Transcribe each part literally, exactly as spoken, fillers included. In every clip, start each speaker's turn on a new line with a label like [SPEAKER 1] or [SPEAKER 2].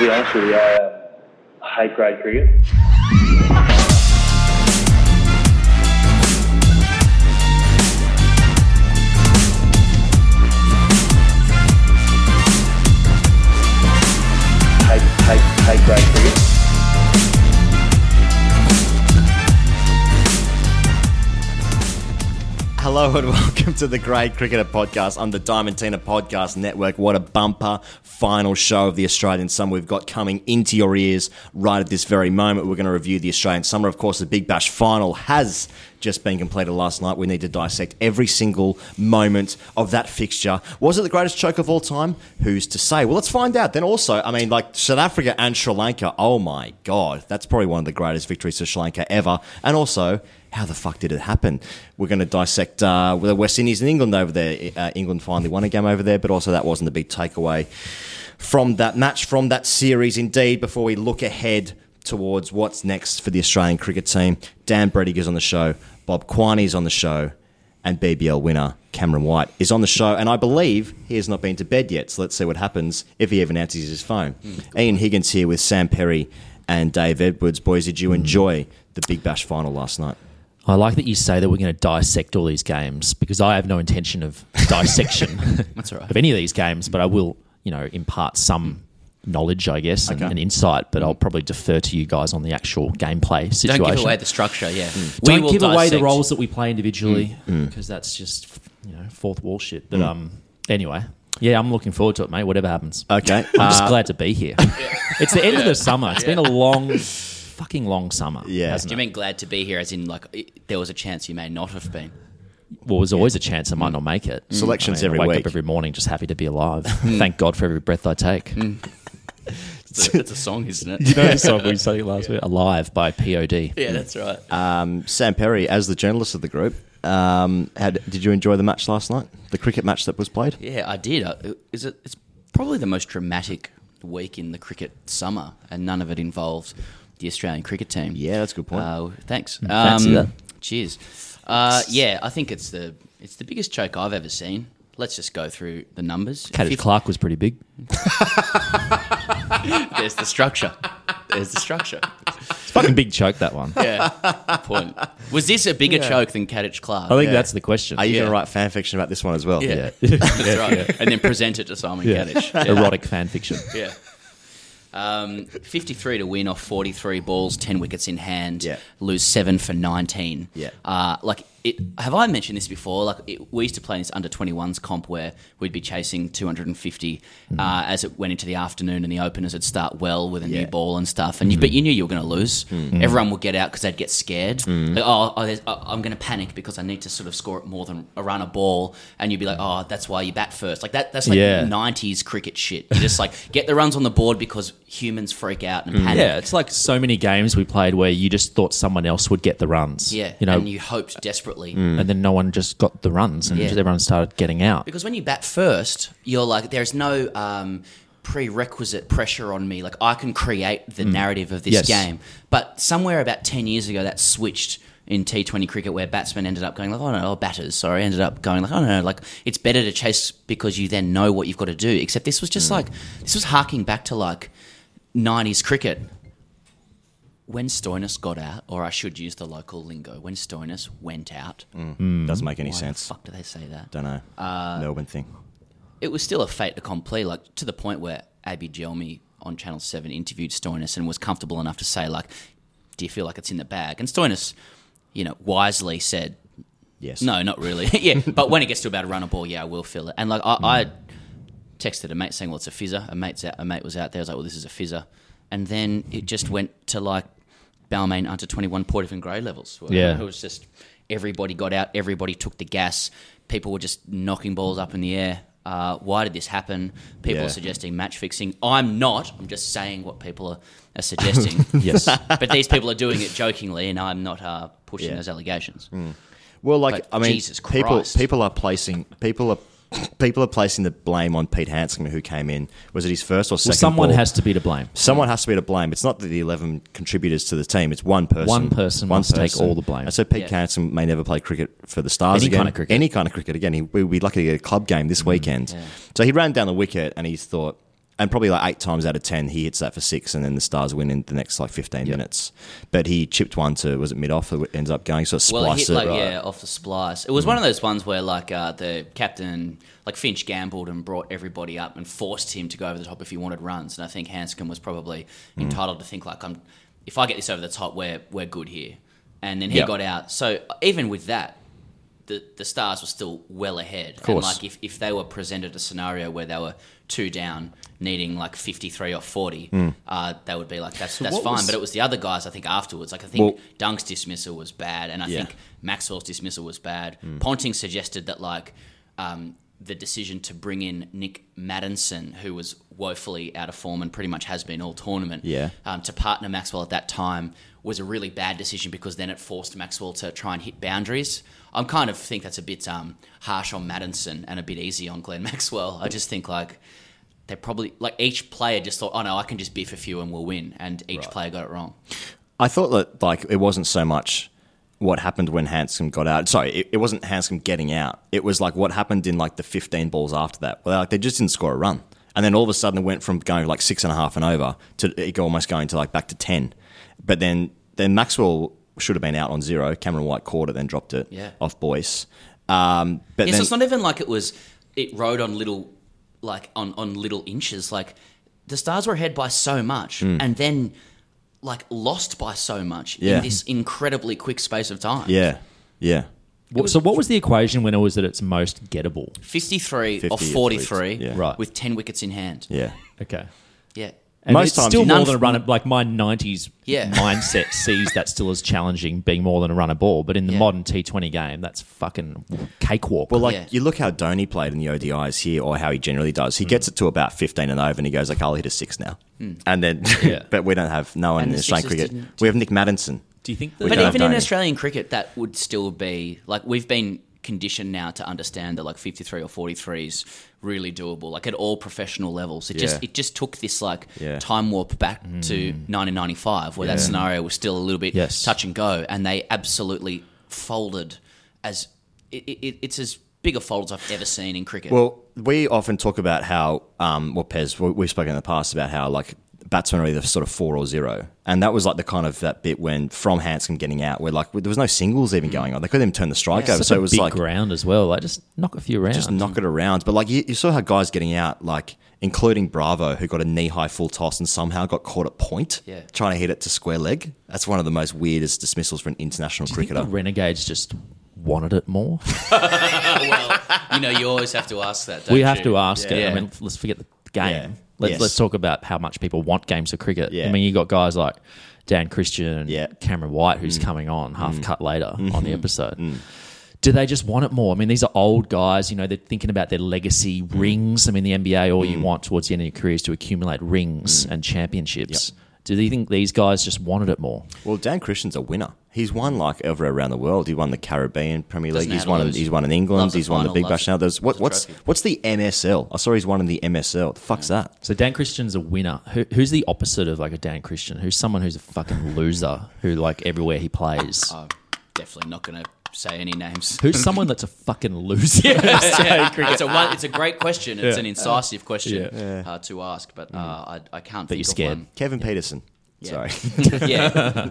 [SPEAKER 1] be honest with you, I, um, I hate grade cricket. Hate, hate, hate grade cricket.
[SPEAKER 2] Hello and welcome to the Grade Cricketer Podcast on the Diamantina Podcast Network. What a bumper final show of the Australian Summer we've got coming into your ears right at this very moment. We're going to review the Australian Summer. Of course, the Big Bash final has just been completed last night. We need to dissect every single moment of that fixture. Was it the greatest choke of all time? Who's to say? Well, let's find out. Then also, I mean, like South Africa and Sri Lanka, oh my God, that's probably one of the greatest victories for Sri Lanka ever. And also, how the fuck did it happen? We're going to dissect uh, the West Indies and England over there. Uh, England finally won a game over there, but also that wasn't the big takeaway from that match, from that series. Indeed, before we look ahead towards what's next for the Australian cricket team, Dan Brediger's on the show, Bob Quiney's on the show, and B B L winner Cameron White is on the show. And I believe he has not been to bed yet, so let's see what happens if he even answers his phone. Mm. Ian Higgins here with Sam Perry and Dave Edwards. Boys, did you enjoy the Big Bash final last night?
[SPEAKER 3] I like that you say that we're going to dissect all these games because I have no intention of dissection
[SPEAKER 4] That's all right.
[SPEAKER 3] of any of these games, but I will, you know, impart some knowledge, I guess, and,
[SPEAKER 2] Okay.
[SPEAKER 3] and insight, but I'll probably defer to you guys on the actual gameplay situation.
[SPEAKER 4] Don't give away the structure, yeah. Mm.
[SPEAKER 3] Don't give away the roles that we play individually because that's just, you know, fourth wall shit. But
[SPEAKER 2] Mm.
[SPEAKER 3] um, anyway, yeah, I'm looking forward to it, mate, whatever happens.
[SPEAKER 2] Okay.
[SPEAKER 3] I'm just
[SPEAKER 2] Uh,
[SPEAKER 3] glad to be here. It's the end of the summer. It's been a long... fucking long summer.
[SPEAKER 2] Yeah.
[SPEAKER 3] Hasn't
[SPEAKER 4] Do you
[SPEAKER 3] it?
[SPEAKER 4] mean glad to be here as in, like, it, there was a chance you may not have been?
[SPEAKER 3] Well, there's always a chance I might not make it.
[SPEAKER 2] Selections
[SPEAKER 3] I mean,
[SPEAKER 2] every
[SPEAKER 3] I wake
[SPEAKER 2] week.
[SPEAKER 3] up every morning just happy to be alive. Thank God for every breath I take.
[SPEAKER 4] It's a, it's a song, isn't it?
[SPEAKER 3] You know the song we sang last week? Alive by P O D.
[SPEAKER 4] Yeah, that's right.
[SPEAKER 2] Um, Sam Perry, as the journalist of the group, um, had, did you enjoy the match last night? The cricket match that was played?
[SPEAKER 4] Yeah, I did. I, is it, it's probably the most dramatic week in the cricket summer, and none of it involved the Australian cricket team.
[SPEAKER 2] Yeah, that's a good point.
[SPEAKER 4] Uh, thanks.
[SPEAKER 3] Fancy that.
[SPEAKER 4] Cheers. Uh, yeah, I think it's the it's the biggest choke I've ever seen. Let's just go through the numbers.
[SPEAKER 3] Caddish
[SPEAKER 4] Fif-
[SPEAKER 3] Clark was pretty big.
[SPEAKER 4] There's the structure. There's the structure.
[SPEAKER 3] It's fucking big choke, that one.
[SPEAKER 4] Yeah, good point. Was this a bigger choke than Caddish Clark?
[SPEAKER 3] I think
[SPEAKER 2] Yeah.
[SPEAKER 3] that's the question.
[SPEAKER 2] Are you
[SPEAKER 4] Yeah.
[SPEAKER 2] going to write fan fiction about this one as well?
[SPEAKER 4] Yeah.
[SPEAKER 3] Yeah.
[SPEAKER 4] That's right. And then present it to Simon
[SPEAKER 3] Yeah.
[SPEAKER 4] Kaddish. Yeah.
[SPEAKER 3] Erotic fan fiction.
[SPEAKER 4] Yeah. Um, fifty-three to win off forty-three balls, ten wickets in hand,
[SPEAKER 2] Yeah.
[SPEAKER 4] lose seven for nineteen.
[SPEAKER 2] Yeah.
[SPEAKER 4] Uh, like, it, have I mentioned this before? Like, it, we used to play in this under twenty-ones comp where we'd be chasing two hundred fifty uh, as it went into the afternoon, and the openers would start well with a
[SPEAKER 2] Yeah.
[SPEAKER 4] new ball and stuff. And you, But you knew you were going to lose. Everyone would get out because they'd get scared. Like, oh, oh there's- oh, I'm going to panic because I need to sort of score it more than a run a ball. And you'd be like, oh, that's why you bat first. Like, that. that's like
[SPEAKER 3] Yeah.
[SPEAKER 4] nineties cricket shit. You just, like, get the runs on the board because humans freak out and panic.
[SPEAKER 3] Yeah, it's like so many games we played where you just thought someone else would get the runs.
[SPEAKER 4] Yeah,
[SPEAKER 3] You know,
[SPEAKER 4] and you hoped desperately.
[SPEAKER 3] and then no one just got the runs and
[SPEAKER 4] Yeah.
[SPEAKER 3] just everyone started getting out.
[SPEAKER 4] Because when you bat first, you're like, there's no um, prerequisite pressure on me. Like, I can create the narrative of this
[SPEAKER 3] Yes.
[SPEAKER 4] game. But somewhere about ten years ago, that switched in T twenty cricket where batsmen ended up going like, oh no, or batters, sorry, ended up going like, oh no, like, it's better to chase because you then know what you've got to do. Except this was just like, this was harking back to like nineties cricket. When Stoinis got out, or I should use the local lingo, when Stoinis went out,
[SPEAKER 2] Doesn't make any
[SPEAKER 4] why
[SPEAKER 2] sense.
[SPEAKER 4] the fuck do they say that?
[SPEAKER 2] Don't know. Melbourne thing.
[SPEAKER 4] It was still a fait accompli, like to the point where Abby Gelmi on Channel seven interviewed Stoinis and was comfortable enough to say, like, do you feel like it's in the bag? And Stoinis, you know, wisely said,
[SPEAKER 2] Yes.
[SPEAKER 4] no, not really. yeah, but when it gets to about a run a ball, yeah, I will feel it. And like, I, I texted a mate saying, well, it's a fizzer. A, mate's out, a mate was out there. I was like, well, this is a fizzer. And then it just went to like Balmain under twenty-one Port Ephraim grade levels. Where
[SPEAKER 3] Yeah.
[SPEAKER 4] It was just everybody got out, everybody took the gas. People were just knocking balls up in the air. Uh, why did this happen? People
[SPEAKER 2] Yeah.
[SPEAKER 4] are suggesting match fixing. I'm not. I'm just saying what people are, are suggesting.
[SPEAKER 3] Yes.
[SPEAKER 4] But these people are doing it jokingly, and I'm not uh, pushing
[SPEAKER 2] Yeah.
[SPEAKER 4] those allegations.
[SPEAKER 2] Well, like,
[SPEAKER 4] But
[SPEAKER 2] I mean,
[SPEAKER 4] Jesus
[SPEAKER 2] people
[SPEAKER 4] Christ.
[SPEAKER 2] people are placing people are people are placing the blame on Pete Handscomb, who came in. Was it his first or second?
[SPEAKER 3] Well, someone
[SPEAKER 2] ball?
[SPEAKER 3] has to be to blame.
[SPEAKER 2] Someone has to be to blame. It's not the eleven contributors to the team. It's one person.
[SPEAKER 3] One person must take all the blame.
[SPEAKER 2] And so Pete
[SPEAKER 4] Yeah.
[SPEAKER 2] Handscomb may never play cricket for the Stars
[SPEAKER 3] Any
[SPEAKER 2] again.
[SPEAKER 3] kind of cricket.
[SPEAKER 2] Any kind of cricket again. He, we'd be lucky to get a club game this weekend.
[SPEAKER 4] Yeah.
[SPEAKER 2] So he ran down the wicket and he thought, And probably like eight times out of ten, he hits that for six, and then the Stars win in the next like fifteen
[SPEAKER 3] Yep.
[SPEAKER 2] minutes. But he chipped one to, was it mid-off that ends up going, so it
[SPEAKER 4] Well, it
[SPEAKER 2] spliced
[SPEAKER 4] hit
[SPEAKER 2] it.
[SPEAKER 4] like
[SPEAKER 2] right.
[SPEAKER 4] yeah off the splice. It was one of those ones where like uh, the captain, like Finch, gambled and brought everybody up and forced him to go over the top if he wanted runs. And I think Hanscom was probably entitled to think like, I'm, if I get this over the top, we're we're good here. And then he
[SPEAKER 2] Yep.
[SPEAKER 4] got out. So even with that, the the Stars were still well ahead. Of
[SPEAKER 2] course.
[SPEAKER 4] And like if, if they were presented a scenario where they were two down, needing like fifty-three or forty, uh, they would be like, that's that's
[SPEAKER 3] what
[SPEAKER 4] fine.
[SPEAKER 3] was-
[SPEAKER 4] But it was the other guys, I think, afterwards. Like I think
[SPEAKER 2] Well-
[SPEAKER 4] Dunk's dismissal was bad, and I
[SPEAKER 2] Yeah.
[SPEAKER 4] think Maxwell's dismissal was bad. Ponting suggested that like um, the decision to bring in Nick Maddinson, who was woefully out of form and pretty much has been all tournament,
[SPEAKER 2] Yeah.
[SPEAKER 4] um, to partner Maxwell at that time was a really bad decision because then it forced Maxwell to try and hit boundaries. I kind of think that's a bit um, harsh on Maddinson and a bit easy on Glenn Maxwell. I just think like they probably like each player just thought, oh no, I can just biff a few and we'll win, and each player got it wrong.
[SPEAKER 2] I thought that like it wasn't so much what happened when Hanscom got out. Sorry, it, it wasn't Hanscom getting out. It was like what happened in like the fifteen balls after that. Well, like they just didn't score a run, and then all of a sudden it went from going like six and a half and over to it almost going to like back to ten. But then then Maxwell should have been out on zero. Cameron White caught it, then dropped it
[SPEAKER 4] Yeah.
[SPEAKER 2] off Boyce. Um, but
[SPEAKER 4] Yeah,
[SPEAKER 2] then
[SPEAKER 4] so it's not even like it was it rode on little like on, on little inches. Like the Stars were ahead by so much and then like lost by so much
[SPEAKER 2] Yeah.
[SPEAKER 4] in this incredibly quick space of time.
[SPEAKER 2] yeah, yeah.
[SPEAKER 3] What, so what was the equation when it was at its most gettable?
[SPEAKER 4] fifty-three or
[SPEAKER 2] fifty
[SPEAKER 4] forty-three
[SPEAKER 2] Yeah.
[SPEAKER 3] Right.
[SPEAKER 4] with ten wickets in hand.
[SPEAKER 2] Yeah.
[SPEAKER 3] Okay.
[SPEAKER 4] Yeah.
[SPEAKER 3] And
[SPEAKER 2] Most
[SPEAKER 3] it's
[SPEAKER 2] times
[SPEAKER 3] still
[SPEAKER 2] you-
[SPEAKER 3] more
[SPEAKER 4] None
[SPEAKER 3] than a
[SPEAKER 4] f-
[SPEAKER 3] run. Like my nineties
[SPEAKER 4] Yeah.
[SPEAKER 3] mindset sees that still as challenging, being more than a run a ball. But in the
[SPEAKER 4] Yeah.
[SPEAKER 3] modern T Twenty game, that's fucking cakewalk.
[SPEAKER 2] Well, like
[SPEAKER 4] Yeah.
[SPEAKER 2] you look how Dhoni played in the O D Is here, or how he generally does. He gets it to about fifteen and over, and he goes like, "I'll hit a six now," and then,
[SPEAKER 3] Yeah.
[SPEAKER 2] but we don't have no one
[SPEAKER 4] And
[SPEAKER 2] in
[SPEAKER 4] the
[SPEAKER 2] Australian
[SPEAKER 4] sixes
[SPEAKER 2] cricket.
[SPEAKER 4] didn't-
[SPEAKER 2] We have Nick Maddinson.
[SPEAKER 3] do you think
[SPEAKER 2] We
[SPEAKER 3] that?
[SPEAKER 4] But
[SPEAKER 2] don't have
[SPEAKER 4] even in
[SPEAKER 2] Dhoni.
[SPEAKER 4] Australian cricket, that would still be like we've been conditioned now to understand that like fifty-three or forty-three is really doable, like at all professional levels. It
[SPEAKER 2] Yeah.
[SPEAKER 4] just it just took this like
[SPEAKER 2] Yeah.
[SPEAKER 4] time warp back to nineteen ninety-five, where that scenario was still a little bit
[SPEAKER 3] Yes.
[SPEAKER 4] touch and go, and they absolutely folded as it, it, it's as big a fold as I've ever seen in cricket.
[SPEAKER 2] Well, we often talk about how, um, well, Pez, we- we've spoken in the past about how like batsmen are either sort of four or zero, and that was like the kind of that bit when from Hanscom getting out, where like there was no singles even going on. They couldn't even turn the strike over,
[SPEAKER 3] Such
[SPEAKER 2] so
[SPEAKER 3] a
[SPEAKER 2] it was
[SPEAKER 3] big
[SPEAKER 2] like
[SPEAKER 3] ground as well. Like just knock a few rounds.
[SPEAKER 2] just knock it around. But like you, you saw how guys getting out, like including Bravo, who got a knee high full toss and somehow got caught at point,
[SPEAKER 4] Yeah.
[SPEAKER 2] trying to hit it to square leg. That's one of the most weirdest dismissals for an international
[SPEAKER 3] Do you think
[SPEAKER 2] cricketer.
[SPEAKER 3] the Renegades just wanted it more?
[SPEAKER 4] well, you know, you always have to ask that. Don't
[SPEAKER 3] we have
[SPEAKER 4] you?
[SPEAKER 3] to ask it.
[SPEAKER 4] Yeah.
[SPEAKER 3] I mean, let's forget the game.
[SPEAKER 2] Yeah.
[SPEAKER 3] Let's,
[SPEAKER 2] Yes.
[SPEAKER 3] let's talk about how much people want games of cricket.
[SPEAKER 2] Yeah.
[SPEAKER 3] I mean, you got guys like Dan Christian and
[SPEAKER 2] Yeah. Mm.
[SPEAKER 3] Cameron White, who's coming on half cut later on the episode. Do they just want it more? I mean, these are old guys. You know, they're thinking about their legacy rings. I mean, the N B A, all you want towards the end of your career is to accumulate rings and championships. Do you think these guys just wanted it more?
[SPEAKER 2] Well, Dan Christian's a winner. He's won like everywhere around the world. He won the Caribbean Premier
[SPEAKER 4] Doesn't
[SPEAKER 2] League. He's
[SPEAKER 4] have to
[SPEAKER 2] won. In,
[SPEAKER 4] lose.
[SPEAKER 2] he's won in England.
[SPEAKER 4] Loves the
[SPEAKER 2] He's won the
[SPEAKER 4] final,
[SPEAKER 2] Big
[SPEAKER 4] loves-
[SPEAKER 2] Bash. Now, there's what,
[SPEAKER 4] loves the
[SPEAKER 2] what's
[SPEAKER 4] trophy.
[SPEAKER 2] what's the M S L? I saw he's won in the M S L. The fuck's that?
[SPEAKER 3] So Dan Christian's a winner. Who, who's the opposite of like a Dan Christian? Who's someone who's a fucking loser who like everywhere he plays?
[SPEAKER 4] I'm definitely not going to say any names.
[SPEAKER 3] Who's someone that's a fucking loser?
[SPEAKER 4] it's a one, it's a great question. It's
[SPEAKER 3] Yeah.
[SPEAKER 4] an incisive question
[SPEAKER 3] Yeah.
[SPEAKER 4] uh, to ask, but uh, I, I can't.
[SPEAKER 3] But
[SPEAKER 4] think
[SPEAKER 3] you're scared.
[SPEAKER 4] Of one.
[SPEAKER 2] Kevin Peterson.
[SPEAKER 4] Yeah.
[SPEAKER 2] Sorry.
[SPEAKER 4] yeah.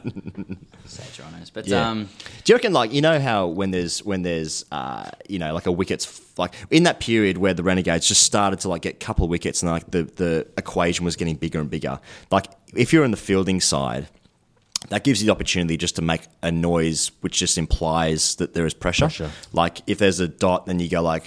[SPEAKER 4] Say Toronto's, but
[SPEAKER 2] Yeah.
[SPEAKER 4] um,
[SPEAKER 2] Do you reckon, like, you know how when there's when there's uh, you know, like a wicket's f- like in that period where the Renegades just started to like get a couple of wickets and like the the equation was getting bigger and bigger. Like if you're in the fielding side, that gives you the opportunity just to make a noise which just implies that there is pressure.
[SPEAKER 3] Pressure.
[SPEAKER 2] Like if there's a dot, then you go like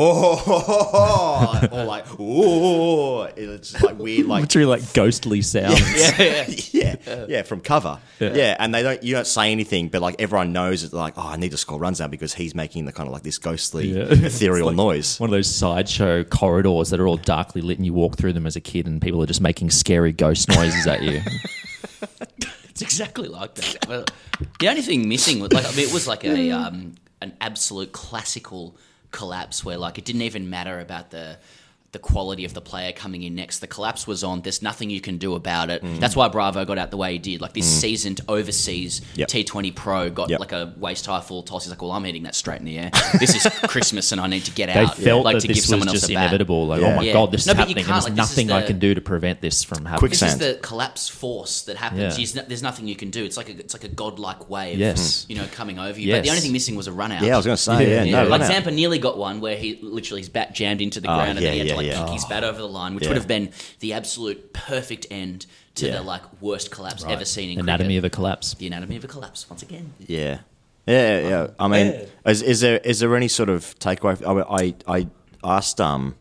[SPEAKER 2] oh, or like oh, it's just like weird, like
[SPEAKER 3] Literally like ghostly sounds.
[SPEAKER 2] yeah, yeah, yeah, from cover. Yeah. and they don't. You don't say anything, but like everyone knows it's like, oh, I need to score runs now because he's making the kind of like this ghostly,
[SPEAKER 3] Yeah.
[SPEAKER 2] ethereal
[SPEAKER 3] It's like
[SPEAKER 2] noise.
[SPEAKER 3] One of those sideshow corridors that are all darkly lit and you walk through them as a kid and people are just making scary ghost noises at you.
[SPEAKER 4] it's exactly like that. But the only thing missing was like I mean, it was like a um, an absolute classical collapse where like it didn't even matter about the the quality of the player coming in next. The collapse was on. There's nothing you can do about it. That's why Bravo got out the way he did. Like this seasoned overseas
[SPEAKER 2] Yep.
[SPEAKER 4] T twenty pro got
[SPEAKER 2] Yep.
[SPEAKER 4] like a waist high full toss. He's like, well, I'm hitting that straight in the air. This is Christmas and I need to get
[SPEAKER 3] They
[SPEAKER 4] out.
[SPEAKER 3] felt
[SPEAKER 4] like
[SPEAKER 3] that
[SPEAKER 4] to
[SPEAKER 3] this
[SPEAKER 4] give
[SPEAKER 3] was
[SPEAKER 4] someone else
[SPEAKER 3] just
[SPEAKER 4] a bat.
[SPEAKER 3] inevitable. Like,
[SPEAKER 2] Yeah.
[SPEAKER 3] oh my
[SPEAKER 4] Yeah.
[SPEAKER 3] god, this
[SPEAKER 4] No,
[SPEAKER 3] is
[SPEAKER 4] but you
[SPEAKER 3] happening.
[SPEAKER 4] can't,
[SPEAKER 3] And
[SPEAKER 4] like,
[SPEAKER 3] there's
[SPEAKER 4] this is
[SPEAKER 3] nothing I
[SPEAKER 4] the-
[SPEAKER 3] can do to prevent this from happening.
[SPEAKER 2] Quicksand.
[SPEAKER 4] This is the collapse force that happens.
[SPEAKER 3] Yeah.
[SPEAKER 4] He's no, there's nothing you can do. It's like a, it's like a godlike wave,
[SPEAKER 3] Yes.
[SPEAKER 4] you know, coming over you. But the
[SPEAKER 3] Yes.
[SPEAKER 4] only thing missing was a run out.
[SPEAKER 2] Yeah, I was going to say, yeah,
[SPEAKER 3] Yeah.
[SPEAKER 2] no,
[SPEAKER 4] like
[SPEAKER 2] run out.
[SPEAKER 4] Zampa nearly got one where he literally his bat jammed into the
[SPEAKER 2] Oh,
[SPEAKER 4] ground and
[SPEAKER 2] yeah,
[SPEAKER 4] then he had
[SPEAKER 2] yeah,
[SPEAKER 4] to like
[SPEAKER 2] yeah.
[SPEAKER 4] kick his bat over the line, which
[SPEAKER 2] Yeah.
[SPEAKER 4] would have been the absolute perfect end to
[SPEAKER 2] Yeah.
[SPEAKER 4] the like worst collapse ever seen in
[SPEAKER 3] Anatomy
[SPEAKER 4] cricket.
[SPEAKER 3] of a collapse.
[SPEAKER 4] The anatomy of a collapse once again.
[SPEAKER 2] Yeah. Yeah, yeah, yeah. I mean, is, is there is there any sort of takeaway? I I, I asked um,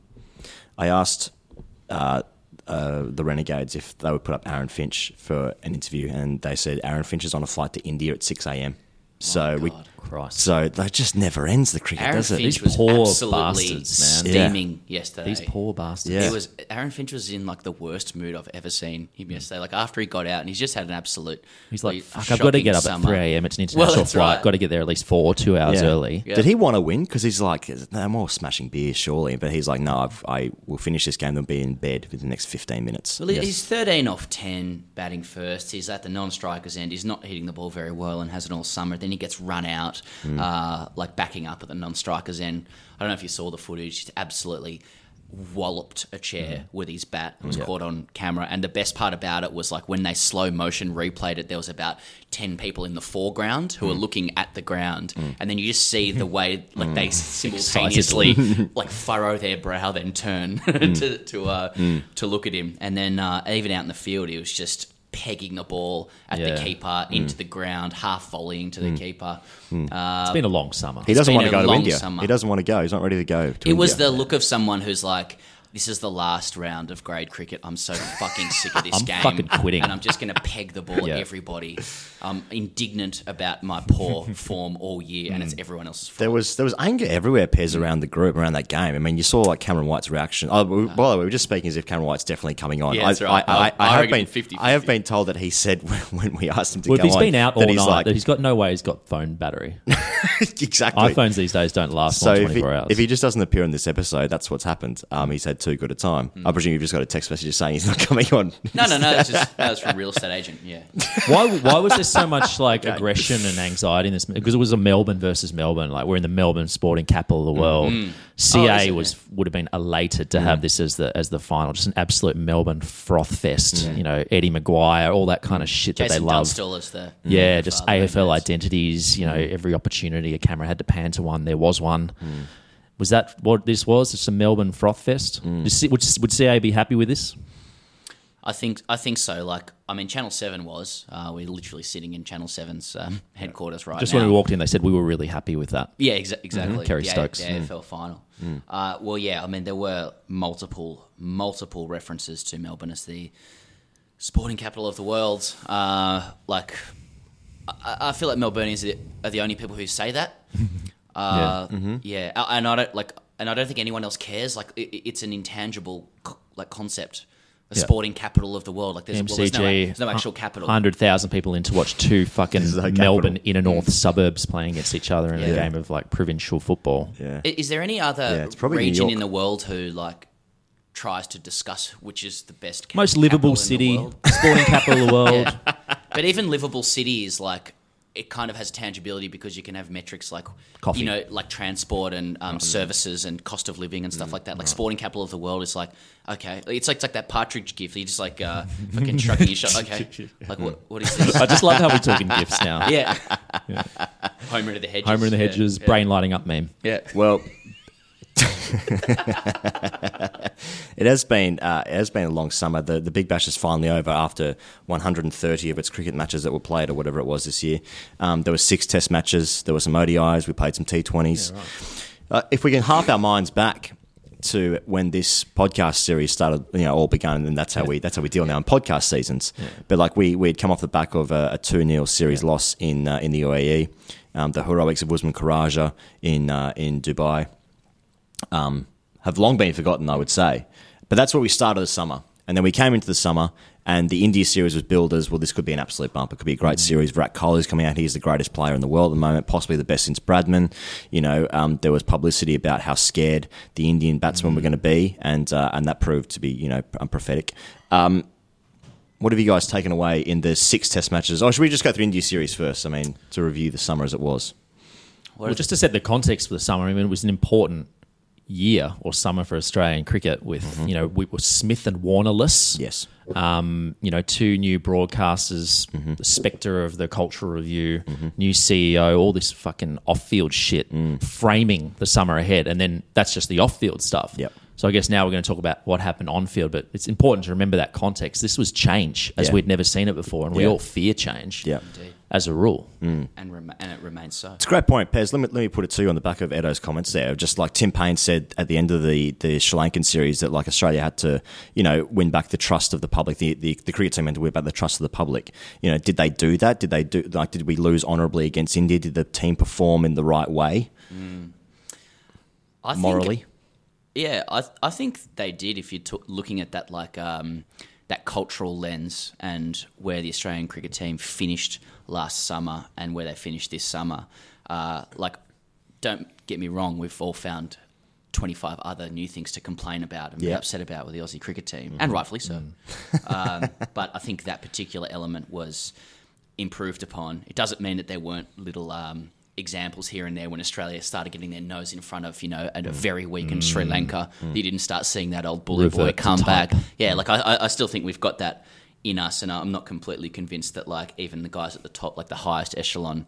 [SPEAKER 2] I asked uh, uh, the Renegades if they would put up Aaron Finch for an interview, and they said Aaron Finch is on a flight to India at six a.m. So we,
[SPEAKER 4] God.
[SPEAKER 3] Christ.
[SPEAKER 2] so that just never ends the cricket,
[SPEAKER 4] Aaron
[SPEAKER 2] does it?
[SPEAKER 4] Finch
[SPEAKER 3] These
[SPEAKER 4] was
[SPEAKER 3] poor
[SPEAKER 4] absolutely
[SPEAKER 3] bastards, man.
[SPEAKER 4] steaming yesterday.
[SPEAKER 3] These poor bastards.
[SPEAKER 2] Yeah.
[SPEAKER 4] He was Aaron Finch was in like the worst mood I've ever seen him yesterday. Like after he got out, and he's just had an absolute.
[SPEAKER 3] He's like,
[SPEAKER 4] like,
[SPEAKER 3] fuck, I've got to
[SPEAKER 4] shocking
[SPEAKER 3] get up
[SPEAKER 4] summer.
[SPEAKER 3] at three a.m. It's an
[SPEAKER 4] Well,
[SPEAKER 3] international
[SPEAKER 4] that's
[SPEAKER 3] flight.
[SPEAKER 4] right.
[SPEAKER 3] Got to get there at least four or two hours
[SPEAKER 2] Yeah.
[SPEAKER 3] early.
[SPEAKER 4] Yeah.
[SPEAKER 2] Did he want to win? Because he's like, no more smashing beers, surely. But he's like, no, I've, I will finish this game and be in bed within the next fifteen minutes.
[SPEAKER 4] Well, he's thirteen off ten batting first. He's at the non-strikers end. He's not hitting the ball very well and has it all summer. Then he gets run out, uh, like backing up at the non-strikers end. I don't know if you saw the footage. He's absolutely walloped a chair with his bat. It was caught on camera. And the best part about it was like when they slow motion replayed it, there was about ten people in the foreground who were looking at the ground. And then you just see the way like they simultaneously like furrow their brow, then turn to to uh, to look at him. And then uh, even out in the field, he was just pegging the ball at
[SPEAKER 3] Yeah.
[SPEAKER 4] the keeper into the ground, half volleying to the keeper. Uh,
[SPEAKER 3] It's been a long summer.
[SPEAKER 2] He doesn't
[SPEAKER 4] been
[SPEAKER 2] want to
[SPEAKER 4] a
[SPEAKER 2] go to
[SPEAKER 4] long
[SPEAKER 2] India.
[SPEAKER 4] summer.
[SPEAKER 2] He doesn't want to go. He's not ready to go. To
[SPEAKER 4] It was
[SPEAKER 2] India.
[SPEAKER 4] the look of someone who's like, this is the last round of grade cricket. I'm so fucking sick of this
[SPEAKER 3] I'm
[SPEAKER 4] game.
[SPEAKER 3] fucking quitting.
[SPEAKER 4] And I'm just going to peg the ball
[SPEAKER 3] Yeah.
[SPEAKER 4] at everybody. I'm indignant about my poor form all year, and it's everyone else's fault.
[SPEAKER 2] There was there was anger everywhere, Pez, around the group, around that game. I mean, you saw like Cameron White's reaction. Oh, we- by the way, we were just speaking as if Cameron White's definitely coming on.
[SPEAKER 4] Yeah,
[SPEAKER 2] I,
[SPEAKER 4] that's right.
[SPEAKER 2] I, I,
[SPEAKER 4] I-
[SPEAKER 2] I,
[SPEAKER 4] I
[SPEAKER 2] have
[SPEAKER 4] reckon
[SPEAKER 2] been
[SPEAKER 4] fifty
[SPEAKER 2] I have
[SPEAKER 4] fifty.
[SPEAKER 2] been told that he said when we asked him to
[SPEAKER 3] Well,
[SPEAKER 2] go
[SPEAKER 3] if he's
[SPEAKER 2] on,
[SPEAKER 3] been out all
[SPEAKER 2] that
[SPEAKER 3] night,
[SPEAKER 2] he's like,
[SPEAKER 3] that he's got no way he's got phone battery.
[SPEAKER 2] exactly.
[SPEAKER 3] iPhones these days don't last
[SPEAKER 2] So
[SPEAKER 3] more than
[SPEAKER 2] if he,
[SPEAKER 3] twenty-four hours.
[SPEAKER 2] if he just doesn't appear in this episode, that's what's happened. Um, he's had too good a time. I presume you've just got a text message saying he's not coming on.
[SPEAKER 4] no, no, no. That's just that was from real estate agent. Yeah.
[SPEAKER 3] why why was there so much like aggression and anxiety in this? Because it was a Melbourne versus Melbourne. Like we're in the Melbourne sporting capital of the world. C A
[SPEAKER 4] Oh, is it?
[SPEAKER 3] was would have been elated to have this as the as the final. Just an absolute Melbourne froth fest. You know, Eddie Maguire, all that kind of shit that
[SPEAKER 4] Jason
[SPEAKER 3] they love.
[SPEAKER 4] Dunstall as the
[SPEAKER 3] Yeah,
[SPEAKER 4] the
[SPEAKER 3] just
[SPEAKER 4] father,
[SPEAKER 3] A F L
[SPEAKER 4] yes.
[SPEAKER 3] identities. You know, every opportunity a camera had to pan to one, there was one. Was that what this was? It's a Melbourne froth fest. Does C- Would, would C A be happy with this?
[SPEAKER 4] I think I think so. Like, I mean, Channel Seven was. Uh, we're literally sitting in Channel Seven's um, headquarters right
[SPEAKER 3] Just
[SPEAKER 4] now.
[SPEAKER 3] when we walked in, they said we were really happy with that.
[SPEAKER 4] Yeah, exa- exactly.
[SPEAKER 3] Kerry
[SPEAKER 4] the A-
[SPEAKER 3] Stokes.
[SPEAKER 4] the A F L final. Uh, well, yeah, I mean, there were multiple, multiple references to Melbourne as the sporting capital of the world. Uh, like, I, I feel like Melburnians are the, are the only people who say that. Uh, yeah, Uh, and I don't like, and I don't think anyone else cares. Like, it, it's an intangible co- like concept. The
[SPEAKER 3] Yeah.
[SPEAKER 4] sporting capital of the world. Like, there's, well, there's, no,
[SPEAKER 3] M C G,
[SPEAKER 4] there's no actual capital.
[SPEAKER 3] one hundred thousand people in to watch two fucking
[SPEAKER 2] There's no capital.
[SPEAKER 3] Melbourne inner north suburbs playing against each other in a
[SPEAKER 4] Yeah.
[SPEAKER 3] game of like provincial football.
[SPEAKER 2] Yeah.
[SPEAKER 4] I- Is there any other
[SPEAKER 2] Yeah, it's probably New
[SPEAKER 4] region
[SPEAKER 2] York.
[SPEAKER 4] in the world who like tries to discuss which is the best ca-
[SPEAKER 3] Most livable
[SPEAKER 4] capital in the
[SPEAKER 3] city,
[SPEAKER 4] world?
[SPEAKER 3] sporting capital of the world.
[SPEAKER 4] Yeah. But even livable city is like it kind of has tangibility because you can have metrics like
[SPEAKER 3] Coffee.
[SPEAKER 4] you know like transport and um, services and cost of living and stuff like that. Like sporting capital of the world is like okay, it's like it's like that partridge gif. You just like uh, fucking shrugging your shoulders. Okay, like what what is this?
[SPEAKER 3] I just love how we're talking gifts now.
[SPEAKER 4] Yeah, Homer in the hedges.
[SPEAKER 3] Homer in the
[SPEAKER 4] Yeah,
[SPEAKER 3] hedges,
[SPEAKER 4] yeah.
[SPEAKER 3] brain lighting up meme.
[SPEAKER 4] Yeah.
[SPEAKER 2] Well, it has been uh, it has been a long summer. The the Big Bash is finally over after one hundred thirty of its cricket matches that were played or whatever it was this year. Um, there were six Test matches. There were some O D Is. We played some T twenties. Uh, if we can harp our minds back to when this podcast series started, you know, all begun, and that's how we that's how we deal now in podcast seasons. But like we we'd come off the back of a, a two nil series loss in uh, in the U A E, um, the heroics of Usman Khawaja in uh, in Dubai. Um, have long been forgotten, I would say. But that's where we started the summer. And then we came into the summer And the India series was billed as, well, this could be an absolute bumper. It could be a great
[SPEAKER 3] Mm.
[SPEAKER 2] series. Virat Kohli's coming out. He's the greatest player in the world at the moment, possibly the best since Bradman. You know, um, there was publicity about how scared the Indian batsmen
[SPEAKER 3] Mm.
[SPEAKER 2] were going to be, and uh, and that proved to be, you know, prophetic. Um, what have you guys taken away in the six test matches? Oh, should we just go through India series first? I mean, to review the summer as it was.
[SPEAKER 3] Well, just to set the context for the summer, I mean, it was an important year or summer for Australian cricket with,
[SPEAKER 2] Mm-hmm.
[SPEAKER 3] you know, we were Smith and Warnerless.
[SPEAKER 2] Yes.
[SPEAKER 3] Um, you know, two new broadcasters,
[SPEAKER 2] Mm-hmm.
[SPEAKER 3] the spectre of the Cultural Review, new C E O, all this fucking off-field shit
[SPEAKER 2] Mm.
[SPEAKER 3] framing the summer ahead. And then that's just the off-field stuff.
[SPEAKER 2] Yep.
[SPEAKER 3] So I guess now we're going to talk about what happened on-field, but it's important to remember that context. This was change as
[SPEAKER 2] Yeah.
[SPEAKER 3] we'd never seen it before, and we
[SPEAKER 2] Yeah.
[SPEAKER 3] all fear change
[SPEAKER 2] Yeah.
[SPEAKER 4] Indeed.
[SPEAKER 3] as a rule.
[SPEAKER 4] and rem- and it remains so.
[SPEAKER 2] It's a great point, Pez. Let me, let me put it to you on the back of Edo's comments there. Just like Tim Payne said at the end of the, the Sri Lankan series that like Australia had to, you know, win back the trust of the public. The, the, the cricket team had to win back the trust of the public. You know, did they do that? Did they do, like, did we lose honourably against India? Did the team perform in the right way?
[SPEAKER 4] I think,
[SPEAKER 2] Morally?
[SPEAKER 4] yeah, I I think they did. If you're t- looking at that like um, that cultural lens and where the Australian cricket team finished last summer and where they finished this summer, uh, like, don't get me wrong, we've all found twenty-five other new things to complain about and be
[SPEAKER 2] Yeah.
[SPEAKER 4] upset about with the Aussie cricket team, and rightfully so. um, but I think that particular element was improved upon. It doesn't mean that there weren't little um, examples here and there when Australia started getting their nose in front of, you know, a very weakened Sri Lanka. You didn't start seeing that old bully boy
[SPEAKER 3] Revert to
[SPEAKER 4] come
[SPEAKER 3] type.
[SPEAKER 4] back. Yeah, like I, I- I still think we've got that in us, and I'm not completely convinced that like even the guys at the top, like the highest echelon,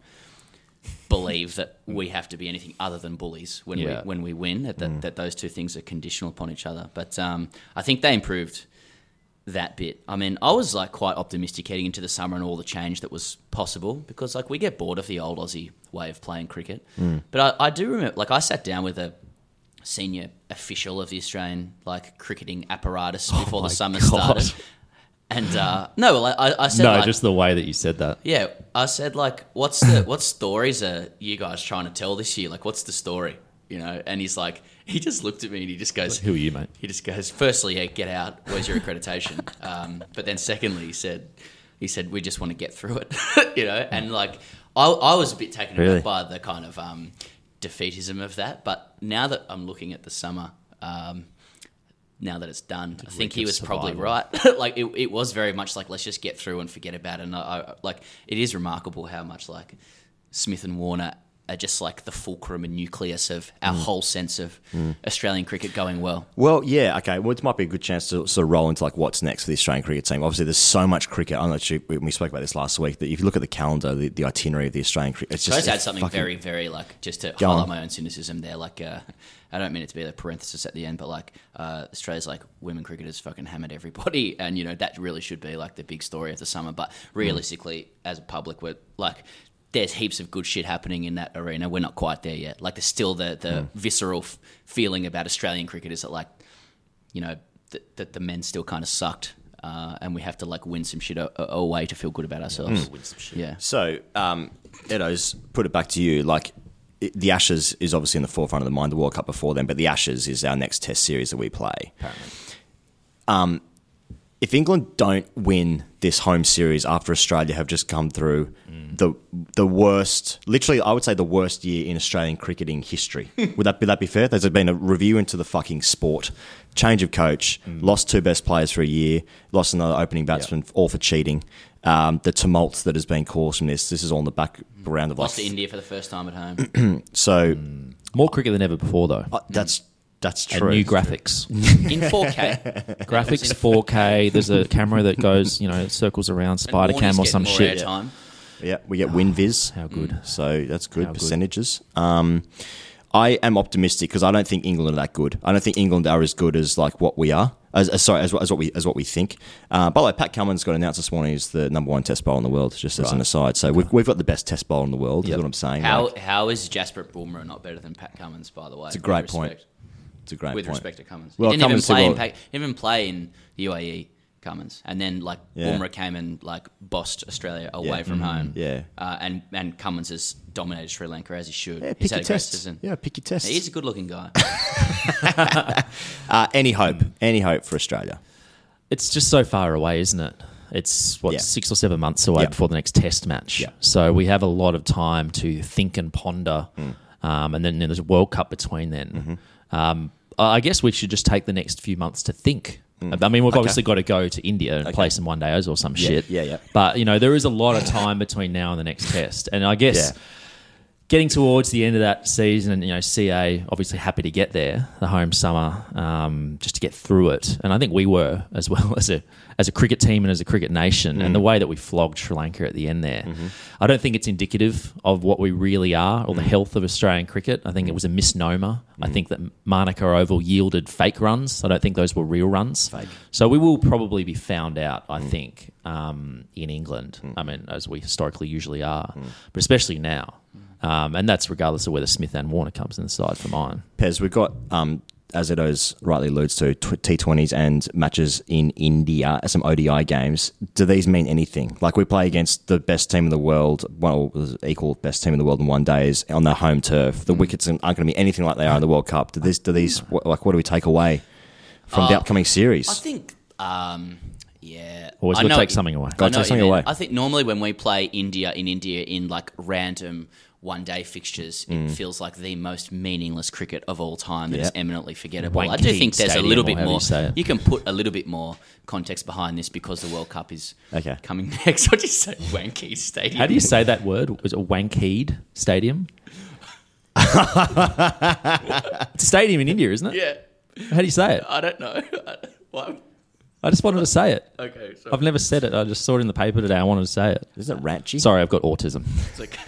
[SPEAKER 4] believe that we have to be anything other than bullies when
[SPEAKER 3] Yeah.
[SPEAKER 4] we when we win. That that, that those two things are conditional upon each other. But um, I think they improved that bit. I mean, I was like quite optimistic heading into the summer and all the change that was possible because like we get bored of the old Aussie way of playing cricket. But I, I do remember, like I sat down with a senior official of the Australian like cricketing apparatus before the
[SPEAKER 3] my
[SPEAKER 4] summer
[SPEAKER 3] God.
[SPEAKER 4] started. And uh, no, well, I, I said
[SPEAKER 3] No,
[SPEAKER 4] like,
[SPEAKER 3] just the way that you said that.
[SPEAKER 4] yeah, I said like, what's the what stories are you guys trying to tell this year? Like, what's the story? You know? And he's like, he just looked at me and he just goes,
[SPEAKER 3] Who are you, mate?
[SPEAKER 4] He just goes, firstly, yeah, get out. Where's your accreditation? um, but then secondly, he said, he said, we just want to get through it. You know? And like, I, I was a bit taken
[SPEAKER 2] Really?
[SPEAKER 4] aback by the kind of um, defeatism of that. But now that I'm looking at the summer. Um, now that it's done, I think he was probably right. Like it, it was very much like let's just get through and forget about it. And I, I, like it is remarkable how much like Smith and Warner are just like the fulcrum and nucleus of our whole sense of Australian cricket going well.
[SPEAKER 2] Well, yeah, okay. Well, it might be a good chance to sort of roll into like what's next for the Australian cricket team. Obviously, there's so much cricket. I'm not sure we spoke about this last week. That if you look at the calendar, the, the itinerary of the Australian cricket, it's
[SPEAKER 4] So I
[SPEAKER 2] just
[SPEAKER 4] just add
[SPEAKER 2] it's
[SPEAKER 4] something
[SPEAKER 2] fucking-
[SPEAKER 4] very, very like just to
[SPEAKER 2] Go
[SPEAKER 4] highlight
[SPEAKER 2] on.
[SPEAKER 4] my own cynicism there. Like uh, I don't mean it to be a parenthesis at the end, but like uh, Australia's like women cricketers fucking hammered everybody, and you know that really should be like the big story of the summer. But realistically, as a public, we're like. There's heaps of good shit happening in that arena. We're not quite there yet. Like, there's still the, the visceral f- feeling about Australian cricket is that, like, you know, th- that the men still kind of sucked, uh, and we have to, like, win some shit a- a- away to feel good about ourselves. Win some shit. Yeah.
[SPEAKER 2] So, um, Edo's, put it back to you. Like, it, the Ashes is obviously in the forefront of the mind. The World Cup before then, but the Ashes is our next Test series that we play. Um, if England don't win this home series after Australia have just come through the the worst, literally, I would say the worst year in Australian cricketing history. Would that be that be fair? There's been a review into the fucking sport, change of coach, lost two best players for a year, lost another opening batsman, all for cheating. Um, the tumult that has been caused from this, this is all in the background of
[SPEAKER 4] Lost
[SPEAKER 2] like,
[SPEAKER 4] to India for the first time at home.
[SPEAKER 2] so
[SPEAKER 3] More cricket than ever before, though.
[SPEAKER 2] uh, that's that's
[SPEAKER 3] And
[SPEAKER 2] true.
[SPEAKER 3] new graphics.
[SPEAKER 4] In four K.
[SPEAKER 3] Graphics, four K. There's a camera that goes, you know, circles around Spider Cam or some shit.
[SPEAKER 4] Time.
[SPEAKER 2] Yeah, we get WinViz.
[SPEAKER 3] How good.
[SPEAKER 2] So that's good
[SPEAKER 3] How good.
[SPEAKER 2] percentages. Um, I am optimistic because I don't think England are that good. I don't think England are as good as like what we are. As, as sorry, as, as what we as what we think. Uh, by the way, Pat Cummins got announced this morning as the number one Test bowler in the world. Just as an aside, so we've we've got the best Test bowler in the world.
[SPEAKER 3] Yep.
[SPEAKER 2] Is what I'm saying.
[SPEAKER 4] How
[SPEAKER 2] Like,
[SPEAKER 4] how is Jasprit Bumrah not better than Pat Cummins? By the way,
[SPEAKER 2] it's a great point. It's a great
[SPEAKER 4] With
[SPEAKER 2] point.
[SPEAKER 4] respect to Cummins,
[SPEAKER 2] Well,
[SPEAKER 4] he didn't
[SPEAKER 2] Cummins
[SPEAKER 4] even play
[SPEAKER 2] did
[SPEAKER 4] in
[SPEAKER 2] well.
[SPEAKER 4] Pa- didn't even play in the U A E. Cummins, and then like
[SPEAKER 2] Yeah.
[SPEAKER 4] Bumrah came and like bossed Australia away
[SPEAKER 2] Yeah.
[SPEAKER 4] from home.
[SPEAKER 2] Yeah.
[SPEAKER 4] uh, and and Cummins has dominated Sri Lanka as he should.
[SPEAKER 2] Yeah,
[SPEAKER 4] He's
[SPEAKER 2] pick
[SPEAKER 4] had
[SPEAKER 2] your
[SPEAKER 4] a great
[SPEAKER 2] tests.
[SPEAKER 4] season.
[SPEAKER 2] Yeah, pick your tests.
[SPEAKER 4] He's a good-looking guy.
[SPEAKER 2] Uh, any hope? Any hope for Australia?
[SPEAKER 3] It's just so far away, isn't it? it's what
[SPEAKER 2] Yeah.
[SPEAKER 3] six or seven months away
[SPEAKER 2] Yeah.
[SPEAKER 3] before the next Test match.
[SPEAKER 2] Yeah.
[SPEAKER 3] So we have a lot of time to think and ponder,
[SPEAKER 2] Mm.
[SPEAKER 3] um, and then there's a World Cup between then.
[SPEAKER 2] Mm-hmm.
[SPEAKER 3] Um, I guess we should just take the next few months to think. I mean, we've
[SPEAKER 2] Okay.
[SPEAKER 3] obviously got to go to India and play some one days or some
[SPEAKER 2] Yeah,
[SPEAKER 3] shit.
[SPEAKER 2] yeah, yeah.
[SPEAKER 3] But you know, there is a lot of time between now and the next Test, and I guess.
[SPEAKER 2] Yeah.
[SPEAKER 3] Getting towards the end of that season, and you know, C A obviously happy to get there, the home summer, um, just to get through it. And I think we were as well as a as a cricket team and as a cricket nation. And the way that we flogged Sri Lanka at the end there, I don't think it's indicative of what we really are or the health of Australian cricket. I think it was a misnomer. I think that Manuka Oval yielded fake runs. I don't think those were real runs.
[SPEAKER 2] Fake.
[SPEAKER 3] So we will probably be found out. I think um, in England. I mean, as we historically usually are, but especially now. Um, and that's regardless of whether Smith and Warner comes in the side for mine.
[SPEAKER 2] Pez, we've got, um, as Edo's rightly alludes to, T twenties and matches in India, some O D I games. Do these mean anything? Like we play against the best team in the world, well, equal best team in the world in one days on their home turf. The wickets aren't going to be anything like they are in the World Cup. Do these, do these what, like, what do we take away from the
[SPEAKER 4] Uh,
[SPEAKER 2] upcoming series?
[SPEAKER 4] I think, um, yeah.
[SPEAKER 3] Always
[SPEAKER 4] I
[SPEAKER 3] gotta
[SPEAKER 4] know
[SPEAKER 3] take
[SPEAKER 4] it-
[SPEAKER 3] something away.
[SPEAKER 4] I
[SPEAKER 2] Gotta
[SPEAKER 4] know
[SPEAKER 2] take
[SPEAKER 4] what you
[SPEAKER 2] something
[SPEAKER 4] mean.
[SPEAKER 2] away.
[SPEAKER 4] I think normally when we play India in India in like random one day fixtures, it feels like the most meaningless cricket of all time that is
[SPEAKER 2] Yep.
[SPEAKER 4] eminently forgettable. I do
[SPEAKER 3] Wankhede
[SPEAKER 4] think there's
[SPEAKER 3] Stadium,
[SPEAKER 4] a little
[SPEAKER 3] or
[SPEAKER 4] bit
[SPEAKER 3] however
[SPEAKER 4] more.
[SPEAKER 3] you say it.
[SPEAKER 4] You can put a little bit more context behind this because the World Cup is
[SPEAKER 2] Okay.
[SPEAKER 4] coming next. What did you say? Wankhede Stadium.
[SPEAKER 3] How do you say that word? Was it Wankhede Stadium? It's a stadium in India, isn't it?
[SPEAKER 4] Yeah,
[SPEAKER 3] How do you say it?
[SPEAKER 4] I don't know. What?
[SPEAKER 3] I just wanted to say it.
[SPEAKER 4] Okay, so
[SPEAKER 3] I've never said it. I just saw it in the paper today. I wanted to say it.
[SPEAKER 2] Isn't it Ratchy?
[SPEAKER 3] Sorry, I've got autism.
[SPEAKER 4] it's okay.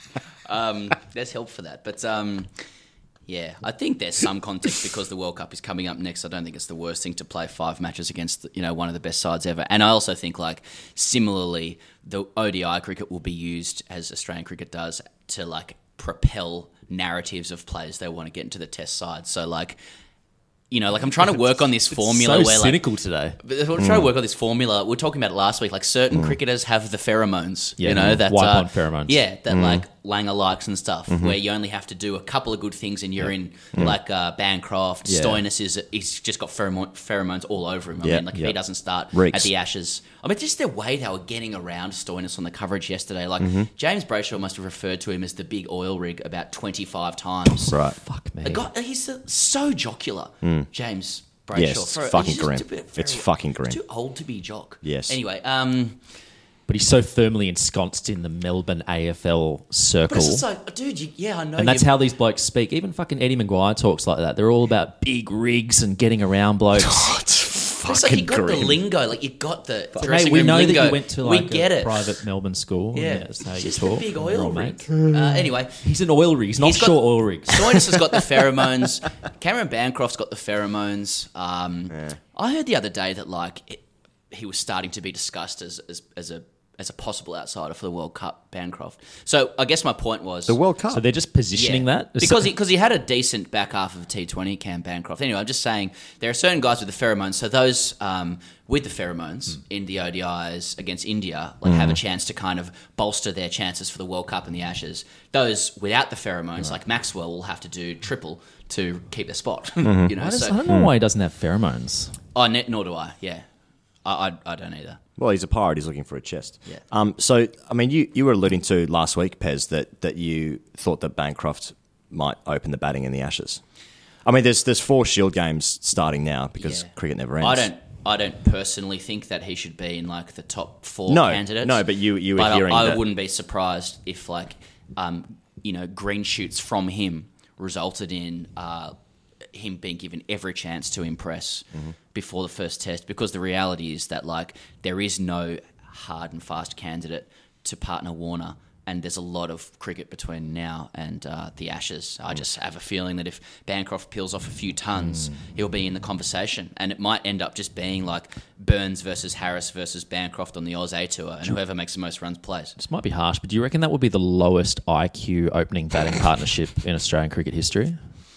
[SPEAKER 4] um, there's help for that, but um, yeah, I think there's some context because the World Cup is coming up next. I don't think it's the worst thing to play five matches against, you know, one of the best sides ever. And I also think, like, similarly, the O D I cricket will be used as Australian cricket does to like propel narratives of players they want to get into the Test side. So like. You know, like I'm trying to work on this formula
[SPEAKER 3] so
[SPEAKER 4] where, like,
[SPEAKER 3] cynical today.
[SPEAKER 4] But we're trying to work on this formula. We were talking about it last week. Like certain cricketers have the pheromones,
[SPEAKER 3] Yeah,
[SPEAKER 4] you know, that
[SPEAKER 3] wipe
[SPEAKER 4] uh,
[SPEAKER 3] on pheromones.
[SPEAKER 4] Yeah, that like Langer likes and stuff. Where you only have to do a couple of good things and you're in. Like uh, Bancroft,
[SPEAKER 3] Yeah.
[SPEAKER 4] Stoinis is he's just got pheromone, pheromones all over him. I
[SPEAKER 2] Yeah,
[SPEAKER 4] mean, like if
[SPEAKER 2] yeah.
[SPEAKER 4] he doesn't start
[SPEAKER 2] Reeks.
[SPEAKER 4] at the Ashes, I mean, just the way they were getting around Stoinis on the coverage yesterday. Like James Brayshaw must have referred to him as the big oil rig about twenty-five times.
[SPEAKER 2] Right.
[SPEAKER 3] Fuck me.
[SPEAKER 4] The guy, he's so, so jocular, James Brayshaw.
[SPEAKER 2] Yes, it's
[SPEAKER 4] For-
[SPEAKER 2] fucking
[SPEAKER 4] he's just
[SPEAKER 2] grim.
[SPEAKER 4] a bit
[SPEAKER 2] It's
[SPEAKER 4] very-
[SPEAKER 2] fucking grim.
[SPEAKER 4] He's too old to be jock.
[SPEAKER 2] Yes.
[SPEAKER 4] Anyway, um,
[SPEAKER 3] But he's so firmly ensconced in the Melbourne A F L circle.
[SPEAKER 4] but it's just like, dude, you, yeah, I know.
[SPEAKER 3] And that's
[SPEAKER 4] you-
[SPEAKER 3] how these blokes speak. Even fucking Eddie Maguire talks like that. They're all about big rigs and getting around blokes.
[SPEAKER 2] It's
[SPEAKER 4] It's like you
[SPEAKER 2] fucking
[SPEAKER 4] got the
[SPEAKER 2] grim.
[SPEAKER 4] lingo, like you got the
[SPEAKER 3] Mate,
[SPEAKER 4] dressing
[SPEAKER 3] we
[SPEAKER 4] room
[SPEAKER 3] know
[SPEAKER 4] lingo.
[SPEAKER 3] that you went to like
[SPEAKER 4] we get
[SPEAKER 3] a
[SPEAKER 4] it.
[SPEAKER 3] private Melbourne school. and
[SPEAKER 4] Yeah,
[SPEAKER 3] that's how you
[SPEAKER 4] just
[SPEAKER 3] talk.
[SPEAKER 4] a big
[SPEAKER 3] We're
[SPEAKER 4] oil
[SPEAKER 3] all
[SPEAKER 4] rig.
[SPEAKER 3] mates.
[SPEAKER 4] Uh, anyway,
[SPEAKER 3] He's an oil rig. He's not
[SPEAKER 4] He's got-
[SPEAKER 3] short oil rigs.
[SPEAKER 4] Stoinis has got the pheromones. Cameron Bancroft's got the pheromones. Um, I heard the other day that like it, he was starting to be discussed as as, as a as a possible outsider for the World Cup. Bancroft. So I guess my point was
[SPEAKER 2] The World Cup.
[SPEAKER 3] So they're just positioning
[SPEAKER 4] Yeah.
[SPEAKER 3] that
[SPEAKER 4] because he, cause he had a decent back half of a T twenty, Cam Bancroft. Anyway, I'm just saying there are certain guys with the pheromones. So those um, with the pheromones in the O D Is against India like have a chance to kind of bolster their chances for the World Cup and the Ashes. Those without the pheromones, like Maxwell, will have to do triple to keep their spot. you know,
[SPEAKER 3] I, just,
[SPEAKER 4] so
[SPEAKER 3] I don't know why he doesn't have pheromones.
[SPEAKER 4] oh, ne- nor do I. Yeah, I, I, I don't either.
[SPEAKER 2] Well, he's a pirate. He's looking for a chest.
[SPEAKER 4] Yeah.
[SPEAKER 2] Um. So, I mean, you, you were alluding to last week, Pez, that, that you thought that Bancroft might open the batting in the Ashes. I mean, there's there's four Shield games starting now because
[SPEAKER 4] Yeah.
[SPEAKER 2] cricket never ends.
[SPEAKER 4] I don't. I don't personally think that he should be in like the top four
[SPEAKER 2] No,
[SPEAKER 4] candidates.
[SPEAKER 2] no, but you- you were
[SPEAKER 4] But I-
[SPEAKER 2] hearing
[SPEAKER 4] I,
[SPEAKER 2] that-
[SPEAKER 4] wouldn't be surprised if like um, you know green shoots from him resulted in uh, him being given every chance to impress
[SPEAKER 2] Mm-hmm.
[SPEAKER 4] before the first test. Because the reality is that like there is no hard and fast candidate to partner Warner. And there's a lot of cricket between now and uh, the Ashes. I just have a feeling that if Bancroft peels off a few tons, he'll be in the conversation. And it might end up just being like Burns versus Harris versus Bancroft on the Oz A Tour, and whoever makes the most runs plays.
[SPEAKER 3] This might be harsh, but do you reckon that would be the lowest I Q opening batting partnership in Australian cricket history?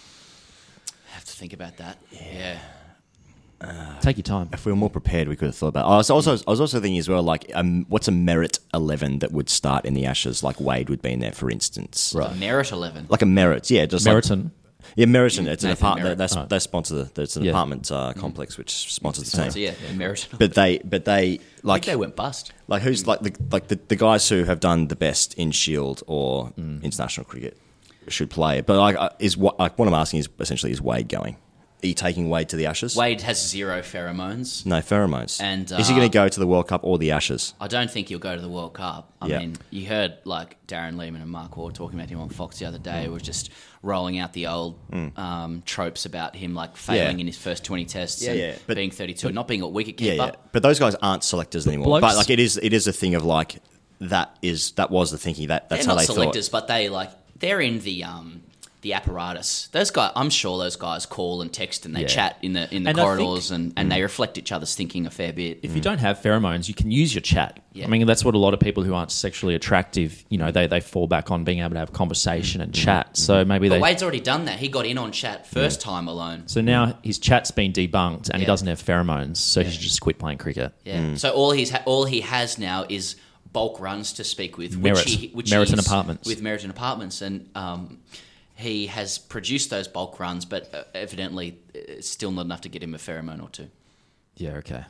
[SPEAKER 4] I have to think about that. Yeah.
[SPEAKER 3] Take your time.
[SPEAKER 2] If we were more prepared, we could have thought about it. I was also, I was also thinking as well, like, um, what's a merit eleven that would start in the Ashes? Like Wade would be in there, for instance.
[SPEAKER 4] A Merit eleven.
[SPEAKER 2] Like a merit, yeah. Just like,
[SPEAKER 3] Meriton.
[SPEAKER 2] Yeah, Meriton. It's an
[SPEAKER 4] Nathan
[SPEAKER 2] apartment.
[SPEAKER 4] Merritt.
[SPEAKER 2] That's
[SPEAKER 3] Oh.
[SPEAKER 2] they sponsor the. There's an
[SPEAKER 3] Yeah.
[SPEAKER 2] apartment uh, complex which sponsors the team.
[SPEAKER 4] So yeah, yeah Meriton.
[SPEAKER 2] But they, but they
[SPEAKER 4] I think
[SPEAKER 2] like
[SPEAKER 4] they went bust.
[SPEAKER 2] like who's like the like the, the guys who have done the best in Shield or international cricket should play it. But like uh, is what like what I'm asking is essentially is Wade going? Are you taking Wade to the Ashes?
[SPEAKER 4] Wade has zero pheromones.
[SPEAKER 2] No pheromones.
[SPEAKER 4] And,
[SPEAKER 2] is he
[SPEAKER 4] uh,
[SPEAKER 2] going to go to the World Cup or the Ashes?
[SPEAKER 4] I don't think he'll go to the World Cup. I
[SPEAKER 2] Yeah.
[SPEAKER 4] mean, you heard like Darren Lehman and Mark Ward talking about him on Fox the other day. It was just rolling out the old um, tropes about him like failing
[SPEAKER 2] Yeah.
[SPEAKER 4] in his first twenty tests
[SPEAKER 2] Yeah,
[SPEAKER 4] and
[SPEAKER 2] yeah. But-
[SPEAKER 4] being thirty-two and not being a wicket
[SPEAKER 2] Yeah,
[SPEAKER 4] keeper.
[SPEAKER 2] yeah. But those guys aren't selectors anymore.
[SPEAKER 3] blokes-
[SPEAKER 2] But like it is, it is a thing of like that is that was the thinking that that's
[SPEAKER 4] They're
[SPEAKER 2] how
[SPEAKER 4] not
[SPEAKER 2] they
[SPEAKER 4] selectors,
[SPEAKER 2] thought.
[SPEAKER 4] but they like they're in the um, the apparatus. Those guys, I'm sure those guys call and text and they
[SPEAKER 3] Yeah.
[SPEAKER 4] chat in the in the
[SPEAKER 3] And I
[SPEAKER 4] corridors and, and they reflect each other's thinking a fair bit.
[SPEAKER 3] If you don't have pheromones, you can use your chat.
[SPEAKER 4] Yeah.
[SPEAKER 3] I mean, that's what a lot of people who aren't sexually attractive, you know, they, they fall back on being able to have conversation and chat. So maybe
[SPEAKER 4] But
[SPEAKER 3] they.
[SPEAKER 4] Wade's already done that. He got in on chat first time alone.
[SPEAKER 3] So now his chat's been debunked and he
[SPEAKER 4] Yeah.
[SPEAKER 3] doesn't have pheromones, so he should just quit playing cricket.
[SPEAKER 4] Yeah. So all he's ha- all he has now is bulk runs to speak with,
[SPEAKER 3] Merit.
[SPEAKER 4] which he, which
[SPEAKER 3] Meriton
[SPEAKER 4] he's-
[SPEAKER 3] Apartments.
[SPEAKER 4] with Meriton Apartments, and um, he has produced those bulk runs, but uh, evidently it's still not enough to get him a pheromone or two.
[SPEAKER 3] Yeah, okay.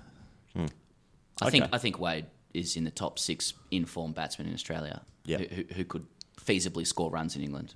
[SPEAKER 4] I think
[SPEAKER 2] Okay.
[SPEAKER 4] I think Wade is in the top six in-form batsmen in Australia
[SPEAKER 2] Yeah.
[SPEAKER 4] who, who, who could feasibly score runs in England.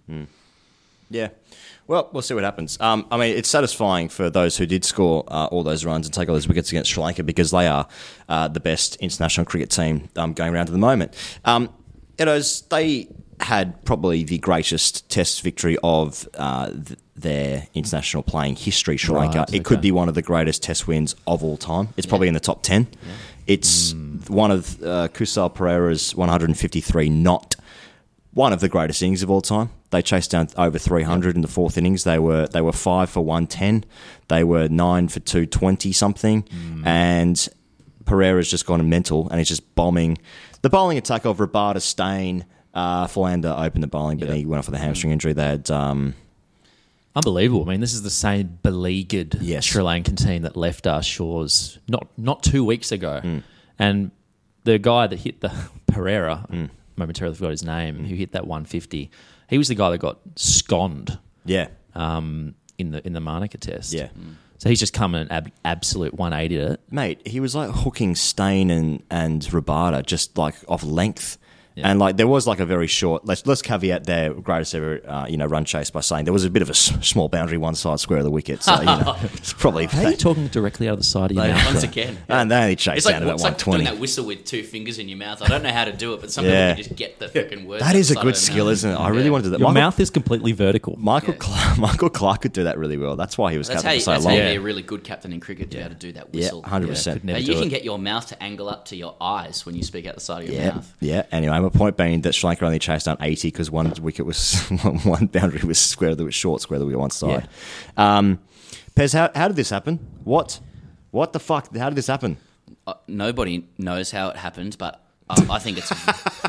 [SPEAKER 2] Yeah. Well, we'll see what happens. Um, I mean, it's satisfying for those who did score uh, all those runs and take all those wickets against Sri Lanka because they are uh, the best international cricket team um, going around at the moment. Um, you know, they had probably the greatest Test victory of uh, th- their international playing history, Sri
[SPEAKER 3] Right,
[SPEAKER 2] Lanka. It could
[SPEAKER 3] okay.
[SPEAKER 2] be one of the greatest Test wins of all time. It's probably in the top ten. It's one of uh, Kusal Pereira's one hundred fifty-three not one of the greatest innings of all time. They chased down over three hundred in the fourth innings. They were they were five for one ten. They were nine for two twenty something. And Pereira's just gone mental and he's just bombing. The bowling attack of Rabada, Stain, uh, Philander opened the bowling, but
[SPEAKER 3] Yeah.
[SPEAKER 2] then he went off with a hamstring injury. They had um,
[SPEAKER 3] Unbelievable. I mean, this is the same beleaguered
[SPEAKER 2] Yes.
[SPEAKER 3] Sri Lankan team that left our shores not not two weeks ago.
[SPEAKER 2] Mm.
[SPEAKER 3] And the guy that hit the Pereira,
[SPEAKER 2] Mm.
[SPEAKER 3] momentarily forgot his name, who hit that one fifty, he was the guy that got sconned
[SPEAKER 2] yeah,
[SPEAKER 3] um, in the in the Manica test.
[SPEAKER 2] Yeah.
[SPEAKER 3] So he's just come in an ab- absolute one eighty at it.
[SPEAKER 2] mate. He was like hooking Stain and and Rabada just like off length.
[SPEAKER 3] Yeah.
[SPEAKER 2] And like there was like a very short. Let's let's caveat their greatest ever, uh, you know, run chase by saying there was a bit of a s- small boundary one side square of the wicket. So you know, it's probably.
[SPEAKER 3] How are you talking directly out of the side of your
[SPEAKER 4] Like,
[SPEAKER 3] mouth?
[SPEAKER 4] once
[SPEAKER 3] there?
[SPEAKER 4] again.
[SPEAKER 2] And they only chased
[SPEAKER 4] It's like,
[SPEAKER 2] down about
[SPEAKER 4] it's
[SPEAKER 2] one
[SPEAKER 4] like doing
[SPEAKER 2] twenty.
[SPEAKER 4] that whistle with two fingers in your mouth. I don't know how to do it, but some
[SPEAKER 2] Yeah.
[SPEAKER 4] people can just get the freaking words.
[SPEAKER 2] That is a
[SPEAKER 4] outside
[SPEAKER 2] good
[SPEAKER 4] of their
[SPEAKER 2] skill,
[SPEAKER 4] mouth.
[SPEAKER 2] isn't it? I really
[SPEAKER 4] Yeah.
[SPEAKER 2] wanted to do that.
[SPEAKER 3] Your
[SPEAKER 2] Michael,
[SPEAKER 3] mouth is completely vertical.
[SPEAKER 2] Michael Clark, Michael Clark could do that really well. That's why he was
[SPEAKER 4] That's
[SPEAKER 2] captain
[SPEAKER 4] how,
[SPEAKER 2] for
[SPEAKER 4] you,
[SPEAKER 2] so
[SPEAKER 4] that's
[SPEAKER 2] long.
[SPEAKER 4] how you
[SPEAKER 3] Yeah.
[SPEAKER 4] be a really good captain in cricket to be able to do that
[SPEAKER 2] Yeah,
[SPEAKER 4] whistle.
[SPEAKER 2] hundred
[SPEAKER 3] could
[SPEAKER 2] percent.
[SPEAKER 3] never
[SPEAKER 4] Now,
[SPEAKER 3] do
[SPEAKER 4] you can
[SPEAKER 3] it.
[SPEAKER 4] get your mouth to angle up to your eyes when you speak out the side of your
[SPEAKER 2] Yeah,
[SPEAKER 4] mouth.
[SPEAKER 2] yeah. Anyway, my point being that Sri Lanka only chased down eighty because one wicket was one boundary was square, that was short, square that was one side. Um, Pez, how how did this happen? What what the fuck? How did this happen?
[SPEAKER 4] Uh, nobody knows how it happened, but uh, I think it's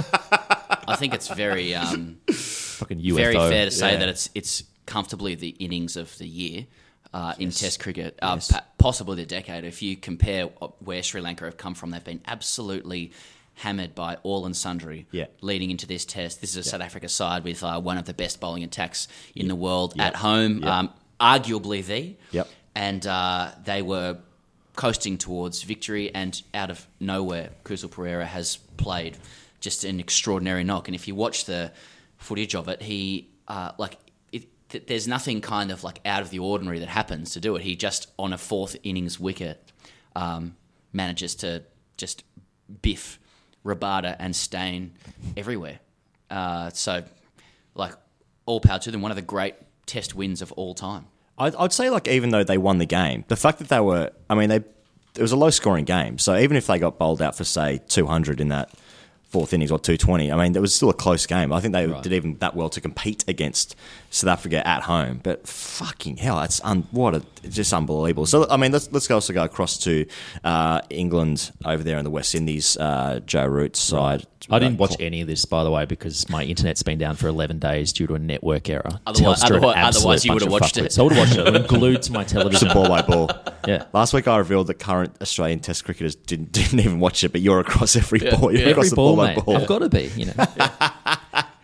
[SPEAKER 4] I think it's very um,
[SPEAKER 3] Fucking U F O.
[SPEAKER 4] very fair to say
[SPEAKER 2] yeah.
[SPEAKER 4] that it's it's comfortably the innings of the year uh, in Test cricket, uh,
[SPEAKER 2] Yes.
[SPEAKER 4] pa- possibly the decade. If you compare where Sri Lanka have come from, they've been absolutely hammered by all and sundry
[SPEAKER 2] Yeah.
[SPEAKER 4] leading into this Test. This is a South Africa side with uh, one of the best bowling attacks in the world at home, um, arguably the.
[SPEAKER 2] Yep.
[SPEAKER 4] And uh, they were coasting towards victory, and out of nowhere, Kusal Pereira has played just an extraordinary knock. And if you watch the footage of it, he uh, like it, th- there's nothing kind of like out of the ordinary that happens to do it. He just on a fourth innings wicket um, manages to just biff Rabada and Stain everywhere. Uh, so, like, all power to them. One of the great Test wins of all time.
[SPEAKER 2] I'd, I'd say like even though they won the game, the fact that they were, I mean, they it was a low scoring game. So even if they got bowled out for say two hundred in that fourth innings or two twenty, I mean, it was still a close game. I think they
[SPEAKER 3] Right.
[SPEAKER 2] did even that well to compete against South Africa at home. But fucking hell, that's un, what a it's just unbelievable. So I mean, let's let's also go across to uh, England over there in the West Indies, uh, Joe Root's side.
[SPEAKER 3] I didn't
[SPEAKER 2] Uh,
[SPEAKER 3] watch any of this, by the way, because my internet's been down for eleven days due to a network error.
[SPEAKER 4] Otherwise-
[SPEAKER 3] Telstra, an
[SPEAKER 4] otherwise-
[SPEAKER 3] absolute
[SPEAKER 4] otherwise you
[SPEAKER 3] bunch
[SPEAKER 4] would have
[SPEAKER 3] of
[SPEAKER 4] watched it.
[SPEAKER 3] fuckwits. I would have watched it. I've been glued to my television.
[SPEAKER 2] ball by ball.
[SPEAKER 3] Yeah.
[SPEAKER 2] Last week I revealed that current Australian Test cricketers didn't didn't even watch it, but you're across every ball. You're
[SPEAKER 4] yeah.
[SPEAKER 2] across
[SPEAKER 3] Every
[SPEAKER 2] the
[SPEAKER 3] ball,
[SPEAKER 2] ball by
[SPEAKER 3] mate.
[SPEAKER 2] ball.
[SPEAKER 3] I've got to be, you know.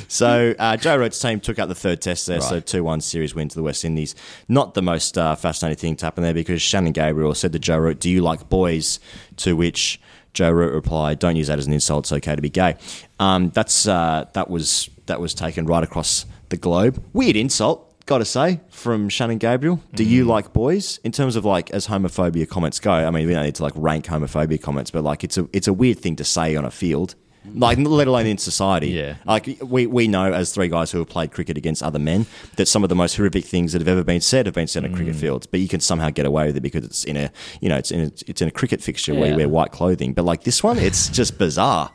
[SPEAKER 2] So uh, Joe Root's team took out the third test there, so
[SPEAKER 3] Right.
[SPEAKER 2] two one series win to the West Indies. Not the most uh, fascinating thing to happen there because Shannon Gabriel said to Joe Root, "Do you like boys?" To which Joe Root replied, "Don't use that as an insult. It's okay to be gay." Um, that's uh, that was that was taken right across the globe. Weird insult. Got to say, from Shannon Gabriel, do you like boys? In terms of like as homophobia comments go, I mean, we don't need to like rank homophobia comments, but like it's a it's a weird thing to say on a field, like let alone in society.
[SPEAKER 3] Yeah.
[SPEAKER 2] Like we we know as three guys who have played cricket against other men that some of the most horrific things that have ever been said have been said on cricket fields, but you can somehow get away with it because it's in a you know it's in a, it's in a cricket fixture where you
[SPEAKER 3] Yeah.
[SPEAKER 2] wear white clothing. But like this one, it's just bizarre.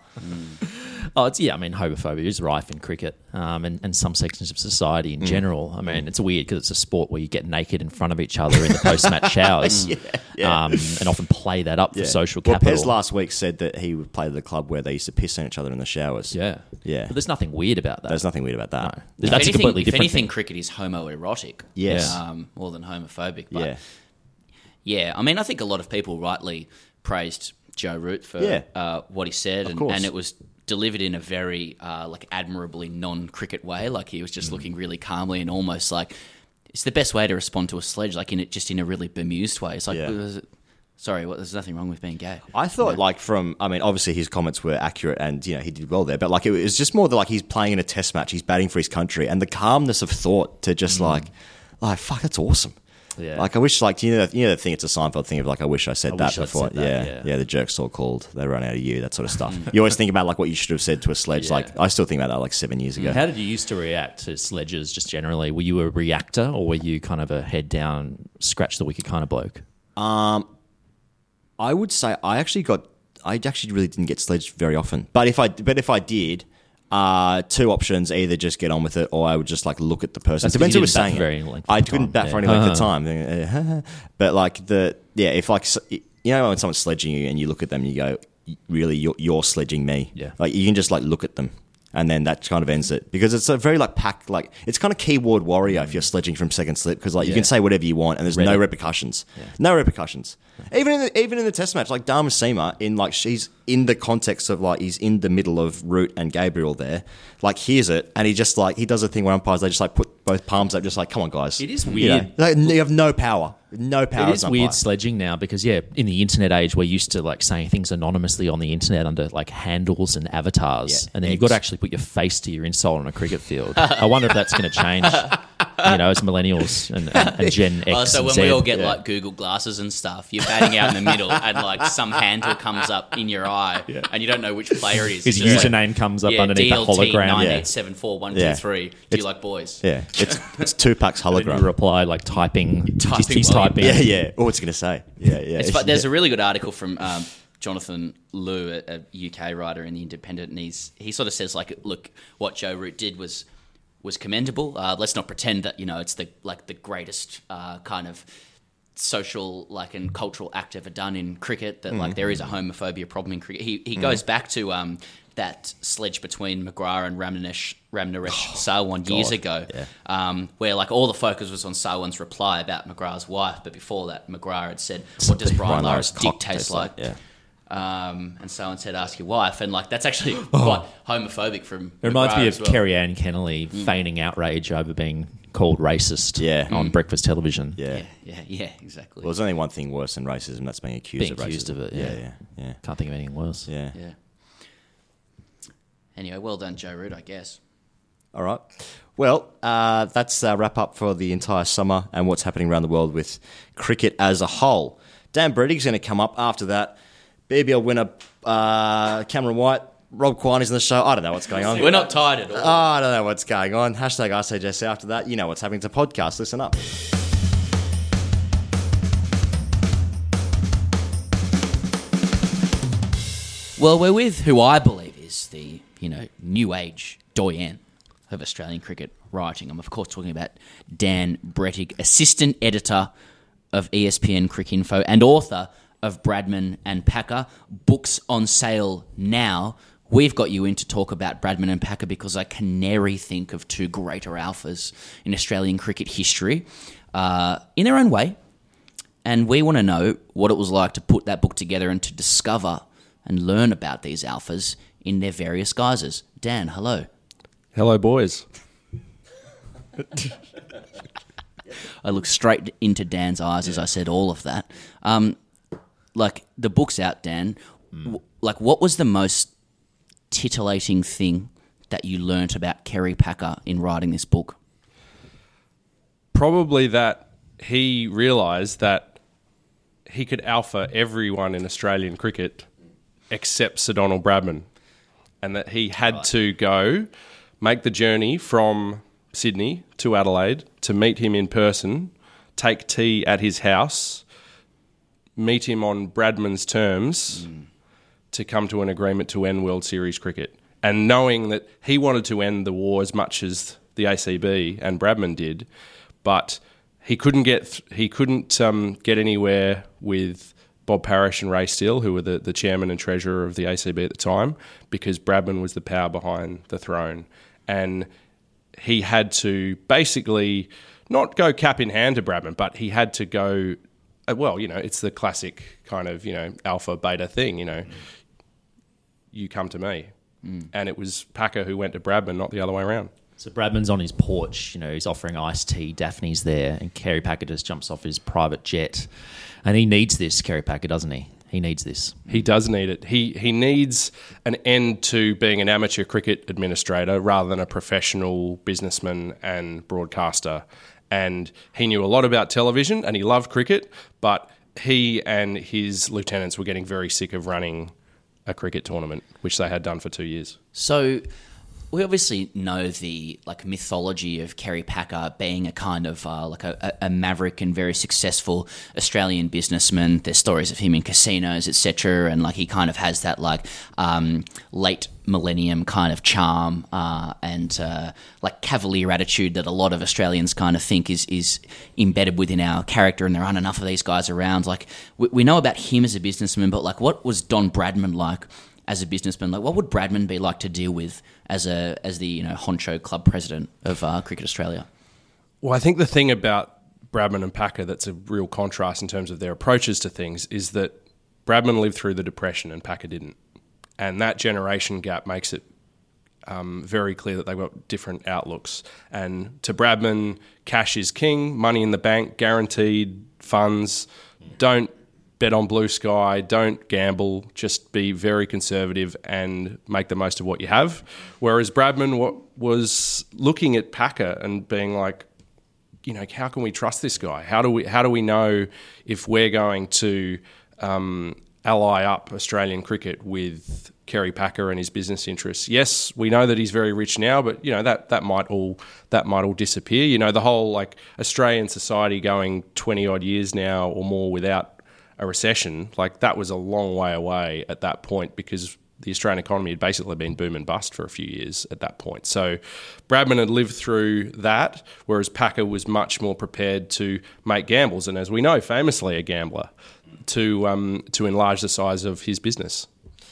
[SPEAKER 3] Oh, it's yeah. I mean, homophobia is rife in cricket, um, and, and some sections of society
[SPEAKER 2] Mm.
[SPEAKER 3] in general. I mean, it's weird because it's a sport where you get naked in front of each other in the post-match showers,
[SPEAKER 2] yeah.
[SPEAKER 3] Um, and often play that up for
[SPEAKER 2] Yeah.
[SPEAKER 3] social
[SPEAKER 2] Well,
[SPEAKER 3] capital.
[SPEAKER 2] Pez last week said that he would play at the club where they used to piss on each other in the showers.
[SPEAKER 3] yeah,
[SPEAKER 2] Yeah.
[SPEAKER 3] But there's nothing weird about that.
[SPEAKER 2] There's nothing weird about that.
[SPEAKER 3] No.
[SPEAKER 4] If
[SPEAKER 3] That's a
[SPEAKER 4] anything,
[SPEAKER 3] completely
[SPEAKER 4] if
[SPEAKER 3] different
[SPEAKER 4] anything,
[SPEAKER 3] thing.
[SPEAKER 4] cricket is homoerotic.
[SPEAKER 2] Yes.
[SPEAKER 4] Um, more than homophobic. But
[SPEAKER 2] Yeah.
[SPEAKER 4] yeah, I mean, I think a lot of people rightly praised Joe Root for
[SPEAKER 2] Yeah.
[SPEAKER 4] uh, what he said, and,
[SPEAKER 2] course.
[SPEAKER 4] and it was delivered in a very uh, like admirably non-cricket way. Like he was
[SPEAKER 2] Mm.
[SPEAKER 4] just looking really calmly and almost like it's the best way to respond to a sledge, like in it just in a really bemused way. It's like,
[SPEAKER 2] Yeah.
[SPEAKER 4] "Was it- sorry, what, there's nothing wrong with being gay.
[SPEAKER 2] I thought, like, from, I mean, obviously his comments were accurate and, you know, he did well there, but, like, it was just more that, like, he's playing in a test match, he's batting for his country, and the calmness of thought to just, like, like, fuck, that's awesome.
[SPEAKER 3] Yeah.
[SPEAKER 2] Like, I wish, like, you know, you know the thing, it's a Seinfeld thing of, like, I wish I said
[SPEAKER 3] I
[SPEAKER 2] that
[SPEAKER 3] wish I'd
[SPEAKER 2] before.
[SPEAKER 3] said that,
[SPEAKER 2] yeah,
[SPEAKER 3] yeah.
[SPEAKER 2] yeah, the jerk's all called, they run out of you, that sort of stuff. You always think about, like, what you should have said to a sledge.
[SPEAKER 3] Yeah.
[SPEAKER 2] Like, I still think about that, like, seven years ago.
[SPEAKER 3] How did you used to react to sledges just generally? Were you a reactor or were you kind of a head down, scratch the wicket kind of bloke?
[SPEAKER 2] Um, I would say I actually got. I actually really didn't get sledged very often. But if I, but if I did, uh, two options: either just get on with it, or I would just like look at the person.
[SPEAKER 3] That's
[SPEAKER 2] Depends
[SPEAKER 3] because
[SPEAKER 2] who
[SPEAKER 3] you
[SPEAKER 2] was
[SPEAKER 3] didn't bat
[SPEAKER 2] saying
[SPEAKER 3] for
[SPEAKER 2] it.
[SPEAKER 3] any length
[SPEAKER 2] I
[SPEAKER 3] of
[SPEAKER 2] couldn't
[SPEAKER 3] time,
[SPEAKER 2] bat
[SPEAKER 3] yeah.
[SPEAKER 2] for any length of time. But like the yeah, if like you know when someone's sledging you and you look at them, and you go, really, you're, you're sledging me.
[SPEAKER 3] Yeah.
[SPEAKER 2] Like you can just like look at them. And then that kind of ends it because it's a very like pack like it's kind of keyboard warrior if you're sledging from second slip because like you
[SPEAKER 3] Yeah.
[SPEAKER 2] can say whatever you want and there's no
[SPEAKER 3] Reddit.
[SPEAKER 2] repercussions, no repercussions. Even in the, even in the test match, like Dharma Seema in like she's in the context of like he's in the middle of Root and Gabriel there, like hears it and he just like he does a thing where umpires they just like put both palms up, just like come on guys.
[SPEAKER 3] It is
[SPEAKER 2] You
[SPEAKER 3] weird.
[SPEAKER 2] know, like, you have no power, no power.
[SPEAKER 3] It
[SPEAKER 2] as
[SPEAKER 3] is
[SPEAKER 2] an
[SPEAKER 3] weird
[SPEAKER 2] umpire.
[SPEAKER 3] sledging now because yeah, in the internet age, we're used to like saying things anonymously on the internet under like handles and avatars,
[SPEAKER 2] Yeah,
[SPEAKER 3] and then you've
[SPEAKER 2] eggs.
[SPEAKER 3] got to actually put your face to your insult on a cricket field. I wonder if that's going to change, you know, as millennials and, and, and Gen X.
[SPEAKER 4] Oh, so
[SPEAKER 3] and
[SPEAKER 4] when
[SPEAKER 3] Z.
[SPEAKER 4] we all get
[SPEAKER 2] yeah.
[SPEAKER 4] like Google glasses and stuff, you're batting out in the middle, and like some handle comes up in your eye, and you don't know which player it is.
[SPEAKER 3] his
[SPEAKER 4] It's just
[SPEAKER 3] username
[SPEAKER 4] like,
[SPEAKER 3] comes up
[SPEAKER 4] yeah,
[SPEAKER 3] underneath
[SPEAKER 4] D L
[SPEAKER 3] that
[SPEAKER 4] T
[SPEAKER 3] hologram.
[SPEAKER 4] nine
[SPEAKER 2] Yeah.
[SPEAKER 4] eight seven four one two
[SPEAKER 2] Yeah.
[SPEAKER 4] three. Do
[SPEAKER 2] It's-
[SPEAKER 4] you like boys?
[SPEAKER 2] Yeah, it's it's Tupac's
[SPEAKER 3] Then you
[SPEAKER 2] hologram.
[SPEAKER 3] reply like typing. he's,
[SPEAKER 4] Typing
[SPEAKER 3] he's
[SPEAKER 4] while you-
[SPEAKER 3] typing.
[SPEAKER 2] Yeah, yeah. Oh, it's gonna say. Yeah, yeah.
[SPEAKER 4] It's fu- there's a really good article from um, Jonathan Liu, a, a U K writer in the Independent, and he's he sort of says like, look, what Joe Root did was was commendable. Uh, let's not pretend that you know it's the like the greatest uh, kind of social like and cultural act ever done in cricket. That like there is a homophobia problem in cricket. He he goes back to um, that sledge between McGrath and Ramnaresh Ramnaresh Sarwan years ago,
[SPEAKER 2] yeah.
[SPEAKER 4] um, where like all the focus was on Sarwan's reply about McGrath's wife, but before that, McGrath had said, "What does Brian,
[SPEAKER 2] Brian
[SPEAKER 4] Lara's
[SPEAKER 2] Lara's
[SPEAKER 4] dick
[SPEAKER 2] cock
[SPEAKER 4] taste
[SPEAKER 2] taste
[SPEAKER 4] like?"
[SPEAKER 2] like, yeah.
[SPEAKER 4] Um, and Sarwan said, "Ask your wife," and like that's actually quite homophobic from.
[SPEAKER 3] It reminds
[SPEAKER 4] McGrath
[SPEAKER 3] me
[SPEAKER 4] as
[SPEAKER 3] of
[SPEAKER 4] well.
[SPEAKER 3] Kerry Ann Kennelly feigning outrage over being called racist
[SPEAKER 2] Yeah.
[SPEAKER 3] on
[SPEAKER 2] Mm.
[SPEAKER 3] breakfast television.
[SPEAKER 2] Yeah.
[SPEAKER 4] Yeah, yeah, yeah, exactly.
[SPEAKER 2] Well, there's only one thing worse than racism. That's being accused
[SPEAKER 3] Being
[SPEAKER 2] of
[SPEAKER 3] accused
[SPEAKER 2] racism.
[SPEAKER 3] of it,
[SPEAKER 2] Yeah,
[SPEAKER 3] yeah.
[SPEAKER 2] yeah, yeah.
[SPEAKER 3] Can't think of anything worse.
[SPEAKER 2] yeah.
[SPEAKER 4] yeah. Anyway, well done, Joe Root, I guess.
[SPEAKER 2] All right. Well, uh, that's a wrap up for the entire summer and what's happening around the world with cricket as a whole. Dan Brettig's going to come up after that. B B L winner uh, Cameron White, Rob Quiney's on the show. I don't know what's going on.
[SPEAKER 4] We're not tired at all.
[SPEAKER 2] Oh, I don't know what's going on. Hashtag I Say Jess after that. You know what's happening to podcast. Listen up.
[SPEAKER 4] Well, we're with who I believe is the, you know, new age doyen of Australian cricket writing. I'm, of course, talking about Dan Brettig, assistant editor of E S P N Cricinfo and author of Bradman and Packer. Books on sale now. We've got you in to talk about Bradman and Packer because I can nary think of two greater alphas in Australian cricket history uh, in their own way. And we want to know what it was like to put that book together and to discover and learn about these alphas in their various guises. Dan, hello.
[SPEAKER 5] Hello, boys.
[SPEAKER 4] I looked straight into Dan's eyes as I said all of that. Um, like, the book's out, Dan. Mm. W- like, what was the most titillating thing that you learnt about Kerry Packer in writing this book?
[SPEAKER 5] Probably that he realised that he could alpha everyone in Australian cricket except Sir Donald Bradman, and that he had right. to go make the journey from Sydney to Adelaide to meet him in person, take tea at his house, meet him on Bradman's terms mm. to come to an agreement to end World Series cricket. And knowing that he wanted to end the war as much as the A C B and Bradman did, but he couldn't get th- he couldn't um, get anywhere with Bob Parish and Ray Steele, who were the, the chairman and treasurer of the A C B at the time, because Bradman was the power behind the throne. And he had to basically not go cap in hand to Bradman, but he had to go, uh, well, you know, it's the classic kind of, you know, alpha beta thing, you know, mm. you come to me. Mm. And it was Packer who went to Bradman, not the other way around.
[SPEAKER 3] So Bradman's on his porch, you know, he's offering iced tea, Daphne's there, and Kerry Packer just jumps off his private jet. And he needs this, Kerry Packer, doesn't he? He needs this.
[SPEAKER 5] He does need it. He he needs an end to being an amateur cricket administrator rather than a professional businessman and broadcaster. And he knew a lot about television and he loved cricket, but he and his lieutenants were getting very sick of running a cricket tournament, which they had done for two years.
[SPEAKER 4] So we obviously know the like mythology of Kerry Packer being a kind of uh, like a, a maverick and very successful Australian businessman. There's stories of him in casinos, et cetera, and like he kind of has that like um, late millennium kind of charm uh, and uh, like cavalier attitude that a lot of Australians kind of think is is embedded within our character, and there aren't enough of these guys around. Like we, we know about him as a businessman, but like what was Don Bradman like as a businessman? Like what would Bradman be like to deal with as a as the you know honcho club president of uh, Cricket Australia?
[SPEAKER 5] Well, I think the thing about Bradman and Packer that's a real contrast in terms of their approaches to things is that Bradman lived through the Depression and Packer didn't. And that generation gap makes it um, very clear that they've got different outlooks. And to Bradman, cash is king, money in the bank, guaranteed funds. Don't bet on blue sky, don't gamble, just be very conservative and make the most of what you have. Whereas Bradman what, was looking at Packer and being like, you know, how can we trust this guy? How do we how do we know if we're going to um, ally up Australian cricket with Kerry Packer and his business interests? Yes, we know that he's very rich now, but you know that that might all that might all disappear. You know, the whole like Australian society going twenty odd years now or more without a recession, like that was a long way away at that point, because the Australian economy had basically been boom and bust for a few years at that point. So Bradman had lived through that, whereas Packer was much more prepared to make gambles, and as we know, famously a gambler, to um, to enlarge the size of his business.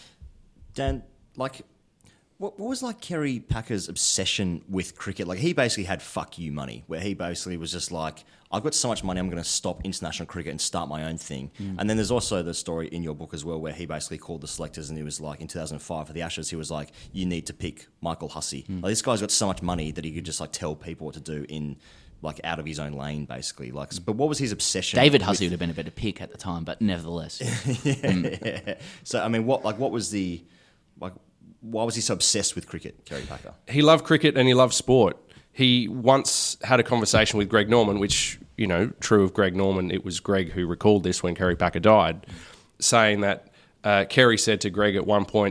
[SPEAKER 2] Dan, like, what, what was like Kerry Packer's obsession with cricket? Like, he basically had fuck you money, where he basically was just like, I've got so much money, I'm going to stop international cricket and start my own thing. Mm. And then there's also the story in your book as well, where he basically called the selectors and he was like, in two thousand five for the Ashes, he was like, you need to pick Michael Hussey. Mm. Like, this guy's got so much money that he could just like tell people what to do in like out of his own lane, basically. Like, but what was his obsession?
[SPEAKER 4] David Hussey with... would have been a better pick at the time, but nevertheless.
[SPEAKER 2] yeah, mm. yeah. So, I mean, what like what was the like? Why was he so obsessed with cricket, Kerry Packer?
[SPEAKER 5] He loved cricket and he loved sport. He once had a conversation with Greg Norman, which, you know, true of Greg Norman, it was Greg who recalled this when Kerry Packer died, saying that uh, Kerry said to Greg at one point,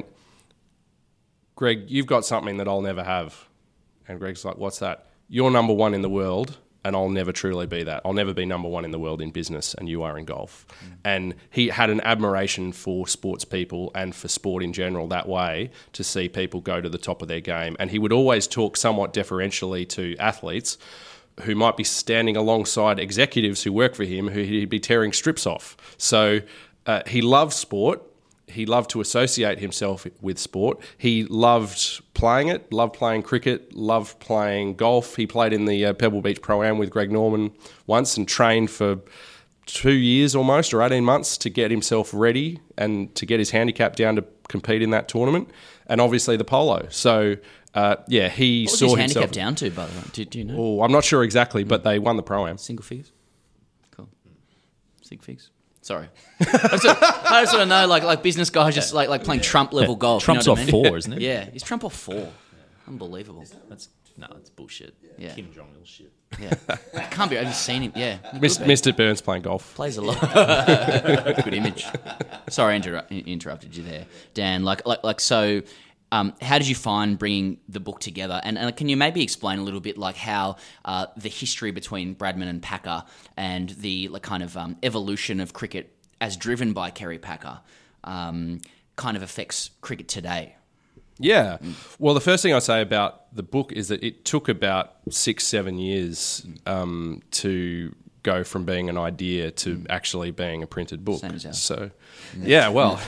[SPEAKER 5] Greg, you've got something that I'll never have. And Greg's like, what's that? You're number one in the world and I'll never truly be that. I'll never be number one in the world in business and you are in golf. Mm. And he had an admiration for sports people and for sport in general that way, to see people go to the top of their game. And he would always talk somewhat deferentially to athletes who might be standing alongside executives who work for him, who he'd be tearing strips off. So uh, he loved sport. He loved to associate himself with sport. He loved playing it, loved playing cricket, loved playing golf. He played in the uh, Pebble Beach Pro-Am with Greg Norman once and trained for two years almost, or eighteen months, to get himself ready and to get his handicap down to compete in that tournament, and obviously the polo. So, uh, yeah, he
[SPEAKER 4] What was
[SPEAKER 5] saw
[SPEAKER 4] his
[SPEAKER 5] himself.
[SPEAKER 4] handicap down to, by the way? Do, do you know?
[SPEAKER 5] Oh, I'm not sure exactly, but they won the Pro-Am.
[SPEAKER 4] Single figures? Cool. Single figures? Sorry. I just, I just want to know, like, like business guys just like like playing Trump level golf.
[SPEAKER 3] Trump's
[SPEAKER 4] you know what
[SPEAKER 3] off
[SPEAKER 4] I mean?
[SPEAKER 3] four, isn't it?
[SPEAKER 4] Yeah, is Trump off four? Unbelievable.
[SPEAKER 3] That's no, it's bullshit.
[SPEAKER 4] Yeah.
[SPEAKER 3] Kim Jong Il shit.
[SPEAKER 4] Yeah, can't be. I've just seen him. Yeah,
[SPEAKER 5] Mis- Mister Burns playing golf.
[SPEAKER 4] plays a lot. Good image. Sorry, I inter- interrupted you there, Dan. Like, like, like. So, um, how did you find bringing the book together? And, and can you maybe explain a little bit, like how uh, the history between Bradman and Packer and the like kind of um, evolution of cricket as driven by Kerry Packer um, kind of affects cricket today?
[SPEAKER 5] Yeah. Well, the first thing I'd say about the book is that it took about six, seven years um, to go from being an idea to actually being a printed book.
[SPEAKER 4] Same as ours.
[SPEAKER 5] So, yeah, well.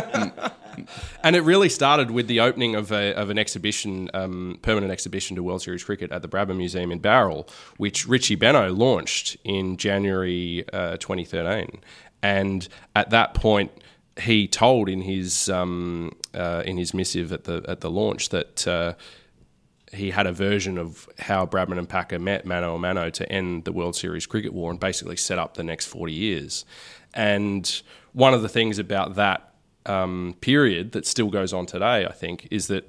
[SPEAKER 5] And it really started with the opening of, a, of an exhibition, um, permanent exhibition to World Series cricket at the Bradman Museum in Bowral, which Richie Benaud launched in January uh, twenty thirteen. And at that point, he told in his um, uh, in his missive at the at the launch that uh, he had a version of how Bradman and Packer met mano a mano to end the World Series cricket war and basically set up the next forty years. And one of the things about that um, period that still goes on today, I think, is that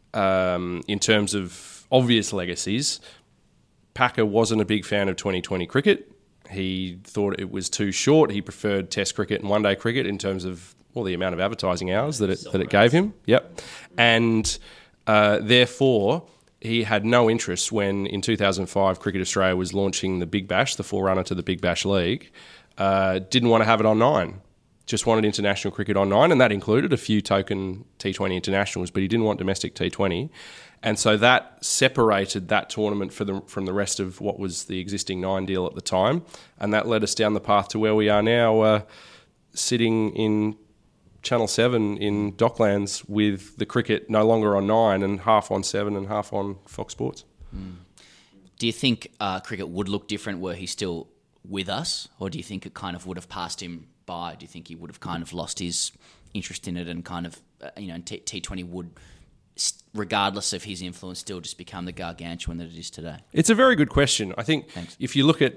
[SPEAKER 5] um, in terms of obvious legacies, Packer wasn't a big fan of twenty twenty cricket. He thought it was too short. He preferred Test cricket and one-day cricket in terms of well, the amount of advertising hours that it that it gave him. Yep, and uh, therefore he had no interest when in two thousand five Cricket Australia was launching the Big Bash, the forerunner to the Big Bash League. Uh, didn't want to have it on Nine. Just wanted international cricket on Nine, and that included a few token T twenty internationals, but he didn't want domestic T twenty. And so that separated that tournament for the, from the rest of what was the existing Nine deal at the time. And that led us down the path to where we are now, uh, sitting in Channel seven in Docklands with the cricket no longer on Nine and half on seven and half on Fox Sports.
[SPEAKER 4] Mm. Do you think uh, cricket would look different were he still with us? Or do you think it kind of would have passed him by? Do you think he would have kind of lost his interest in it and kind of, uh, you know, T- T20 would, regardless of his influence, still just become the gargantuan that it is today?
[SPEAKER 5] It's a very good question. I think
[SPEAKER 4] Thanks.
[SPEAKER 5] if you look at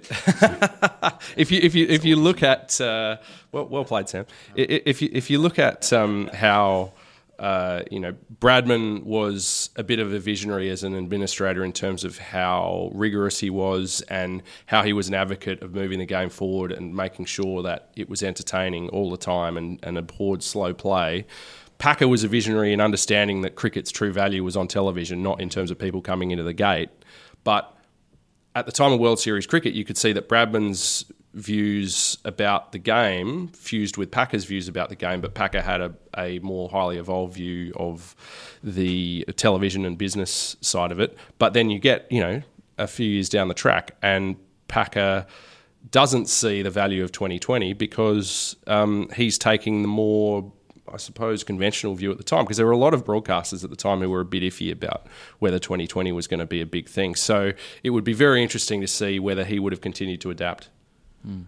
[SPEAKER 5] if you if you if you look at uh, well, well played, Sam. If you if you look at um, how uh, you know Bradman was a bit of a visionary as an administrator in terms of how rigorous he was and how he was an advocate of moving the game forward and making sure that it was entertaining all the time and, and abhorred slow play. Packer was a visionary in understanding that cricket's true value was on television, not in terms of people coming into the gate. But at the time of World Series cricket, you could see that Bradman's views about the game fused with Packer's views about the game, but Packer had a, a more highly evolved view of the television and business side of it. But then you get, you know, a few years down the track and Packer doesn't see the value of twenty twenty because um, he's taking the more, I suppose, conventional view at the time, because there were a lot of broadcasters at the time who were a bit iffy about whether twenty twenty was going to be a big thing. So it would be very interesting to see whether he would have continued to adapt.
[SPEAKER 2] Mm.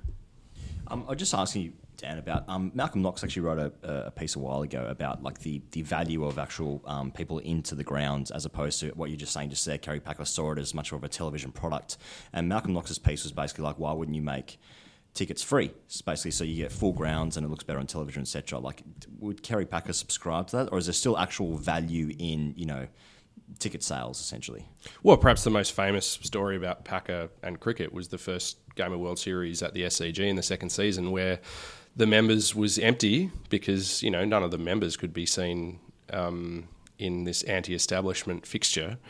[SPEAKER 2] Um, I was just asking you, Dan, about um, Malcolm Knox actually wrote a, a piece a while ago about like the, the value of actual um, people into the grounds as opposed to what you're just saying just there. Kerry Packer saw it as much more of a television product. And Malcolm Knox's piece was basically like, why wouldn't you make tickets free? It's basically so you get full grounds and it looks better on television, et cetera. Like, would Kerry Packer subscribe to that, or is there still actual value in, you know, ticket sales essentially?
[SPEAKER 5] Well, perhaps the most famous story about Packer and cricket was the first Game of World Series at the S C G in the second season, where the members was empty because, you know, none of the members could be seen um, in this anti-establishment fixture.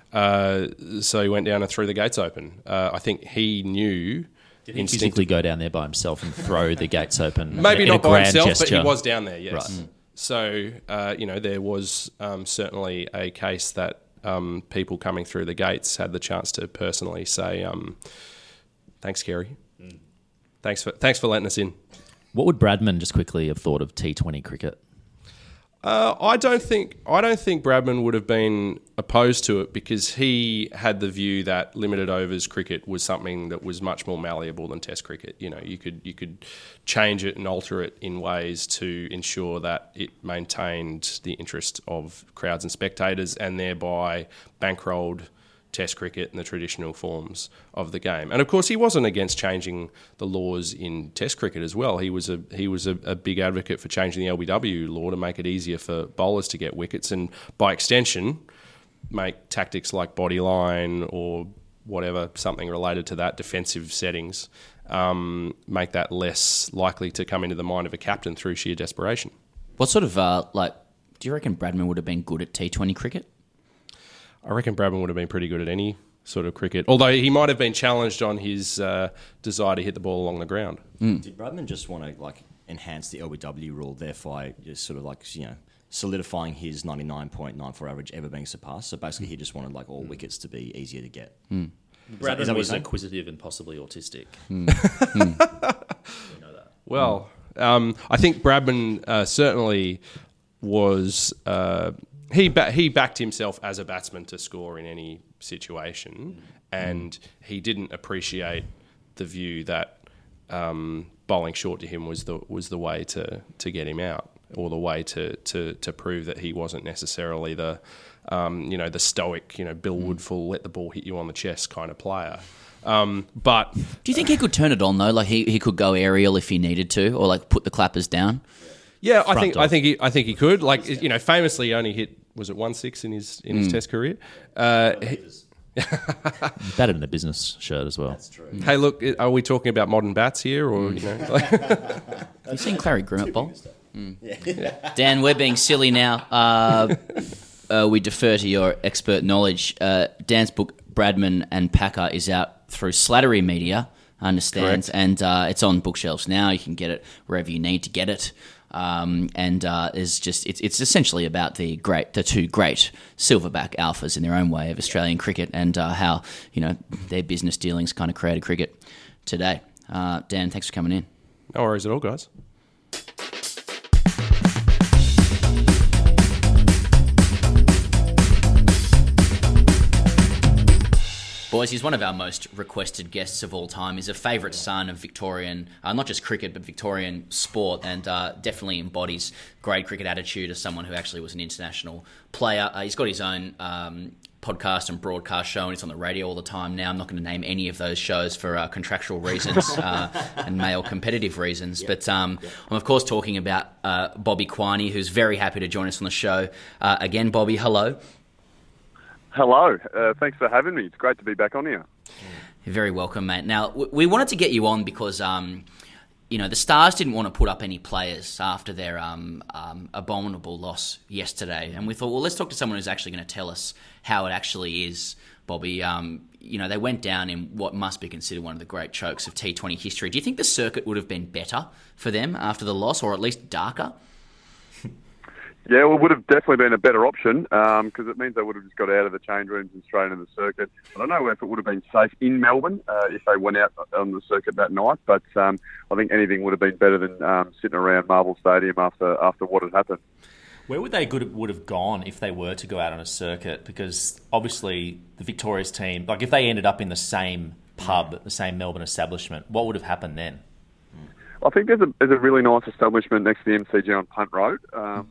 [SPEAKER 5] Uh, so he went down and threw the gates open. Uh, I think he knew.
[SPEAKER 3] Did he physically go down there by himself and throw the gates open?
[SPEAKER 5] Maybe
[SPEAKER 3] in
[SPEAKER 5] not
[SPEAKER 3] a
[SPEAKER 5] by
[SPEAKER 3] grand
[SPEAKER 5] himself,
[SPEAKER 3] gesture?
[SPEAKER 5] but he was down there, yes.
[SPEAKER 3] Right.
[SPEAKER 5] Mm. So, uh, you know, there was um, certainly a case that um, people coming through the gates had the chance to personally say, um, thanks, Kerry. Mm. Thanks for thanks for letting us in.
[SPEAKER 3] What would Bradman just quickly have thought of T twenty cricket?
[SPEAKER 5] Uh, I don't think I don't think Bradman would have been opposed to it because he had the view that limited overs cricket was something that was much more malleable than Test cricket. You know, you could you could change it and alter it in ways to ensure that it maintained the interest of crowds and spectators, and thereby bankrolled Test cricket and the traditional forms of the game. And of course, he wasn't against changing the laws in Test cricket as well. He was a he was a, a big advocate for changing the L B W law to make it easier for bowlers to get wickets, and by extension, make tactics like body line or whatever, something related to that, defensive settings, um, make that less likely to come into the mind of a captain through sheer desperation.
[SPEAKER 4] What sort of, uh, like, do you reckon Bradman would have been good at T twenty cricket?
[SPEAKER 5] I reckon Bradman would have been pretty good at any sort of cricket, although he might have been challenged on his uh, desire to hit the ball along the ground.
[SPEAKER 2] Mm. Did Bradman just want to like enhance the L B W rule, thereby just sort of like, you know, solidifying his ninety-nine point nine four average ever being surpassed? So basically, he just wanted like all wickets to be easier to get.
[SPEAKER 4] Mm.
[SPEAKER 3] Bradman
[SPEAKER 2] is that
[SPEAKER 3] was
[SPEAKER 2] what
[SPEAKER 3] inquisitive and possibly autistic.
[SPEAKER 4] Mm. mm.
[SPEAKER 3] We know that.
[SPEAKER 5] Well, um, I think Bradman uh, certainly was. Uh, He ba- he backed himself as a batsman to score in any situation, and he didn't appreciate the view that um, bowling short to him was the was the way to, to get him out, or the way to, to, to prove that he wasn't necessarily the um, you know the stoic, you know, Bill Woodfull, let the ball hit you on the chest kind of player. Um, but
[SPEAKER 4] Do you think he could turn it on though? Like he, he could go aerial if he needed to, or like put the clappers down?
[SPEAKER 5] Yeah, I think
[SPEAKER 3] dog.
[SPEAKER 5] I think he I think he could. Like, you know, famously he only hit, was it one six in his in his Test career. Uh, he-
[SPEAKER 3] That in the business shirt as well.
[SPEAKER 2] That's true.
[SPEAKER 5] hey, look, are we talking about modern bats here, or you know? Like,
[SPEAKER 4] Have you seen Clary Grimmett bowl? Mm. Dan, we're being silly now. Uh, uh, we defer to your expert knowledge. Uh, Dan's book, Bradman and Packer, is out through Slattery Media, I understand,
[SPEAKER 5] Correct.
[SPEAKER 4] and uh, it's on bookshelves now. You can get it wherever you need to get it. Um, and uh, is just it's it's essentially about the great the two great silverback alphas in their own way of Australian cricket, and uh, how, you know, their business dealings kind of created cricket today. Uh, Dan, thanks for coming in.
[SPEAKER 5] no worries at all, guys.
[SPEAKER 4] Boys, he's one of our most requested guests of all time. He's a favourite son of Victorian, uh, not just cricket, but Victorian sport, and uh, definitely embodies grade cricket attitude as someone who actually was an international player. Uh, he's got his own um, podcast and broadcast show, and it's on the radio all the time now. I'm not going to name any of those shows for uh, contractual reasons uh, and male competitive reasons. Yep. But um, yep. I'm, of course, talking about uh, Bobby Quiney, who's very happy to join us on the show. Uh, again, Bobby, hello.
[SPEAKER 6] Hello. Uh, thanks for having me. It's great to be back on here.
[SPEAKER 4] You're very welcome, mate. Now, we wanted to get you on because, um, you know, the Stars didn't want to put up any players after their um, um, abominable loss yesterday. And we thought, well, let's talk to someone who's actually going to tell us how it actually is, Bobby. Um, you know, they went down in what must be considered one of the great chokes of T twenty history. Do you think the circuit would have been better for them after the loss, or at least darker?
[SPEAKER 6] Yeah, well, it would have definitely been a better option because um, it means they would have just got out of the change rooms and straight into the circuit. I don't know if it would have been safe in Melbourne uh, if they went out on the circuit that night, but um, I think anything would have been better than um, sitting around Marvel Stadium after after what had happened.
[SPEAKER 3] Where would they good would have gone if they were to go out on a circuit? Because obviously the Victoria's team, like if they ended up in the same pub, the same Melbourne establishment, what would have happened then?
[SPEAKER 6] I think there's a, there's a really nice establishment next to the M C G on Punt Road. Um,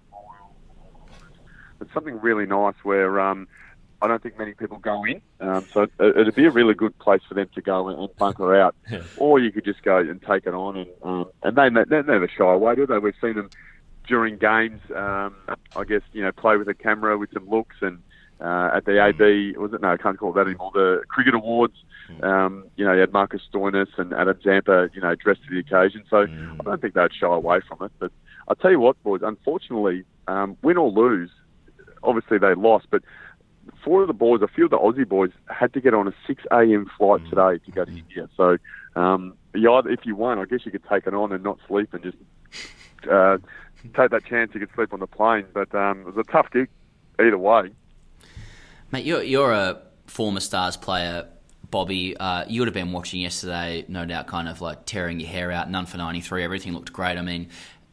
[SPEAKER 6] It's something really nice where um, I don't think many people go in. Um, so it, it'd be a really good place for them to go and, and bunker out.
[SPEAKER 3] Yeah.
[SPEAKER 6] Or you could just go and take it on. And um, and they, they never shy away, do they? We've seen them during games, um, I guess, you know, play with a camera with some looks. And uh, at the A B, was it? No, I can't call it that anymore. The Cricket Awards, um, you know, you had Marcus Stoinis and Adam Zampa, you know, dressed to the occasion. So I don't think they'd shy away from it. But I'll tell you what, boys, unfortunately, um, win or lose, obviously they lost, but four of the boys, a few of the Aussie boys, had to get on a six a.m. flight today to go to India. So um, you either, if you won, I guess you could take it on and not sleep and just uh, take that chance you could sleep on the plane. But um, it was a tough gig either way.
[SPEAKER 4] Mate, you're, you're a former Stars player, Bobby. Uh, you would have been watching yesterday, no doubt, kind of like tearing your hair out, none for ninety-three. Everything looked great. I mean,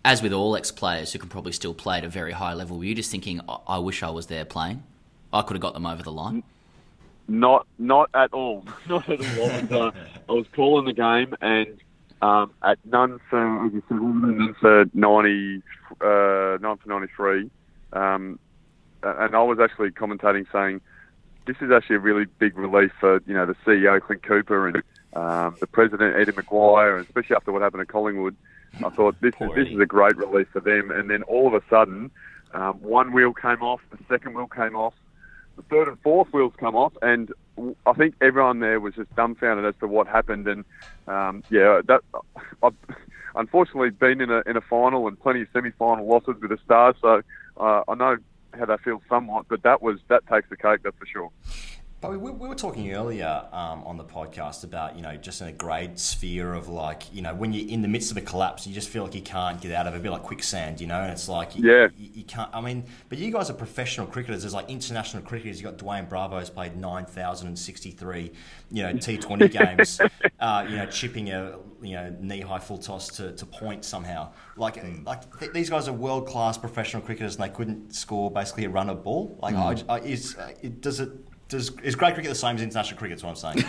[SPEAKER 4] as with all ex-players who can probably still play at a very high level, were you just thinking, I, I wish I was there playing? I could have got them over the line?
[SPEAKER 6] Not, not at all. Not at all. I was, uh, I was calling the game, and um, at none for, as you said, none for ninety, uh, nine for ninety-three, um, and I was actually commentating saying, this is actually a really big relief for, you know, the C E O Clint Cooper and um, the president Eddie McGuire, and especially after what happened at Collingwood. I thought this is this is a great relief for them. And then all of a sudden, um, one wheel came off, the second wheel came off, the third and fourth wheels come off, and I think everyone there was just dumbfounded as to what happened. And um, yeah, that I've unfortunately been in a in a final and plenty of semi-final losses with the Stars, so uh, I know how they feel somewhat. But that was that takes the cake, that's for sure.
[SPEAKER 2] But we, we were talking earlier um, on the podcast about, you know, just in a grade sphere of like, you know, when you're in the midst of a collapse, you just feel like you can't get out of it, a bit like quicksand, you know, and it's like, you,
[SPEAKER 6] yeah.
[SPEAKER 2] you, you can't, I mean, but you guys are professional cricketers. There's like international cricketers. You've got Dwayne Bravo who's played nine thousand sixty-three, you know, T twenty games, uh, you know, chipping a, you know, knee-high full toss to, to point somehow. Like, like th- these guys are world-class professional cricketers and they couldn't score basically a run of ball. Like, mm. I, I, is, uh, it, does it, Does, is grade cricket the same as international cricket? Is what I'm saying.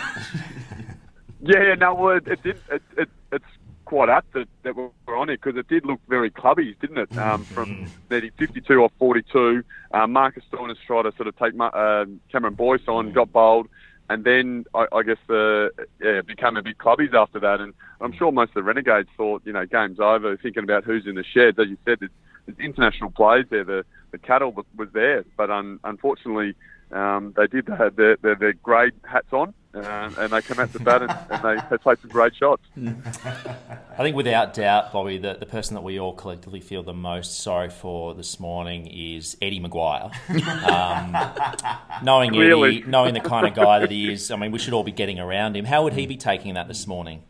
[SPEAKER 6] yeah, yeah, no, well, it, it did. It, it, it's quite apt that, that we're on it because it did look very clubby, didn't it? Um, from nearly fifty-two off forty-two, uh, Marcus Stoinis tried to sort of take uh, Cameron Boyce on, got bowled, and then I, I guess the yeah, it became a bit clubbies after that. And I'm sure most of the Renegades thought, you know, game's over, thinking about who's in the sheds. As you said, there's, there's international plays there. The the cattle was there, but un, unfortunately. Um, they did have their, their, their grade hats on, uh, and they come out to bat and, and they, they played some great shots.
[SPEAKER 3] I think without doubt, Bobby, the, the person that we all collectively feel the most sorry for this morning is Eddie McGuire. Um, knowing
[SPEAKER 6] Clearly.
[SPEAKER 3] Eddie, knowing the kind of guy that he is, I mean, we should all be getting around him. How would he be taking that this morning?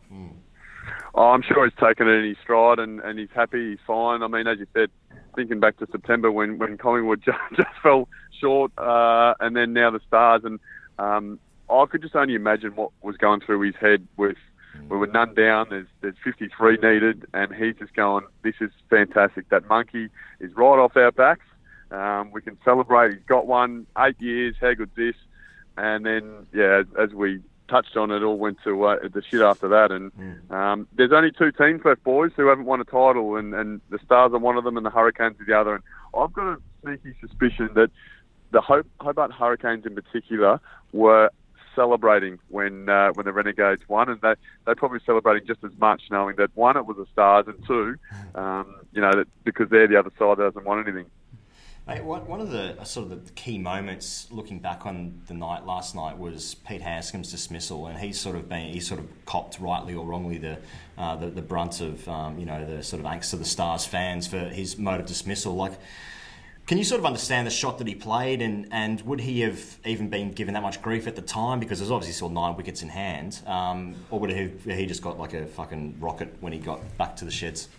[SPEAKER 6] Oh, I'm sure he's taken it in his stride and, and he's happy, he's fine. I mean, as you said, thinking back to September when, when Collingwood just, just fell short uh, and then now the Stars. And um, I could just only imagine what was going through his head with we were none down, there's, there's fifty-three needed, and he's just going, this is fantastic. That monkey is right off our backs. Um, we can celebrate. He's got one, eight years, how good's this? And then, yeah, as we touched on, it all went to uh, the shit after that. And um, there's only two teams left, boys, who haven't won a title, and, and the Stars are one of them and the Hurricanes are the other. And I've got a sneaky suspicion that the Hobart Hurricanes in particular were celebrating when uh, when the Renegades won, and they they probably celebrating just as much, knowing that one, it was the Stars, and two, um, you know, that because they're the other side that doesn't want anything.
[SPEAKER 2] Mate, one of the sort of the key moments looking back on the night last night was Pete Handscomb's dismissal, and he's sort of been he's sort of copped rightly or wrongly the uh, the, the brunt of um, you know the sort of angst of the Stars fans for his mode of dismissal. Like, can you sort of understand the shot that he played, and, and would he have even been given that much grief at the time because there's obviously still nine wickets in hand, um, or would he he just got like a fucking rocket when he got back to the sheds?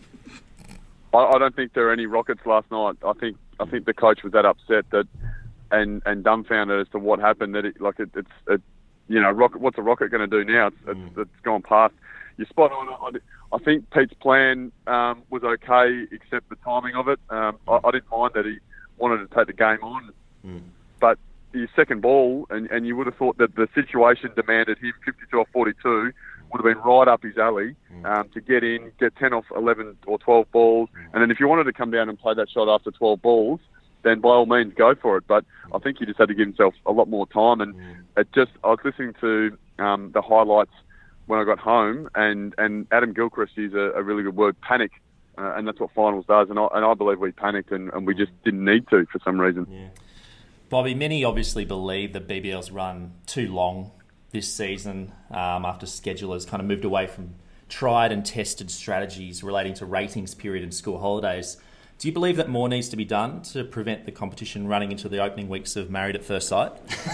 [SPEAKER 6] I, I don't think there were any rockets last night. I think I think the coach was that upset that and, and dumbfounded as to what happened that it, like it, it's it, you know rocket. What's a rocket going to do now? It's, mm. it's, it's gone past. You're spot on. I, I think Pete's plan um, was okay, except the timing of it. Um, I, I didn't mind that he wanted to take the game on, mm. but his second ball, and, and you would have thought that the situation demanded him fifty-two or forty-two. Would have been right up his alley um, to get in, get ten off eleven or twelve balls. And then if you wanted to come down and play that shot after twelve balls, then by all means go for it. But I think he just had to give himself a lot more time. And it just, I was listening to um, the highlights when I got home, and, and Adam Gilchrist used a, a really good word, panic. Uh, and that's what finals does. And I, and I believe we panicked and, and we just didn't need to for some reason.
[SPEAKER 3] Yeah. Bobby, many obviously believe that B B L's run too long this season um, after schedulers kind of moved away from tried and tested strategies relating to ratings period and school holidays. Do you believe that more needs to be done to prevent the competition running into the opening weeks of Married at First Sight?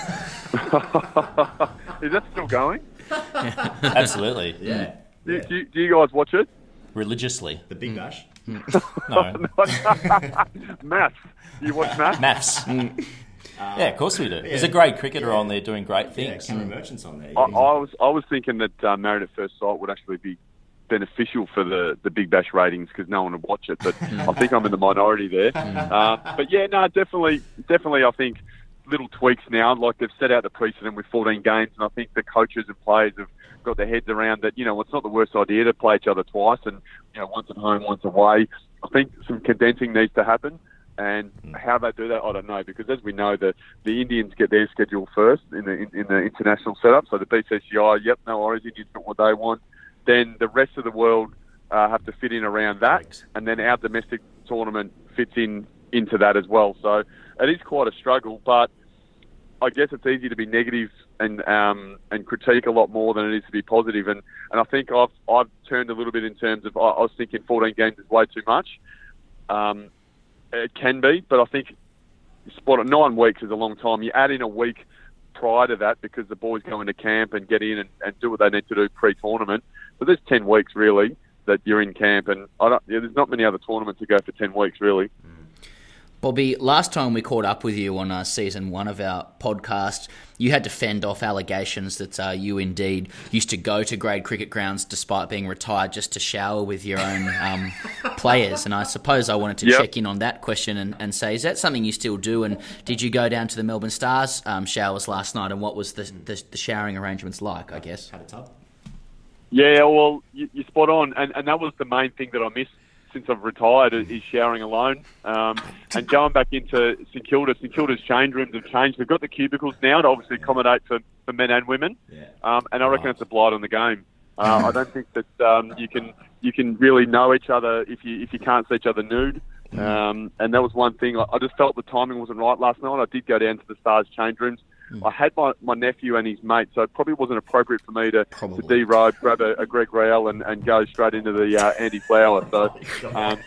[SPEAKER 6] Is that still going?
[SPEAKER 3] Absolutely.
[SPEAKER 2] Yeah.
[SPEAKER 6] Do, do, do you guys watch it?
[SPEAKER 3] Religiously.
[SPEAKER 2] The Big Bash?
[SPEAKER 3] No.
[SPEAKER 6] Maths. Do you watch maths?
[SPEAKER 3] Maths. Uh, yeah, of course we do. Yeah. There's a great cricketer yeah. on there doing great things.
[SPEAKER 2] Yeah, Cameron Merchant's on there.
[SPEAKER 6] I, I was I was thinking that uh, Married at First Sight would actually be beneficial for the, the Big Bash ratings because no one would watch it. But I think I'm in the minority there. Uh, but yeah, no, definitely, definitely. I think little tweaks now, like they've set out the precedent with fourteen games, and I think the coaches and players have got their heads around that. You know, it's not the worst idea to play each other twice, and you know, once at home, once away. I think some condensing needs to happen. And how they do that, I don't know, because as we know, the, the Indians get their schedule first in the in, in the international setup. So the B C C I, yep, no worries, Indians got what they want. Then the rest of the world uh, have to fit in around that, and then our domestic tournament fits in into that as well. So it is quite a struggle, but I guess it's easy to be negative and um, and critique a lot more than it is to be positive. And, and I think I've I've turned a little bit in terms of I, I was thinking fourteen games is way too much. Um, It can be, but I think spot at nine weeks is a long time. You add in a week prior to that because the boys go into camp and get in and, and do what they need to do pre-tournament. But there's ten weeks really that you're in camp, and I don't, yeah, there's not many other tournaments to go for ten weeks really.
[SPEAKER 4] Bobby, last time we caught up with you on uh, season one of our podcast, you had to fend off allegations that uh, you indeed used to go to grade cricket grounds despite being retired just to shower with your own um, players. And I suppose I wanted to
[SPEAKER 6] Yep.
[SPEAKER 4] check in on that question and, and say, is that something you still do? And did you go down to the Melbourne Stars um, showers last night? And what was the, the, the showering arrangements like, I guess?
[SPEAKER 2] Had a tub.
[SPEAKER 6] Yeah, well, you, you're spot on, and, and that was the main thing that I missed since I've retired is showering alone. Um, and going back into St Kilda, St Kilda's change rooms have changed. They've got the cubicles now to obviously accommodate for, for men and women.
[SPEAKER 2] Yeah.
[SPEAKER 6] Um, and I reckon it's a blight on the game. Uh, I don't think that um, you can you can really know each other if you if you can't see each other nude. Um, and that was one thing. I, I just felt the timing wasn't right last night. I did go down to the Stars change rooms. I had my, my nephew and his mate, so it probably wasn't appropriate for me to, to derobe, grab a, a Greg Rowell and, and go straight into the uh, Andy Flower. So um,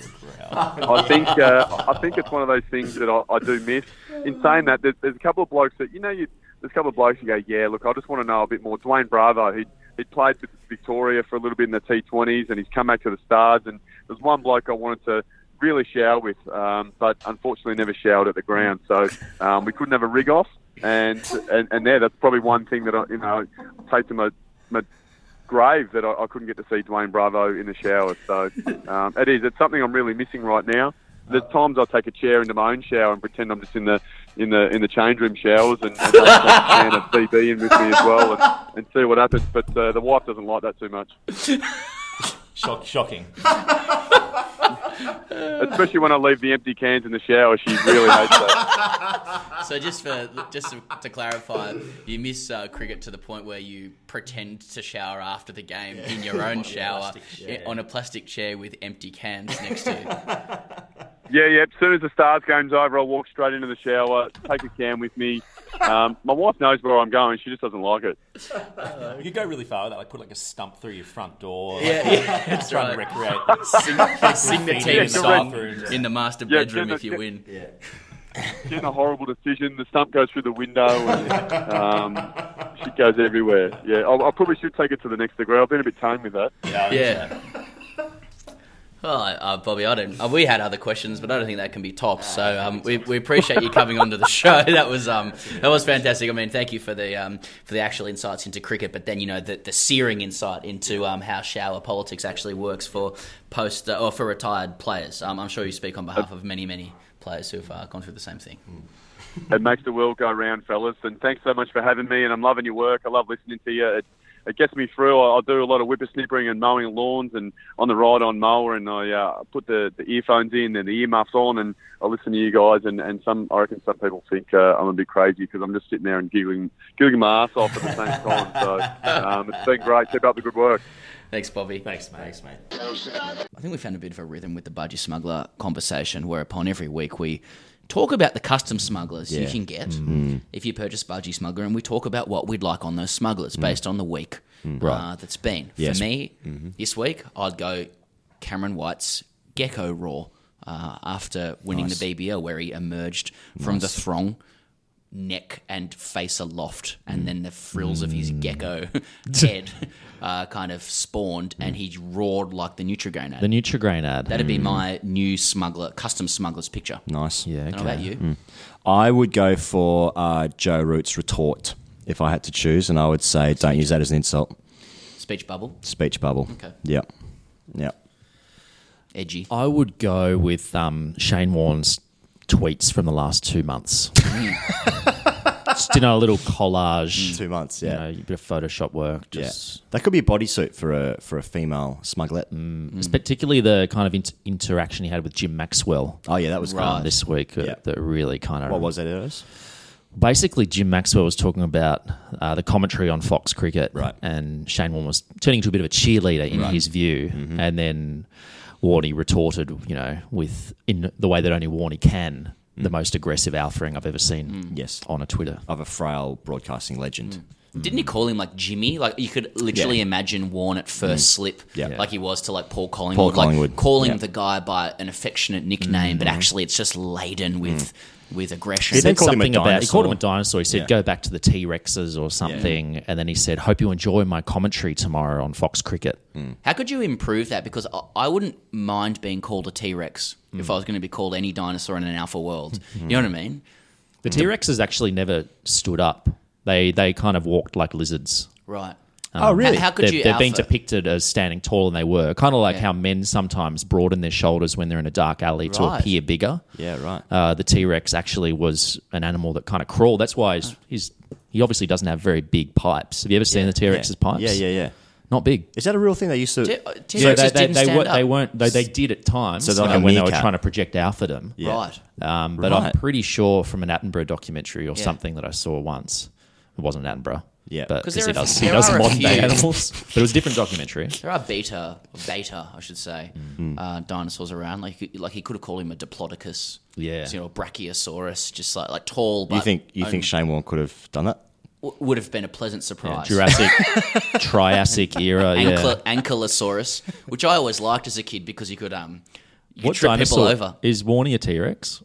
[SPEAKER 6] I think uh, I think it's one of those things that I, I do miss. In saying that, there's, there's a couple of blokes that, you know, you, there's a couple of blokes you go, yeah, look, I just want to know a bit more. Dwayne Bravo, he he played for Victoria for a little bit in the T twenties, and he's come back to the Stars. And there's one bloke I wanted to really shower with, um, but unfortunately never showered at the ground. So um, we couldn't have a rig off. And, and and there, that's probably one thing that I, you know, take to my, my grave that I, I couldn't get to see Dwayne Bravo in the shower. So um, it is. It's something I'm really missing right now. There's times I take a chair into my own shower and pretend I'm just in the in the in the change room showers and, and take a can of B B in with me as well and, and see what happens. But uh, the wife doesn't like that too much.
[SPEAKER 7] Shock, shocking.
[SPEAKER 6] Especially when I leave the empty cans in the shower, she really hates that.
[SPEAKER 4] So just for just to, to clarify, you miss uh, cricket to the point where you pretend to shower after the game in your own shower i- on a plastic chair with empty cans next to you.
[SPEAKER 6] Yeah, yeah. As soon as the Stars game's over, I'll walk straight into the shower, take a can with me. Um, my wife knows where I'm going. She just doesn't like it.
[SPEAKER 7] Uh, you could go really far with that. Like put like a stump through your front door. Like,
[SPEAKER 4] Yeah, yeah, that's
[SPEAKER 7] trying
[SPEAKER 4] right.
[SPEAKER 7] to recreate.
[SPEAKER 4] Sing, sing the
[SPEAKER 7] Yeah,
[SPEAKER 4] team
[SPEAKER 7] correct.
[SPEAKER 4] song
[SPEAKER 7] Bathrooms.
[SPEAKER 4] in the master
[SPEAKER 6] Yeah,
[SPEAKER 4] bedroom
[SPEAKER 6] get
[SPEAKER 4] if
[SPEAKER 6] the-
[SPEAKER 4] you
[SPEAKER 6] get-
[SPEAKER 4] win.
[SPEAKER 6] Getting a horrible decision. The stump goes through the window and um, shit goes everywhere. Yeah, I, I probably should take it to the next degree. I've been a bit tame with that.
[SPEAKER 4] Yeah. Well, uh, Bobby, I don't. Uh, we had other questions, but I don't think that can be topped. So um, we, we appreciate you coming onto the show. That was um, that was fantastic. I mean, thank you for the um, for the actual insights into cricket, but then you know the, the searing insight into um, how shower politics actually works for post uh, or for retired players. Um, I'm sure you speak on behalf of many many players who've uh, gone through the same thing.
[SPEAKER 6] It makes the world go round, fellas. And thanks so much for having me. And I'm loving your work. I love listening to you. It, it gets me through. I, I do a lot of whippersnippering and mowing lawns and on the ride-on mower, and I uh, put the, the earphones in and the earmuffs on, and I listen to you guys. And, and some, I reckon some people think uh, I'm a bit crazy because I'm just sitting there and giggling, giggling my ass off at the same time. So um, it's been great. Keep up the good work.
[SPEAKER 4] Thanks, Bobby.
[SPEAKER 7] Thanks, mate. Thanks, mate.
[SPEAKER 4] I think we found a bit of a rhythm with the Budgie Smuggler conversation, whereupon every week we talk about the custom smugglers you
[SPEAKER 2] Yeah.
[SPEAKER 4] can get if you purchase Budgie Smuggler, and we talk about what we'd like on those smugglers based on the week uh, that's been.
[SPEAKER 2] Yes.
[SPEAKER 4] For me, this week, I'd go Cameron White's Gecko Raw uh, after winning
[SPEAKER 2] Nice.
[SPEAKER 4] the B B L, where he emerged from the throng, neck and face aloft, and then the frills of his gecko head uh, kind of spawned, and he roared like the Nutrigrain ad.
[SPEAKER 3] The Nutrigrain ad.
[SPEAKER 4] That'd be my new smuggler, custom smuggler's picture.
[SPEAKER 2] Nice.
[SPEAKER 3] Yeah,
[SPEAKER 4] I don't
[SPEAKER 3] okay.
[SPEAKER 4] know about you.
[SPEAKER 2] I would go for uh, Joe Root's retort if I had to choose, and I would say don't use that as an insult.
[SPEAKER 4] Speech bubble.
[SPEAKER 2] Speech bubble.
[SPEAKER 4] Okay.
[SPEAKER 2] Yep. Yeah.
[SPEAKER 4] Edgy.
[SPEAKER 3] I would go with um, Shane Warne's tweets from the last two months. Just, you know, a little collage.
[SPEAKER 2] Two months,
[SPEAKER 3] You
[SPEAKER 2] yeah.
[SPEAKER 3] know, a bit of Photoshop work.
[SPEAKER 2] Yeah.
[SPEAKER 3] Just
[SPEAKER 2] That could be a bodysuit for a for a female smuggler.
[SPEAKER 3] It's particularly the kind of inter- interaction he had with Jim Maxwell
[SPEAKER 2] Oh, yeah, that was
[SPEAKER 3] um,
[SPEAKER 2] cool.
[SPEAKER 3] this week uh,
[SPEAKER 2] Yeah.
[SPEAKER 3] that really kind of...
[SPEAKER 2] What was it, Eros?
[SPEAKER 3] Basically, Jim Maxwell was talking about uh, the commentary on Fox Cricket,
[SPEAKER 2] Right.
[SPEAKER 3] and Shane Warne was turning into a bit of a cheerleader in his view,
[SPEAKER 2] Mm-hmm.
[SPEAKER 3] and then Warney retorted, you know, with in the way that only Warney can, the most aggressive alphaing I've ever seen
[SPEAKER 2] Yes.
[SPEAKER 3] on a Twitter.
[SPEAKER 2] Of a frail broadcasting legend.
[SPEAKER 4] Didn't he call him like Jimmy? Like you could literally
[SPEAKER 2] Yeah.
[SPEAKER 4] imagine Warne at first slip,
[SPEAKER 2] Yeah.
[SPEAKER 4] like he was to like Paul Collingwood,
[SPEAKER 2] Paul
[SPEAKER 4] like
[SPEAKER 2] Collingwood.
[SPEAKER 4] calling
[SPEAKER 2] Yeah.
[SPEAKER 4] the guy by an affectionate nickname, but actually it's just laden with with aggression.
[SPEAKER 2] He
[SPEAKER 3] Said
[SPEAKER 2] called him a
[SPEAKER 3] something about he called him a
[SPEAKER 2] dinosaur.
[SPEAKER 3] dinosaur. He said,
[SPEAKER 2] Yeah.
[SPEAKER 3] "Go back to the T Rexes or something," and then he said, "Hope you enjoy my commentary tomorrow on Fox Cricket."
[SPEAKER 4] How could you improve that? Because I- I wouldn't mind being called a T Rex if I was going to be called any dinosaur in an alpha world. You know what I mean?
[SPEAKER 3] The T Rexes actually never stood up. They they kind of walked like lizards.
[SPEAKER 4] Right.
[SPEAKER 2] Oh, really?
[SPEAKER 4] How, how could
[SPEAKER 3] they've,
[SPEAKER 4] you?
[SPEAKER 3] they've been
[SPEAKER 4] alpha-
[SPEAKER 3] depicted as standing taller than they were, kind of like
[SPEAKER 4] Yeah.
[SPEAKER 3] how men sometimes broaden their shoulders when they're in a dark alley to
[SPEAKER 4] Right.
[SPEAKER 3] appear bigger.
[SPEAKER 2] Yeah, right.
[SPEAKER 3] Uh, the T Rex actually was an animal that kind of crawled. That's why he's, he's he obviously doesn't have very big pipes. Have you ever seen the T Rex's
[SPEAKER 2] yeah.
[SPEAKER 3] pipes?
[SPEAKER 2] Yeah, yeah, yeah.
[SPEAKER 3] Not big.
[SPEAKER 2] Is that a real thing they used to...
[SPEAKER 4] T- uh, T
[SPEAKER 3] So
[SPEAKER 4] Rexes
[SPEAKER 3] they, they,
[SPEAKER 4] didn't
[SPEAKER 3] they,
[SPEAKER 4] stand
[SPEAKER 3] were,
[SPEAKER 4] up.
[SPEAKER 3] they weren't. They, they did at times.
[SPEAKER 2] So they're like
[SPEAKER 3] uh,
[SPEAKER 2] a
[SPEAKER 3] when they were
[SPEAKER 2] meerkat.
[SPEAKER 3] trying to project alpha them.
[SPEAKER 2] Yeah.
[SPEAKER 4] Right.
[SPEAKER 3] Um, but
[SPEAKER 2] Right.
[SPEAKER 3] I'm pretty sure from an Attenborough documentary or
[SPEAKER 4] Yeah.
[SPEAKER 3] something that I saw once, it wasn't Attenborough.
[SPEAKER 2] Yeah.
[SPEAKER 3] but
[SPEAKER 4] 'Cause
[SPEAKER 3] because
[SPEAKER 4] there
[SPEAKER 3] he
[SPEAKER 4] are-
[SPEAKER 3] does, he
[SPEAKER 4] there
[SPEAKER 3] does
[SPEAKER 4] are a
[SPEAKER 3] modern day
[SPEAKER 4] few.
[SPEAKER 3] animals, but it was a different documentary.
[SPEAKER 4] There are beta, beta, I should say, uh, dinosaurs around. Like, he- like he could have called him a Diplodocus.
[SPEAKER 3] Yeah.
[SPEAKER 4] you know, a Brachiosaurus, just like like tall. But
[SPEAKER 2] You think you think Shane Warne could have done that?
[SPEAKER 4] w- would have been a pleasant surprise.
[SPEAKER 3] Jurassic, Triassic era.
[SPEAKER 4] Ankle-
[SPEAKER 3] Yeah.
[SPEAKER 4] Ankylosaurus, which I always liked as a kid because you could um, you could
[SPEAKER 3] What
[SPEAKER 4] trip people
[SPEAKER 3] dinosaur
[SPEAKER 4] over.
[SPEAKER 3] is Warney a T Rex?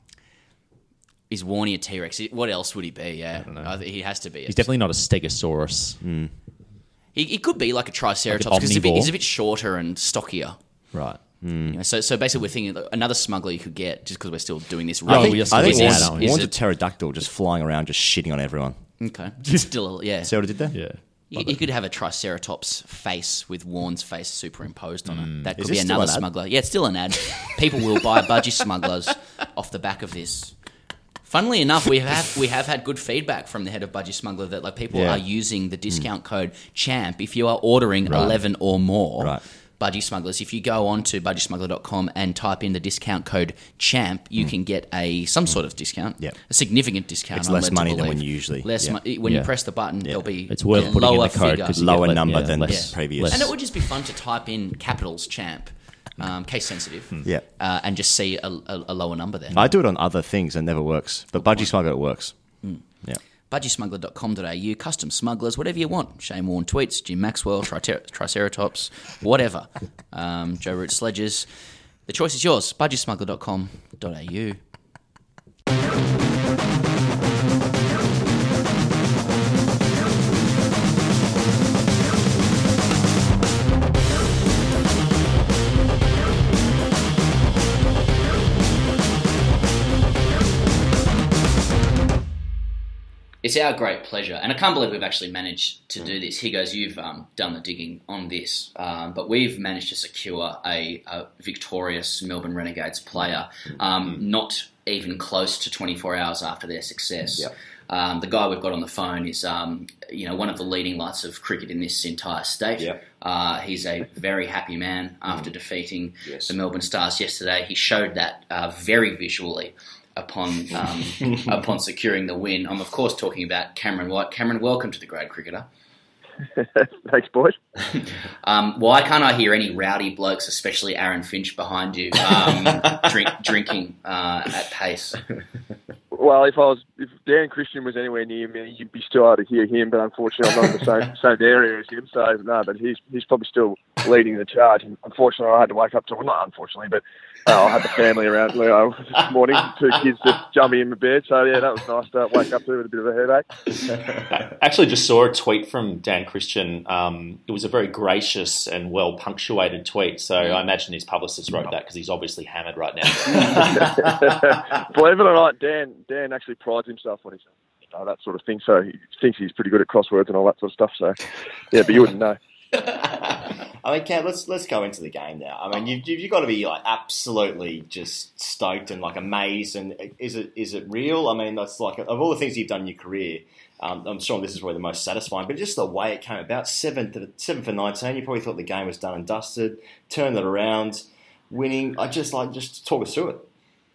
[SPEAKER 4] Is Warney a T Rex? What else would he be? Yeah, I think he has to be.
[SPEAKER 3] He's definitely not a Stegosaurus.
[SPEAKER 4] He, he could be like a Triceratops because he's, a bit-
[SPEAKER 3] omnivore.
[SPEAKER 4] he's a bit shorter and stockier.
[SPEAKER 3] Right.
[SPEAKER 4] You know, so, so basically, we're thinking that another smuggler you could get just because we're still doing this.
[SPEAKER 3] Oh,
[SPEAKER 4] right?
[SPEAKER 3] we are
[SPEAKER 2] I think
[SPEAKER 3] still doing
[SPEAKER 2] Warne's,
[SPEAKER 3] that, aren't we?
[SPEAKER 2] Warne's
[SPEAKER 4] Is
[SPEAKER 2] a
[SPEAKER 4] it-
[SPEAKER 2] pterodactyl just flying around, just shitting on everyone.
[SPEAKER 4] Okay, still, yeah.
[SPEAKER 2] See what I did there?
[SPEAKER 3] Yeah.
[SPEAKER 4] You, you could have a Triceratops face with Warren's face superimposed on it. That
[SPEAKER 2] Is
[SPEAKER 4] could be
[SPEAKER 2] this still
[SPEAKER 4] another
[SPEAKER 2] an ad?
[SPEAKER 4] smuggler. Yeah, it's still an ad. People will buy budgie smugglers off the back of this. Funnily enough, we have we have had good feedback from the head of Budgie Smuggler that like people
[SPEAKER 2] Yeah.
[SPEAKER 4] are using the discount code CHAMP if you are ordering eleven or more.
[SPEAKER 2] Right.
[SPEAKER 4] Budgie Smugglers. If you go on to budgie smuggler dot com and type in the discount code CHAMP, you can get a some sort of discount.
[SPEAKER 2] Yep.
[SPEAKER 4] A significant discount.
[SPEAKER 2] It's
[SPEAKER 4] I'm
[SPEAKER 2] less
[SPEAKER 4] led to
[SPEAKER 2] money than
[SPEAKER 4] believe.
[SPEAKER 2] when you usually-
[SPEAKER 4] Less
[SPEAKER 2] yeah.
[SPEAKER 4] money when you
[SPEAKER 3] Yeah.
[SPEAKER 4] press the button. There'll be
[SPEAKER 3] It's worth
[SPEAKER 4] a
[SPEAKER 3] putting in
[SPEAKER 4] lower
[SPEAKER 3] the code
[SPEAKER 4] figure.
[SPEAKER 3] because you
[SPEAKER 2] Lower
[SPEAKER 3] get le-
[SPEAKER 2] number
[SPEAKER 3] yeah,
[SPEAKER 2] than
[SPEAKER 3] less,
[SPEAKER 2] previous.
[SPEAKER 3] less-
[SPEAKER 4] And it would just be fun to type in capitals CHAMP, um, case sensitive,
[SPEAKER 2] Yeah.
[SPEAKER 4] uh, and just see a, a, a lower number there.
[SPEAKER 2] I do it on other things and it never works. But Budgie Smuggler, it works. Yeah.
[SPEAKER 4] budgie smuggler dot com dot a u, custom smugglers, whatever you want. Shane Warne tweets, Jim Maxwell, Tricer- Triceratops, whatever. Um, Joe Root sledges. The choice is yours. budgie smuggler dot com dot a u. It's our great pleasure, and I can't believe we've actually managed to do this. He goes, you've um, done the digging on this, um, but we've managed to secure a, a victorious Melbourne Renegades player, um, not even close to twenty-four hours after their success.
[SPEAKER 2] Yep.
[SPEAKER 4] Um, the guy we've got on the phone is, um, you know, one of the leading lights of cricket in this entire state.
[SPEAKER 2] Yep.
[SPEAKER 4] Uh, he's a very happy man after defeating
[SPEAKER 2] Yes.
[SPEAKER 4] the Melbourne Stars yesterday. He showed that uh, very visually upon um, upon securing the win. I'm of course talking about Cameron White. Cameron, welcome to the Grade Cricketer.
[SPEAKER 6] Thanks, boys.
[SPEAKER 4] Um, why can't I hear any rowdy blokes, especially Aaron Finch, behind you, um, drink, drinking uh, at pace?
[SPEAKER 6] Well, if I was, if Dan Christian was anywhere near me, you'd be still able to hear him. But unfortunately, I'm not in the same same area as him. So no, but he's he's probably still leading the charge. And unfortunately, I had to wake up to well, not unfortunately, but uh, I had the family around you know, this morning. Two kids just jumping in my bed. So yeah, that was nice to wake up to with a bit of a headache.
[SPEAKER 7] Actually, just saw a tweet from Dan Christian. Um, it was a very gracious and well punctuated tweet. So I imagine his publicist wrote that because he's obviously hammered right now.
[SPEAKER 6] Believe it or not, Dan Dan actually prides himself on his you know, that sort of thing. So he thinks he's pretty good at crosswords and all that sort of stuff. So yeah, but you wouldn't know.
[SPEAKER 2] I mean, Cam, let's let's go into the game now. I mean, you've you've got to be like absolutely just stoked and like amazed. And is it is it real? I mean, that's like of all the things you've done in your career, um, I'm sure this is probably the most satisfying. But just the way it came about, seven to seven for nineteen, you probably thought the game was done and dusted. Turned it around, winning. I just like just talk us through it.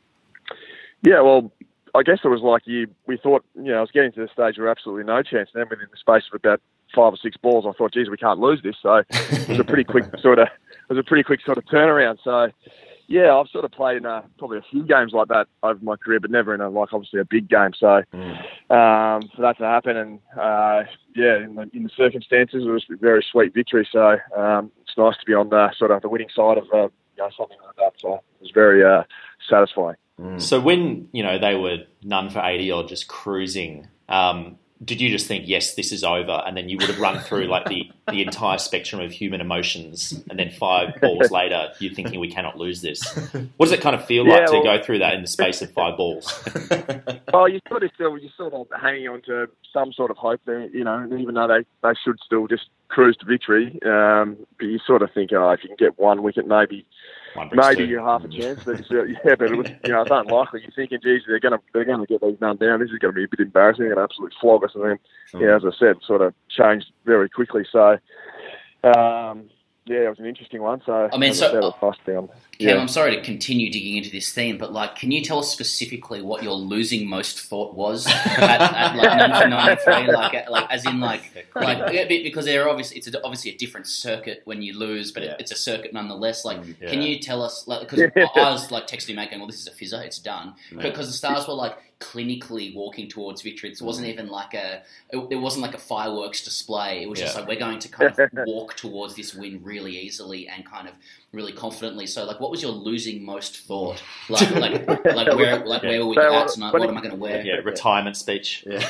[SPEAKER 6] Yeah, well, I guess it was like you. We thought, you know, I was getting to the stage where absolutely no chance. And then within the space of about five or six balls, I thought, geez, we can't lose this. So it was a pretty quick sort of, it was a pretty quick sort of turnaround. So yeah, I've sort of played in a, probably a few games like that over my career, but never in a like obviously a big game. So mm. um, for that to happen, and uh, yeah, in the, in the circumstances, it was a very sweet victory. So um, it's nice to be on the sort of the winning side of uh, you know, something like that. So it was very uh, satisfying.
[SPEAKER 7] Mm. So when you know they were none for eighty or just cruising. Um, Did you just think, yes, this is over, and then you would have run through like the, the entire spectrum of human emotions, and then five balls later, you're thinking we cannot lose this? What does it kind of feel like yeah, well, to go through that in the space of five balls?
[SPEAKER 6] Oh, you sort of still, you're sort of hanging on to some sort of hope there, you know, even though they, they should still just cruise to victory. Um, but you sort of think, oh, if you can get one wicket, maybe. Maybe you half a chance, but it's, uh, yeah, but it was, you know, it's unlikely. You're thinking, geez, they're going to they're going to get these none down. This is going to be a bit embarrassing. They're going to absolutely flog us, and then, mm. yeah, as I said, sort of changed very quickly. So, um, yeah, it was an interesting one. So,
[SPEAKER 4] I mean, so
[SPEAKER 6] I said, it was down.
[SPEAKER 4] Cam,
[SPEAKER 6] Yeah.
[SPEAKER 4] I'm sorry to continue digging into this theme, but like, can you tell us specifically what your losing most thought was at, at like none for ninety-three? Like, at, like as in like, like yeah, because they're obviously it's a, obviously a different circuit when you lose, but
[SPEAKER 2] Yeah.
[SPEAKER 4] it, it's a circuit nonetheless. Like,
[SPEAKER 2] Yeah.
[SPEAKER 4] can you tell us? Like, because I was like texting mate going, "Well, this is a fizzer, it's done,"
[SPEAKER 2] Yeah.
[SPEAKER 4] because the Stars were like clinically walking towards victory. It wasn't even like a it, it wasn't like a fireworks display. It was just
[SPEAKER 2] Yeah.
[SPEAKER 4] like we're going to kind of walk towards this win really easily and kind of really confidently. So, like, what was your losing most thought? Like, like, like where, like, where will we go out tonight? What am I going to wear?
[SPEAKER 7] Yeah, retirement speech.
[SPEAKER 2] Yeah.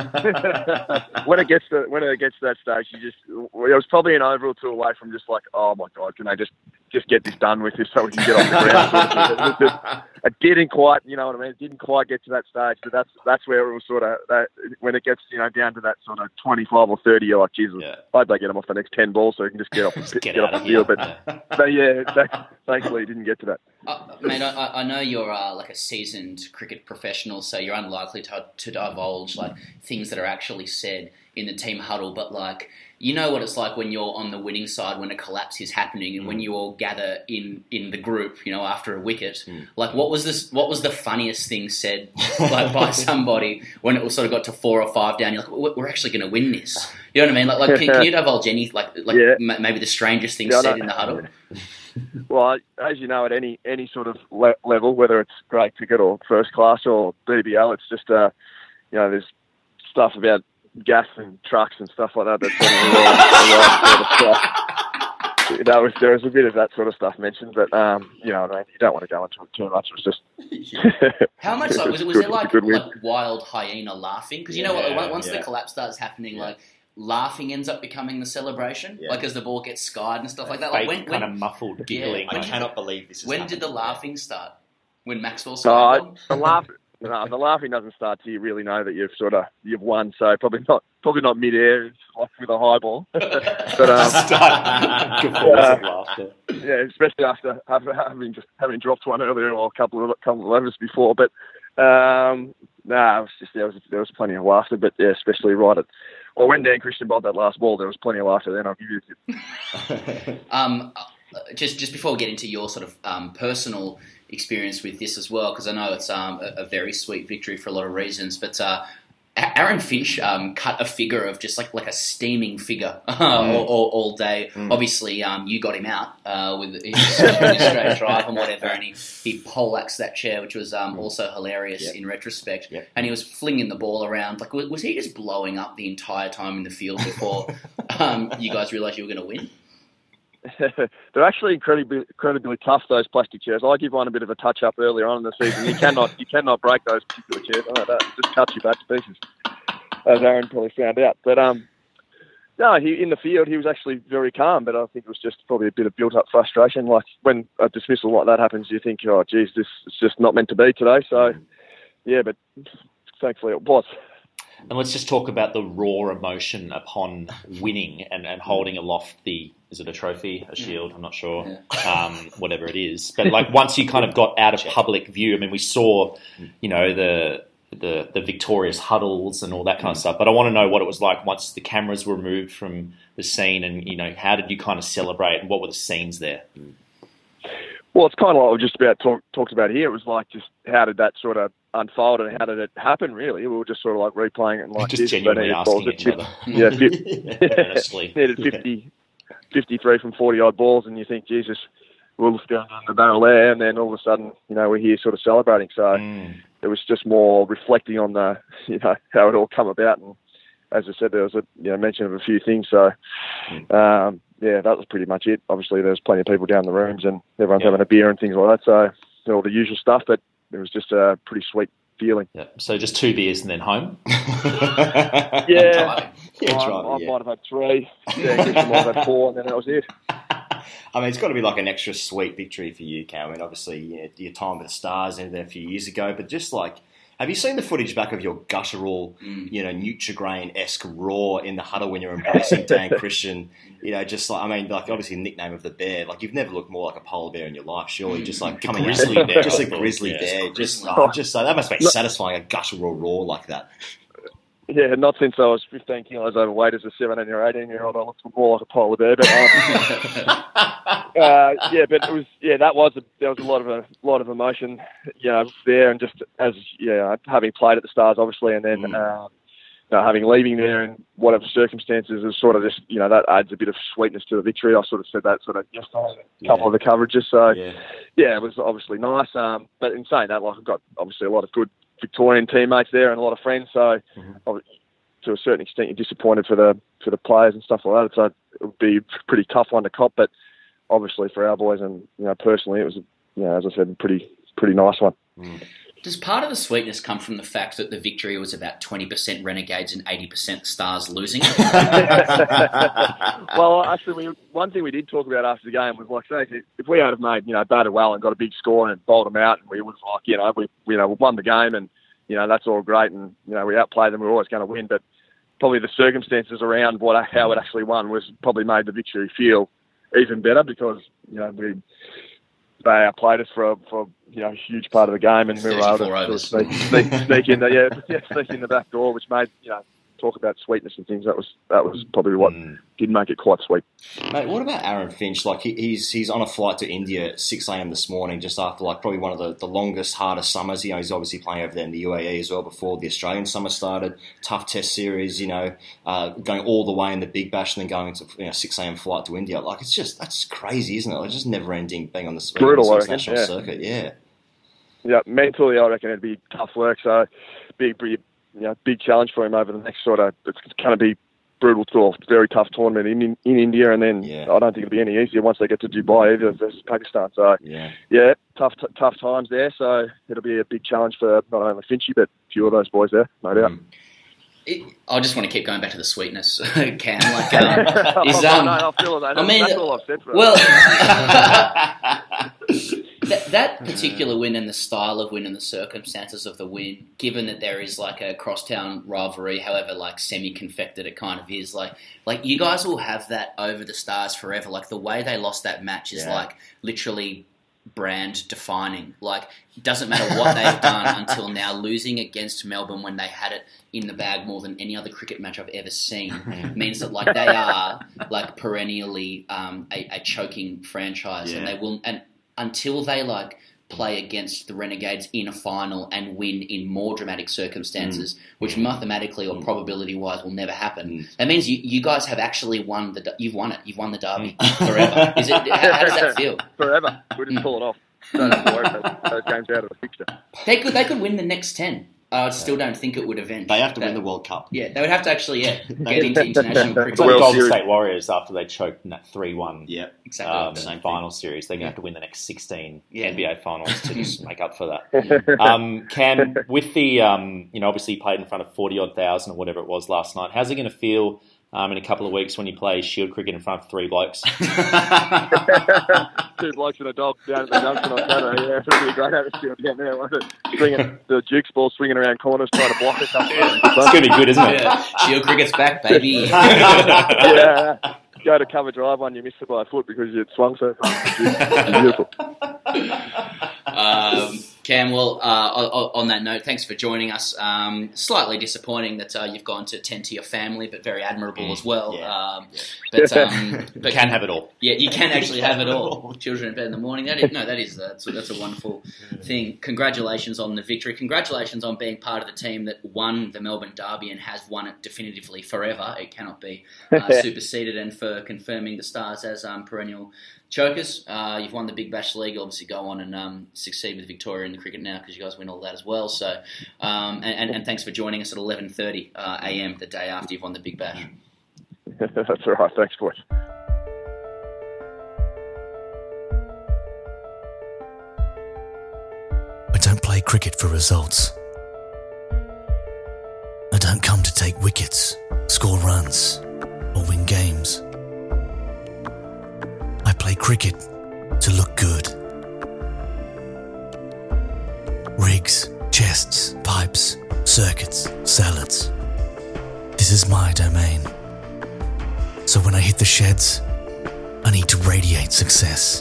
[SPEAKER 6] when it gets to when it gets to that stage, you just it was probably an over or two away from just like, oh my god, can they just just get this done with this so we can get off the ground? It, was just, it didn't quite, you know what I mean? It didn't quite get to that stage, but that's that's where it was sort of that, when it gets you know down to that sort of twenty-five or thirty, you're like, Jesus,
[SPEAKER 2] Yeah.
[SPEAKER 6] I hope they get them off the next ten balls so we can just get off
[SPEAKER 7] Just
[SPEAKER 6] the,
[SPEAKER 7] get
[SPEAKER 6] get
[SPEAKER 7] out
[SPEAKER 6] off
[SPEAKER 7] of
[SPEAKER 6] the field.
[SPEAKER 7] here.
[SPEAKER 6] But, but yeah, thank- thankfully, it didn't get to that.
[SPEAKER 4] Uh, mate, I, I know you're uh, like a seasoned cricket professional, so you're unlikely to, to divulge like things that are actually said in the team huddle. But like, you know what it's like when you're on the winning side when a collapse is happening, and mm. when you all gather in, in the group, you know, after a wicket. Mm. Like, what was this? What was the funniest thing said like by somebody when it was sort of got to four or five down? You're like, we're actually going to win this. You know what I mean? Like, like can, can you divulge any like like
[SPEAKER 6] Yeah.
[SPEAKER 4] m- maybe the strangest thing
[SPEAKER 6] Yeah, I
[SPEAKER 4] said
[SPEAKER 6] know.
[SPEAKER 4] in the huddle?
[SPEAKER 6] Well, as you know, at any any sort of le- level, whether it's grade cricket or first class or B B L, it's just uh, you know, there's stuff about gas and trucks and stuff like that. That's sort of a lot, a lot of sort of stuff. That was there was a bit of that sort of stuff mentioned, but um, you know, I mean, you don't want to go into it too much. It was just
[SPEAKER 4] How much like was,
[SPEAKER 6] it
[SPEAKER 4] was
[SPEAKER 6] good,
[SPEAKER 4] there like,
[SPEAKER 6] good win.
[SPEAKER 4] like wild hyena laughing? Because you know
[SPEAKER 2] Yeah,
[SPEAKER 4] what, once
[SPEAKER 2] yeah.
[SPEAKER 4] the collapse starts happening,
[SPEAKER 2] Yeah.
[SPEAKER 4] like laughing ends up becoming the celebration.
[SPEAKER 2] Yeah.
[SPEAKER 4] Like as the ball gets skied and stuff like that. Like
[SPEAKER 7] Fake
[SPEAKER 4] when,
[SPEAKER 7] kind
[SPEAKER 4] when,
[SPEAKER 7] of muffled giggling.
[SPEAKER 2] I
[SPEAKER 4] when-
[SPEAKER 2] cannot believe this is
[SPEAKER 4] when
[SPEAKER 2] happening.
[SPEAKER 4] did the laughing start? When Maxwell
[SPEAKER 6] No,
[SPEAKER 4] scored?
[SPEAKER 6] I- the laugh, no, the laughing doesn't start till you really know that you've sort of you've won. So probably not, probably not mid-air, it's like with a high ball. but um,
[SPEAKER 7] Guffaws
[SPEAKER 6] uh,
[SPEAKER 7] of laughter.
[SPEAKER 6] yeah, especially after having having just having dropped one earlier or a couple of couple of overs before. But um, no, nah, it was just there was there was plenty of laughter. But yeah, especially right at or when Dan Christian bowled that last ball, there was plenty of laughter. Then I'll give you a tip.
[SPEAKER 4] Um, uh, just just before we get into your sort of um, personal experience with this as well, because I know it's um, a, a very sweet victory for a lot of reasons, but uh, Aaron Finch um, cut a figure of just like like a steaming figure uh,
[SPEAKER 2] Mm.
[SPEAKER 4] all, all, all day.
[SPEAKER 2] Mm.
[SPEAKER 4] Obviously, um, you got him out uh, with his straight drive and whatever, and he, he poleaxed that chair, which was um, also hilarious
[SPEAKER 2] Yep.
[SPEAKER 4] in retrospect.
[SPEAKER 2] Yep.
[SPEAKER 4] And he was flinging the ball around. Like, was, was he just blowing up the entire time in the field before um, you guys realised you were going to win?
[SPEAKER 6] They're actually incredibly, incredibly tough, those plastic chairs. I give one a bit of a touch up earlier on in the season. You cannot, you cannot break those particular chairs. I know that. It just cuts you back to pieces, as Aaron probably found out. But um, no, he in the field he was actually very calm. But I think it was just probably a bit of built-up frustration. Like when a dismissal like that happens, you think, oh, geez, this is just not meant to be today. So yeah, but thankfully it was.
[SPEAKER 7] And let's just talk about the raw emotion upon winning and, and holding aloft the is it a trophy, a shield? I'm not sure, um, whatever it is. But like once you kind of got out of public view, I mean, we saw, you know, the the the victorious huddles and all that kind of stuff. But I want to know what it was like once the cameras were removed from the scene, and you know, how did you kind of celebrate, and what were the scenes there?
[SPEAKER 8] Well, it's kind of like we just about talk, talked about here. It was like just how did that sort of unfold and how did it happen, really? We were just sort of like replaying it and like
[SPEAKER 7] Just
[SPEAKER 8] this.
[SPEAKER 7] genuinely
[SPEAKER 8] but
[SPEAKER 7] asking
[SPEAKER 8] balls
[SPEAKER 7] each
[SPEAKER 8] at
[SPEAKER 7] other.
[SPEAKER 8] Yeah, fifty,
[SPEAKER 7] Honestly.
[SPEAKER 8] needed fifty, fifty-three from forty-odd balls, and you think, Jesus, Wolves going down the barrel there, and then all of a sudden, you know, we're here sort of celebrating. So
[SPEAKER 7] Mm.
[SPEAKER 8] it was just more reflecting on the, you know, how it all come about. And as I said, there was a you know mention of a few things. So um, yeah, that was pretty much it. Obviously, there was plenty of people down in the rooms, and everyone's
[SPEAKER 7] Yeah.
[SPEAKER 8] having a beer and things like that. So you know, all the usual stuff, but it was just a pretty sweet feeling.
[SPEAKER 7] Yeah. So just two beers and then home.
[SPEAKER 8] Yeah,
[SPEAKER 2] Yeah,
[SPEAKER 8] I,
[SPEAKER 2] driving,
[SPEAKER 8] I
[SPEAKER 2] yeah.
[SPEAKER 8] might have had three. Yeah, Christian might have had four, and then that was it.
[SPEAKER 2] I mean, it's got to be like an extra sweet victory for you, Cam. I mean, obviously, you know, your time with the Stars ended there a few years ago, but just like, have you seen the footage back of your guttural, you know, Nutrigrain-esque roar in the huddle when you're embracing Dan Christian? You know, just like, I mean, like, obviously, the nickname of the bear. Like, you've never looked more like a polar bear in your life, surely. Just like coming
[SPEAKER 7] grizzly
[SPEAKER 2] out,
[SPEAKER 7] bear,
[SPEAKER 2] just
[SPEAKER 7] I
[SPEAKER 2] a
[SPEAKER 7] thought,
[SPEAKER 2] grizzly
[SPEAKER 7] yeah.
[SPEAKER 2] bear. Just, oh, just so that must be satisfying, a guttural roar like that.
[SPEAKER 8] Yeah, not since I was fifteen kilos overweight as a seventeen or eighteen year old. I looked more like a polar bear, but um, uh, yeah, but it was yeah, that was a, there was a lot of a lot of emotion, you know, there, and just as yeah, having played at the Stars, obviously, and then.
[SPEAKER 2] Mm.
[SPEAKER 8] Uh, you know, having leaving there in whatever circumstances is sort of just, you know, that adds a bit of sweetness to the victory. I sort of said that sort of yesterday, a couple
[SPEAKER 2] Yeah.
[SPEAKER 8] of the coverages. So,
[SPEAKER 2] Yeah.
[SPEAKER 8] yeah, it was obviously nice. Um, but in saying that, like, I've got obviously a lot of good Victorian teammates there and a lot of friends. So, mm-hmm. to a certain extent, you're disappointed for the for the players and stuff like that. So it would be a pretty tough one to cop. But obviously for our boys and, you know, personally, it was, you know, as I said, a pretty pretty nice one.
[SPEAKER 2] Mm.
[SPEAKER 4] Does part of the sweetness come from the fact that the victory was about twenty percent Renegades and eighty percent Stars losing?
[SPEAKER 8] Well, actually, we, one thing we did talk about after the game was, like, say, if we had have made, you know, batted well and got a big score and bowled them out, and we was like, you know, we, you know, we won the game and, you know, that's all great, and, you know, we outplayed them, we we're always going to win, but probably the circumstances around what how it actually won was probably made the victory feel even better because, you know, we they outplayed us for, for you know, a huge part of the game, and we were able to sort of sneak, sneak, sneak in the yeah, yeah, sneak in the back door, which made, you know, talk about sweetness and things. That was that was probably what
[SPEAKER 2] Mm.
[SPEAKER 8] did make it quite sweet.
[SPEAKER 2] Mate, what about Aaron Finch? Like he, he's he's on a flight to India at six a.m. this morning, just after like probably one of the, the longest, hardest summers. You know, he's obviously playing over there in the U A E as well before the Australian summer started. Tough Test series, you know, uh, going all the way in the Big Bash and then going to, you know, six a.m. flight to India. Like it's just that's crazy, isn't it? It's just never ending being on the,
[SPEAKER 8] Brutal,
[SPEAKER 2] on the
[SPEAKER 8] I reckon,
[SPEAKER 2] international
[SPEAKER 8] yeah.
[SPEAKER 2] circuit. Yeah.
[SPEAKER 8] Yeah, mentally, I reckon it'd be tough work. So, big, big, you know, big challenge for him over the next sort of. It's going to be brutal, to very tough tournament in in, in India, and then
[SPEAKER 2] Yeah.
[SPEAKER 8] I don't think it'll be any easier once they get to Dubai either versus Pakistan. So,
[SPEAKER 2] Yeah.
[SPEAKER 8] yeah, tough, t- tough times there. So it'll be a big challenge for not only Finchy but a few of those boys there, no doubt.
[SPEAKER 2] Mm.
[SPEAKER 4] It, I just want to keep going back to the sweetness, Cam. Like, um, is, um,
[SPEAKER 8] no, no, I feel that.
[SPEAKER 4] I mean,
[SPEAKER 8] that's all I've said for
[SPEAKER 4] well,
[SPEAKER 8] it.
[SPEAKER 4] that, that particular win and the style of win and the circumstances of the win, given that there is like a crosstown rivalry, however like semi-confected it kind of is, like like you guys will have that over the Stars forever. Like the way they lost that match is
[SPEAKER 2] Yeah.
[SPEAKER 4] like literally brand defining. Like it doesn't matter what they've done until now. Losing against Melbourne when they had it in the bag more than any other cricket match I've ever seen means that like they are like perennially um, a, a choking franchise,
[SPEAKER 2] Yeah.
[SPEAKER 4] and they will and until they like play against the Renegades in a final and win in more dramatic circumstances, mm. which mathematically or mm. probability wise will never happen. Mm. That means you, you guys have actually won the you've won it. You've won the derby forever. Is it? How, how does that feel?
[SPEAKER 8] Forever. We didn't pull it off. Don't have to worry about those games out of the fixture.
[SPEAKER 4] They could they could win the next ten. I still don't think it would avenge.
[SPEAKER 2] They have to
[SPEAKER 4] that.
[SPEAKER 2] win the World Cup.
[SPEAKER 4] Yeah, they would have to actually yeah get into international cricket.
[SPEAKER 7] It's like the
[SPEAKER 8] World
[SPEAKER 7] Golden
[SPEAKER 8] Series.
[SPEAKER 7] State Warriors after they choked in that three one
[SPEAKER 2] Yeah.
[SPEAKER 4] Exactly.
[SPEAKER 7] um,
[SPEAKER 2] Same
[SPEAKER 7] final series. They're going to have to win the next sixteen
[SPEAKER 4] Yeah.
[SPEAKER 7] N B A finals to just make up for that. Um, Cam, with the, um, you know, obviously you played in front of forty odd thousand or whatever it was last night. How's it going to feel um, in a couple of weeks when you play Shield cricket in front of three blokes?
[SPEAKER 8] Two blokes and a dog down at the junction on Saturday. Yeah, it'll be a great atmosphere down there, won't it? Swinging, the Dukes ball swinging around corners trying to block it.
[SPEAKER 7] It's going to be good, isn't it?
[SPEAKER 4] Yeah. Shield cricket's back, baby.
[SPEAKER 8] yeah, go to cover drive one, you missed it by a foot because you'd swung so far. It's beautiful.
[SPEAKER 4] Um, Cam, well, uh, on, on that note, thanks for joining us. Um, slightly disappointing that uh, you've gone to tend to your family, but very admirable as well.
[SPEAKER 7] yeah,
[SPEAKER 4] um, But, um, but
[SPEAKER 7] Can have it all.
[SPEAKER 4] Yeah, you can actually have it all. Children in bed in the morning. That is, no, that is that's a, that's a wonderful thing. Congratulations on the victory. Congratulations on being part of the team that won the Melbourne Derby and has won it definitively forever. It cannot be uh, superseded, and for confirming the Stars as um, perennial chokers. Uh, you've won the Big Bash League. You'll obviously go on and um, succeed with Victoria in the cricket now because you guys win all that as well. So, um, and, and, and thanks for joining us at eleven thirty uh, a m the day after you've won the Big Bash.
[SPEAKER 8] That's all right. Thanks, boys.
[SPEAKER 9] I don't play cricket for results. I don't come to take wickets, score runs, or win games. I play cricket to look good. Rigs, chests, pipes, circuits, salads. This is my domain. So when I hit the sheds, I need to radiate success.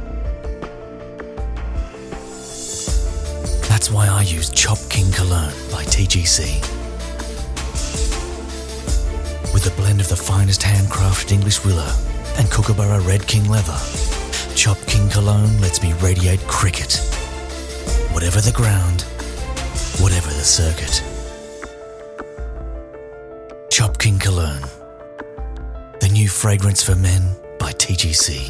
[SPEAKER 9] That's why I use Chop King Cologne by T G C. With a blend of the finest handcrafted English willow and Kookaburra Red King leather, Chop King Cologne lets me radiate cricket. Whatever the ground, whatever the circuit. Chop King Cologne, the new fragrance for men by T G C.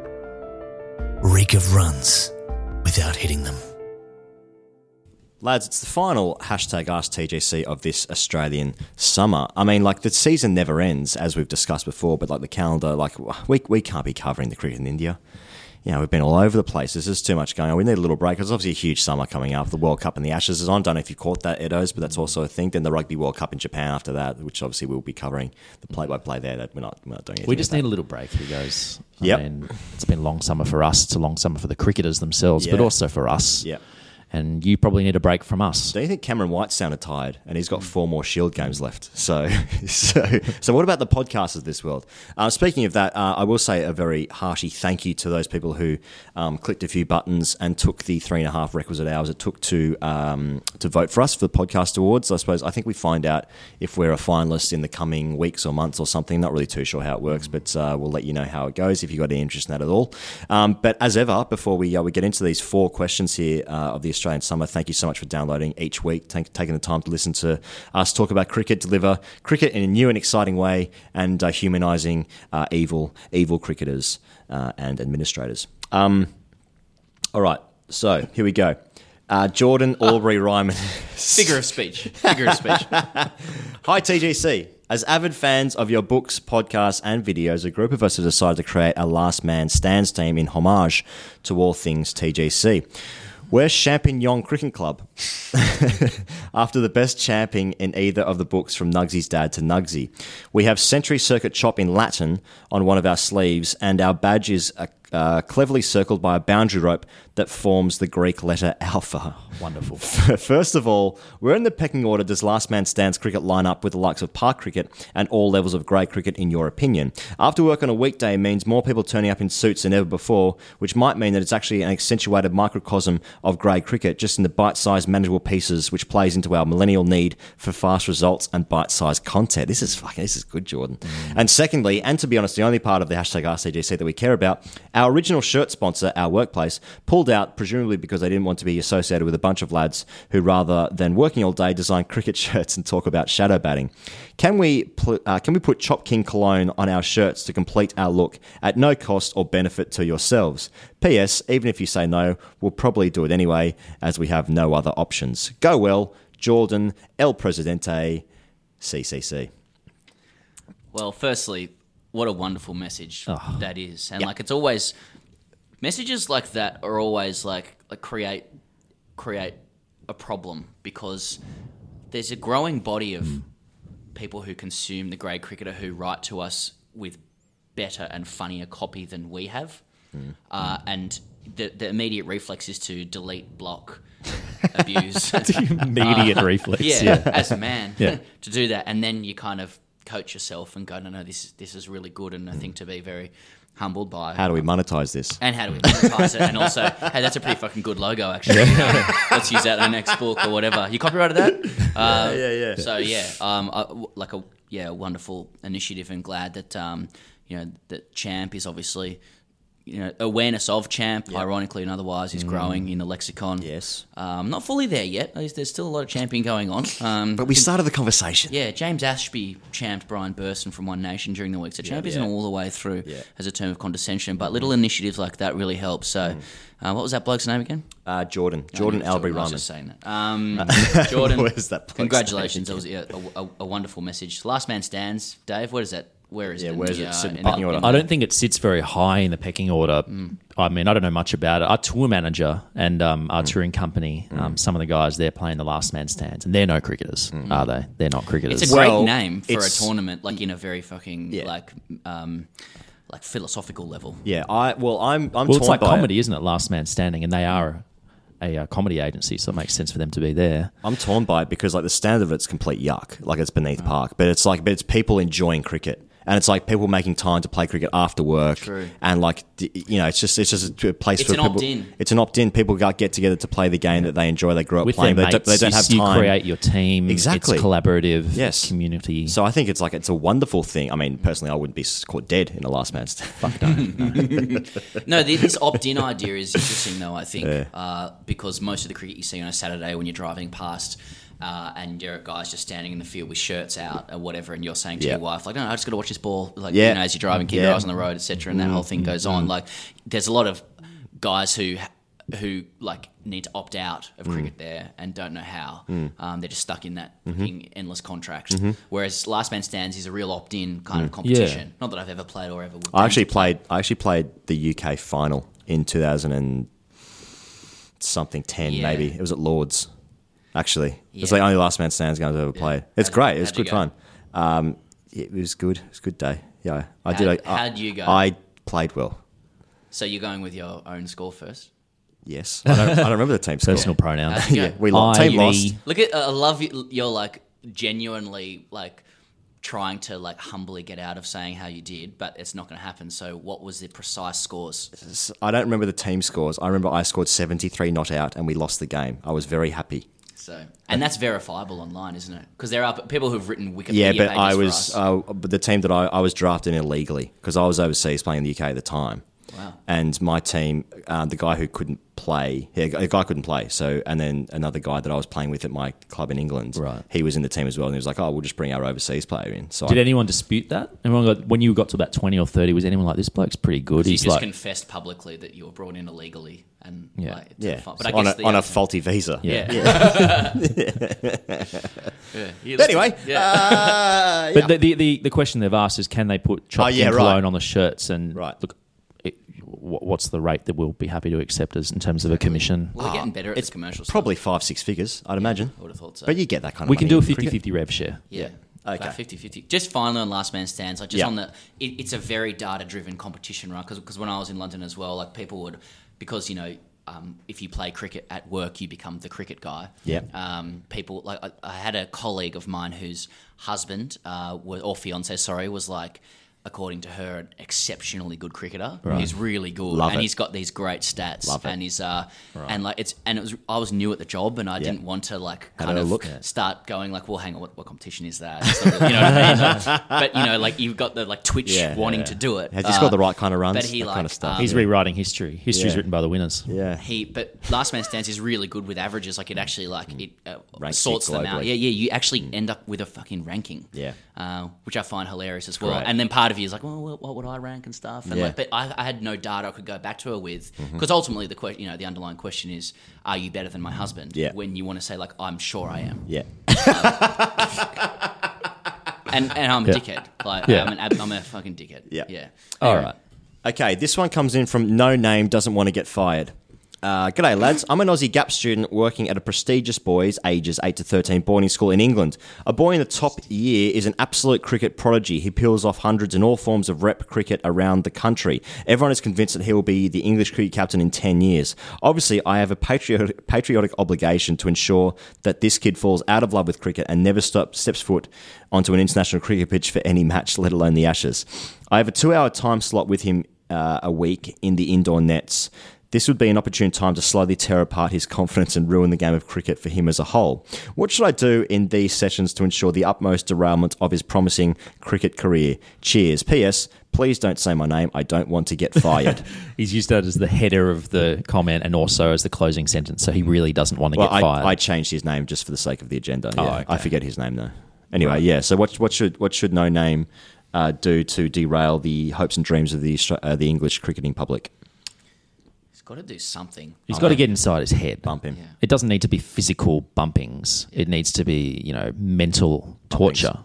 [SPEAKER 9] Reek of runs without hitting them.
[SPEAKER 2] Lads, it's the final hashtag Ask T G C of this Australian summer. I mean, like, the season never ends, as we've discussed before, but, like, the calendar, like, we we can't be covering the cricket in India. You know, we've been all over the place. There's just too much going on. We need a little break. There's obviously a huge summer coming up. The World Cup and the Ashes is on. Don't know if you caught that, Edos, but that's also a thing. Then the Rugby World Cup in Japan after that, which obviously we'll be covering the play-by-play there. That we're not, we're not doing anything.
[SPEAKER 3] We just
[SPEAKER 2] with
[SPEAKER 3] need
[SPEAKER 2] that.
[SPEAKER 3] a little break, he goes. I
[SPEAKER 2] Yep.
[SPEAKER 3] mean, it's been a long summer for us. It's a long summer for the cricketers themselves, but
[SPEAKER 2] Yeah.
[SPEAKER 3] also for us.
[SPEAKER 2] Yep.
[SPEAKER 3] And you probably need a break from us.
[SPEAKER 2] Do you think Cameron White sounded tired? And he's got four more Shield games left. So, so, so what about the podcasters of this world? Uh, speaking of that, uh, I will say a very hearty thank you to those people who um, clicked a few buttons and took the three and a half requisite hours it took to um, to vote for us for the podcast awards. I suppose I think we find out if we're a finalist in the coming weeks or months or something. Not really too sure how it works, but uh, we'll let you know how it goes if you've got any interest in that at all. Um, but as ever, before we uh, we get into these four questions here uh, of the Australian summer, thank you so much for downloading each week, take, taking the time to listen to us talk about cricket, deliver cricket in a new and exciting way, and uh, humanising uh, evil evil cricketers uh, and administrators. Um, all right, so here we go. Uh, Jordan Aubrey Ryman.
[SPEAKER 4] Figure of speech. Figure of speech.
[SPEAKER 2] Hi, T G C. As avid fans of your books, podcasts, and videos, a group of us have decided to create a Last Man Stands team in homage to all things T G C. We're Champignon Cricket Club. After the best champing in either of the books from Nugsy's dad to Nugsy. We have Century Circuit Chop in Latin on one of our sleeves, and our badge is uh, uh, cleverly circled by a boundary rope that forms the Greek letter alpha.
[SPEAKER 3] Wonderful.
[SPEAKER 2] First of all, where in the pecking order does Last Man Stands cricket line up with the likes of park cricket and all levels of grade cricket in your opinion? After work on a weekday means more people turning up in suits than ever before, which might mean that it's actually an accentuated microcosm of grade cricket, just in the bite-sized manageable pieces, which plays into our millennial need for fast results and bite-sized content. This is fucking, this is good, Jordan. Mm. And secondly, and to be honest, the only part of the hashtag R C G C that we care about, our original shirt sponsor, Our Workplace, pulled out, presumably because they didn't want to be associated with a bunch of lads who, rather than working all day, design cricket shirts and talk about shadow batting. Can we pl- uh, can we put Chop King Cologne on our shirts to complete our look at no cost or benefit to yourselves? P S. Even if you say no, we'll probably do it anyway, as we have no other options. Go well, Jordan, El Presidente, C C C.
[SPEAKER 4] Well, firstly, what a wonderful message
[SPEAKER 3] Oh.
[SPEAKER 4] that is. And
[SPEAKER 2] Yep.
[SPEAKER 4] like, it's always, messages like that are always like, like create, create a problem, because there's a growing body of people who consume the grade cricketer who write to us with better and funnier copy than we have. Mm. Uh, and the, the immediate reflex is to delete, block, abuse.
[SPEAKER 3] Immediate
[SPEAKER 4] Uh,
[SPEAKER 3] reflex.
[SPEAKER 4] Yeah,
[SPEAKER 3] Yeah.
[SPEAKER 4] as a man,
[SPEAKER 3] Yeah.
[SPEAKER 4] to do that. And then you kind of coach yourself and go, no, no, this is this is really good, and I think to be very humbled by.
[SPEAKER 2] How do we monetize this?
[SPEAKER 4] And how do we monetize it? And also, hey, that's a pretty fucking good logo, actually. Let's use that in our next book or whatever. You copyrighted that? Uh,
[SPEAKER 2] yeah, yeah.
[SPEAKER 4] So yeah, um, uh, like a yeah, wonderful initiative, and glad that um, you know, that Champ is obviously. You know, awareness of Champ, yep. ironically and otherwise, is mm. growing in the lexicon.
[SPEAKER 2] Yes.
[SPEAKER 4] Um, not fully there yet. There's, there's still a lot of champing going on. Um,
[SPEAKER 2] but we started the conversation.
[SPEAKER 4] Yeah, James Ashby champed Brian Burson from One Nation during the week. So champ yeah, isn't yeah. all the way through yeah. as a term of condescension, but little initiatives like that really help. So mm. uh, what was that bloke's name again?
[SPEAKER 2] Uh, Jordan. Jordan oh, Albury
[SPEAKER 4] Jordan. I was
[SPEAKER 2] Rahman.
[SPEAKER 4] just saying that. Um, Jordan,
[SPEAKER 2] Where's that
[SPEAKER 4] congratulations. That was yeah, a, a, a wonderful message. Last man stands. Dave, what is that? Where is
[SPEAKER 2] yeah,
[SPEAKER 4] it?
[SPEAKER 2] where's
[SPEAKER 4] the,
[SPEAKER 2] it
[SPEAKER 4] uh,
[SPEAKER 2] sitting in the pecking order?
[SPEAKER 3] I don't think it sits very high in the pecking order. Mm. I mean, I don't know much about it. Our tour manager and um, our mm. touring company, mm. um, some of the guys, they're playing the last man stands, and they're no cricketers, mm. are they? They're not cricketers.
[SPEAKER 4] It's a great
[SPEAKER 2] well,
[SPEAKER 4] name for a tournament, like in a very fucking
[SPEAKER 2] yeah.
[SPEAKER 4] like um, like philosophical level.
[SPEAKER 2] Yeah, I well, I'm I'm
[SPEAKER 3] well,
[SPEAKER 2] torn
[SPEAKER 3] it's like
[SPEAKER 2] by
[SPEAKER 3] comedy,
[SPEAKER 2] it.
[SPEAKER 3] isn't it? Last man standing, and they are a, a comedy agency, so it makes sense for them to be there.
[SPEAKER 2] I'm torn by it because like the standard of it's complete yuck, like it's beneath oh. park, but it's like but it's people enjoying cricket. And it's like people making time to play cricket after work,
[SPEAKER 4] True.
[SPEAKER 2] and like you know, it's just it's just a place
[SPEAKER 4] it's
[SPEAKER 2] for
[SPEAKER 4] an
[SPEAKER 2] people.
[SPEAKER 4] Opt-in.
[SPEAKER 2] It's an opt-in. People get together to play the game that they enjoy. They grew up
[SPEAKER 3] with
[SPEAKER 2] playing.
[SPEAKER 3] their
[SPEAKER 2] They
[SPEAKER 3] mates.
[SPEAKER 2] don't, they don't
[SPEAKER 3] you,
[SPEAKER 2] have
[SPEAKER 3] you
[SPEAKER 2] time.
[SPEAKER 3] create your team.
[SPEAKER 2] Exactly.
[SPEAKER 3] It's collaborative.
[SPEAKER 2] Yes.
[SPEAKER 3] Community.
[SPEAKER 2] So I think it's like it's a wonderful thing. I mean, personally, I wouldn't be caught dead in a last man stand. Fuck no. no.
[SPEAKER 4] No, this opt-in idea is interesting, though. I think
[SPEAKER 2] Yeah.
[SPEAKER 4] uh, because most of the cricket you see on a Saturday when you're driving past. Uh, and you're guys just standing in the field with shirts out or whatever, and you're saying to
[SPEAKER 2] Yeah.
[SPEAKER 4] your wife, like, no, I just got to watch this ball, like,
[SPEAKER 2] Yeah.
[SPEAKER 4] you know, as you're driving, keep
[SPEAKER 2] Yeah.
[SPEAKER 4] your eyes on the road, et cetera, and that whole thing goes on. Like, there's a lot of guys who, who like, need to opt out of cricket there and don't know how. Um, they're just stuck in that fucking endless contract. Whereas Last Man Stands is a real opt-in kind of competition. Not that I've ever played or ever would.
[SPEAKER 2] I actually played. I actually played the U K final in two thousand and something ten
[SPEAKER 4] Yeah.
[SPEAKER 2] maybe. It was at Lords. Actually,
[SPEAKER 4] Yeah.
[SPEAKER 2] it's the only last man stands game I've ever played. It's
[SPEAKER 4] How'd-
[SPEAKER 2] great. It was
[SPEAKER 4] how'd you
[SPEAKER 2] good
[SPEAKER 4] go?
[SPEAKER 2] fun. Um, it was good. It was a good day. Yeah, I
[SPEAKER 4] How'd-
[SPEAKER 2] did. I,
[SPEAKER 4] how'd you go?
[SPEAKER 2] I played well.
[SPEAKER 4] So you're going with your own score first?
[SPEAKER 2] Yes, I don't, I don't remember the team score.
[SPEAKER 3] Personal pronoun.
[SPEAKER 4] How'd you go?
[SPEAKER 2] Yeah, we lost.
[SPEAKER 3] I,
[SPEAKER 2] Team lost.
[SPEAKER 4] Look at, I love you- you're like genuinely like trying to like humbly get out of saying how you did, but it's not going to happen. So what was the precise scores?
[SPEAKER 2] I don't remember the team scores. I remember I scored seventy-three not out, and we lost the game. I was very happy.
[SPEAKER 4] So, and that's verifiable online, isn't it? Because there are people who've written Wikipedia
[SPEAKER 2] Yeah, but
[SPEAKER 4] pages
[SPEAKER 2] I
[SPEAKER 4] for
[SPEAKER 2] was
[SPEAKER 4] us.
[SPEAKER 2] uh, but the team that I, I was drafted in illegally because I was overseas playing in the U K at the time.
[SPEAKER 4] Wow.
[SPEAKER 2] And my team, um, the guy who couldn't play, yeah, a guy couldn't play. So, and then another guy that I was playing with at my club in England,
[SPEAKER 3] Right.
[SPEAKER 2] he was in the team as well. And he was like, "Oh, we'll just bring our overseas player in." So,
[SPEAKER 3] Did
[SPEAKER 2] I,
[SPEAKER 3] anyone dispute that? Everyone got, when you got to about twenty or thirty, was anyone like, this bloke's pretty good?
[SPEAKER 4] You
[SPEAKER 3] He's
[SPEAKER 4] just
[SPEAKER 3] like,
[SPEAKER 4] confessed publicly that you were brought in illegally, and
[SPEAKER 3] Yeah.
[SPEAKER 4] like, to
[SPEAKER 2] yeah,
[SPEAKER 4] the fi- but I
[SPEAKER 2] on
[SPEAKER 4] guess
[SPEAKER 2] a,
[SPEAKER 4] the
[SPEAKER 2] on a
[SPEAKER 4] other-
[SPEAKER 2] faulty visa.
[SPEAKER 4] Yeah. Yeah. You-
[SPEAKER 2] Anyway,
[SPEAKER 4] yeah.
[SPEAKER 2] uh,
[SPEAKER 3] But the, the, the, the question they've asked is, can they put Chop
[SPEAKER 2] Oh, yeah,
[SPEAKER 3] King
[SPEAKER 2] right.
[SPEAKER 3] Cologne on the shirts? And
[SPEAKER 2] Right.
[SPEAKER 3] look, it, wh- what's the rate that we'll be happy to accept as in terms of a commission?
[SPEAKER 4] well, we're getting better at
[SPEAKER 2] it's
[SPEAKER 4] this commercial
[SPEAKER 2] probably
[SPEAKER 4] stuff.
[SPEAKER 2] five, six figures, I'd imagine.
[SPEAKER 4] I would have thought so.
[SPEAKER 2] But you get that kind of
[SPEAKER 3] We
[SPEAKER 2] money
[SPEAKER 3] can do a
[SPEAKER 2] in cricket.
[SPEAKER 3] fifty-fifty rev share.
[SPEAKER 4] Yeah.
[SPEAKER 2] Okay.
[SPEAKER 4] About fifty-fifty. Just finally on Last Man Stands, like just
[SPEAKER 2] Yeah.
[SPEAKER 4] on the, it, it's a very data-driven competition, right? Because when I was in London as well, like people would, because, you know, um, if you play cricket at work, you become the cricket guy.
[SPEAKER 2] Yeah.
[SPEAKER 4] Um, people, like I, I had a colleague of mine whose husband, uh, was, or fiance, sorry, was like, according to her, an exceptionally good cricketer. He's really good,
[SPEAKER 2] Love
[SPEAKER 4] and
[SPEAKER 2] it.
[SPEAKER 4] he's got these great stats.
[SPEAKER 2] Love it.
[SPEAKER 4] and he's uh, and like it's and it was I was new at the job, and I didn't want to like
[SPEAKER 2] Had
[SPEAKER 4] kind
[SPEAKER 2] a
[SPEAKER 4] of
[SPEAKER 2] look.
[SPEAKER 4] start going like, well, hang on, what, what competition is that? It's not really- you know what I mean? But you know, like you've got the like Twitch
[SPEAKER 2] Yeah,
[SPEAKER 4] wanting
[SPEAKER 2] yeah.
[SPEAKER 4] to do it.
[SPEAKER 2] Has he scored
[SPEAKER 4] Uh,
[SPEAKER 2] the right kind of runs?
[SPEAKER 4] But he
[SPEAKER 2] that
[SPEAKER 4] like
[SPEAKER 2] kind of stuff.
[SPEAKER 4] um,
[SPEAKER 3] He's rewriting history. History's
[SPEAKER 2] Yeah.
[SPEAKER 3] written by the winners.
[SPEAKER 2] yeah.
[SPEAKER 4] He, but Last Man Stands is really good with averages. Like it actually, like it uh,
[SPEAKER 2] Ranks
[SPEAKER 4] sorts
[SPEAKER 2] it
[SPEAKER 4] them out.
[SPEAKER 2] globally.
[SPEAKER 4] Yeah, yeah. You actually end up with a fucking ranking.
[SPEAKER 2] Yeah.
[SPEAKER 4] uh, which I find hilarious as well.
[SPEAKER 2] Great.
[SPEAKER 4] And then part of you is like, well, what, what would I rank and stuff? And
[SPEAKER 2] Yeah.
[SPEAKER 4] like, but I, I had no data I could go back to her with because
[SPEAKER 2] Mm-hmm.
[SPEAKER 4] ultimately the que- you know the underlying question is, are you better than my husband?
[SPEAKER 2] Yeah.
[SPEAKER 4] When you want to say like, I'm sure I am.
[SPEAKER 2] Yeah.
[SPEAKER 4] And and I'm a dickhead. Like
[SPEAKER 3] Yeah.
[SPEAKER 4] I'm, an, ab- I'm a fucking dickhead.
[SPEAKER 2] Yeah.
[SPEAKER 4] Yeah.
[SPEAKER 3] All
[SPEAKER 4] Anyway.
[SPEAKER 3] right.
[SPEAKER 2] Okay, this one comes in from No Name Doesn't Want to Get Fired. Uh, g'day, lads. I'm an Aussie Gap student working at a prestigious boys, ages eight to thirteen, boarding school in England. A boy in the top year is an absolute cricket prodigy. He peels off hundreds in all forms of rep cricket around the country. Everyone is convinced that he will be the English cricket captain in ten years. Obviously, I have a patriotic, patriotic obligation to ensure that this kid falls out of love with cricket and never stop, steps foot onto an international cricket pitch for any match, let alone the Ashes. I have a two-hour time slot with him uh, a week in the indoor nets. This would be an opportune time to slowly tear apart his confidence and ruin the game of cricket for him as a whole. What should I do in these sessions to ensure the utmost derailment of his promising cricket career? Cheers. P S. Please don't say my name. I don't want to get fired.
[SPEAKER 3] He's used that as the header of the comment and also as the closing sentence, so he really doesn't want to
[SPEAKER 2] well,
[SPEAKER 3] get
[SPEAKER 2] I,
[SPEAKER 3] fired.
[SPEAKER 2] I changed his name just for the sake of the agenda.
[SPEAKER 3] Oh,
[SPEAKER 2] Yeah,
[SPEAKER 3] okay.
[SPEAKER 2] I forget his name though. Anyway, right. yeah. So what what should what should No Name uh, do to derail the hopes and dreams of the Austra- uh, the English cricketing public?
[SPEAKER 4] Got to do something.
[SPEAKER 3] He's got to get inside his head.
[SPEAKER 2] Bump him.
[SPEAKER 4] Yeah.
[SPEAKER 3] It doesn't need to be physical bumpings. It needs to be, you know, mental torture.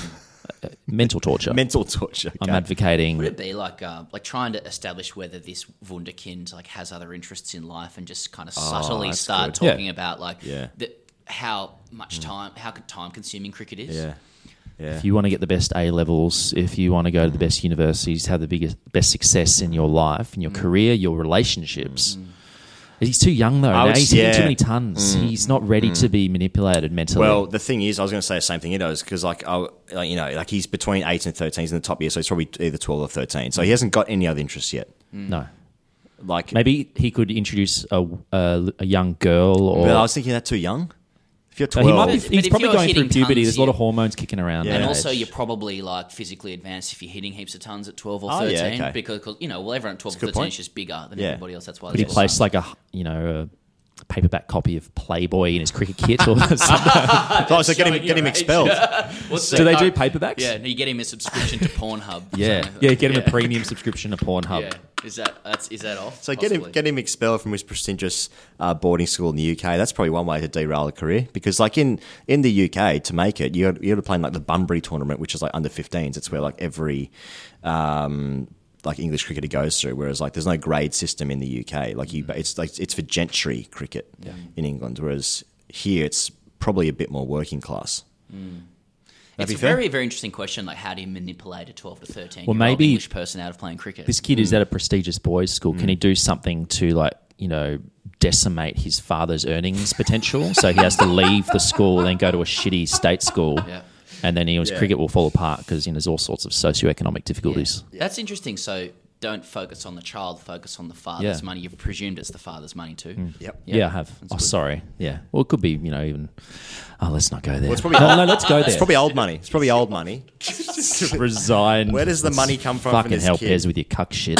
[SPEAKER 3] Uh, mental torture.
[SPEAKER 2] Mental torture.
[SPEAKER 3] I'm
[SPEAKER 2] okay.
[SPEAKER 3] advocating.
[SPEAKER 4] Would it be like uh, like trying to establish whether this wunderkind like has other interests in life and just kind of subtly
[SPEAKER 2] that's
[SPEAKER 4] start
[SPEAKER 2] good.
[SPEAKER 4] talking about like
[SPEAKER 2] Yeah.
[SPEAKER 4] the, how much time, how time consuming cricket is?
[SPEAKER 2] Yeah. Yeah.
[SPEAKER 3] If you want to get the best A levels, if you want to go to the best universities, have the biggest, best success in your life, in your career, your relationships. He's too young though.
[SPEAKER 2] I
[SPEAKER 3] Now
[SPEAKER 2] would-
[SPEAKER 3] he's hitting
[SPEAKER 2] yeah.
[SPEAKER 3] too many tons. He's not ready to be manipulated mentally.
[SPEAKER 2] Well, the thing is, I was going to say the same thing he does because, like, I, like, you know, like he's between eight and thirteen. He's in the top year, so he's probably either twelve or thirteen. So he hasn't got any other interests yet.
[SPEAKER 3] no.
[SPEAKER 2] Like,
[SPEAKER 3] Maybe he could introduce a, a, a young girl or.
[SPEAKER 2] but I was thinking that too young. If you're
[SPEAKER 3] So
[SPEAKER 2] twelve,
[SPEAKER 3] he might be,
[SPEAKER 4] But
[SPEAKER 3] he's
[SPEAKER 4] if
[SPEAKER 3] probably
[SPEAKER 4] you're
[SPEAKER 3] going through
[SPEAKER 4] hitting
[SPEAKER 3] puberty.
[SPEAKER 4] tons,
[SPEAKER 3] There's a lot
[SPEAKER 4] yeah.
[SPEAKER 3] of hormones kicking around.
[SPEAKER 2] Yeah.
[SPEAKER 3] that
[SPEAKER 4] And also,
[SPEAKER 3] age.
[SPEAKER 4] you're probably like physically advanced if you're hitting heaps of tons at twelve or
[SPEAKER 2] Oh, yeah,
[SPEAKER 4] thirteen,
[SPEAKER 2] okay.
[SPEAKER 4] because 'cause, you know, well, everyone at twelve or
[SPEAKER 2] That's a good
[SPEAKER 4] thirteen
[SPEAKER 2] point.
[SPEAKER 4] is just bigger than
[SPEAKER 2] Yeah.
[SPEAKER 4] everybody else. That's why.
[SPEAKER 3] Could he
[SPEAKER 4] it's
[SPEAKER 3] place
[SPEAKER 4] awesome.
[SPEAKER 3] like a you know a paperback copy of Playboy in his cricket kit or something?
[SPEAKER 2] oh, so get him, get him expelled.
[SPEAKER 4] What's
[SPEAKER 3] Do they
[SPEAKER 4] that?
[SPEAKER 3] do paperbacks?
[SPEAKER 4] Yeah, no, you get him a subscription to Pornhub.
[SPEAKER 3] Yeah,
[SPEAKER 4] Something like
[SPEAKER 3] yeah.
[SPEAKER 4] that.
[SPEAKER 3] Get him
[SPEAKER 4] Yeah.
[SPEAKER 3] a premium subscription to Pornhub.
[SPEAKER 4] Yeah, is that that's is that off?
[SPEAKER 2] So get him,
[SPEAKER 4] Possibly.
[SPEAKER 2] get him expelled from his prestigious uh, boarding school in the U K. That's probably one way to derail a career because, like in, in the U K, to make it, you got you got to play in like the Bunbury tournament, which is like under fifteens. It's where like every um, like English cricketer goes through. Whereas like there's no grade system in the U K. Like you, it's like it's for gentry cricket in England. Whereas here, it's probably a bit more working class.
[SPEAKER 4] It's
[SPEAKER 2] be
[SPEAKER 4] a
[SPEAKER 2] fair?
[SPEAKER 4] very, very interesting question. Like, how do you manipulate a twelve to thirteen
[SPEAKER 3] Well,
[SPEAKER 4] year old
[SPEAKER 3] maybe
[SPEAKER 4] English person out of playing cricket?
[SPEAKER 3] This kid is at a prestigious boys' school. Can he do something to like you know decimate his father's earnings potential? So he has to leave the school and then go to a shitty state school.
[SPEAKER 4] Yeah.
[SPEAKER 3] And then his
[SPEAKER 2] Yeah.
[SPEAKER 3] cricket will fall apart because you know, there's all sorts of socioeconomic difficulties.
[SPEAKER 4] That's interesting. So don't focus on the child, focus on the father's
[SPEAKER 3] Yeah.
[SPEAKER 4] money. You've presumed it's the father's money too.
[SPEAKER 2] Yep.
[SPEAKER 3] Yeah, I have. Oh,
[SPEAKER 4] good.
[SPEAKER 3] sorry. Yeah. Well, it could be, you know, even. Oh, let's not go there.
[SPEAKER 2] Well, it's probably
[SPEAKER 3] no,
[SPEAKER 2] old,
[SPEAKER 3] no, let's go there.
[SPEAKER 2] It's probably old money. It's probably old money.
[SPEAKER 3] Resign.
[SPEAKER 2] Where does the money come from for
[SPEAKER 3] Fucking
[SPEAKER 2] this
[SPEAKER 3] hell,
[SPEAKER 2] kid?
[SPEAKER 3] Pez, with your cuck shit.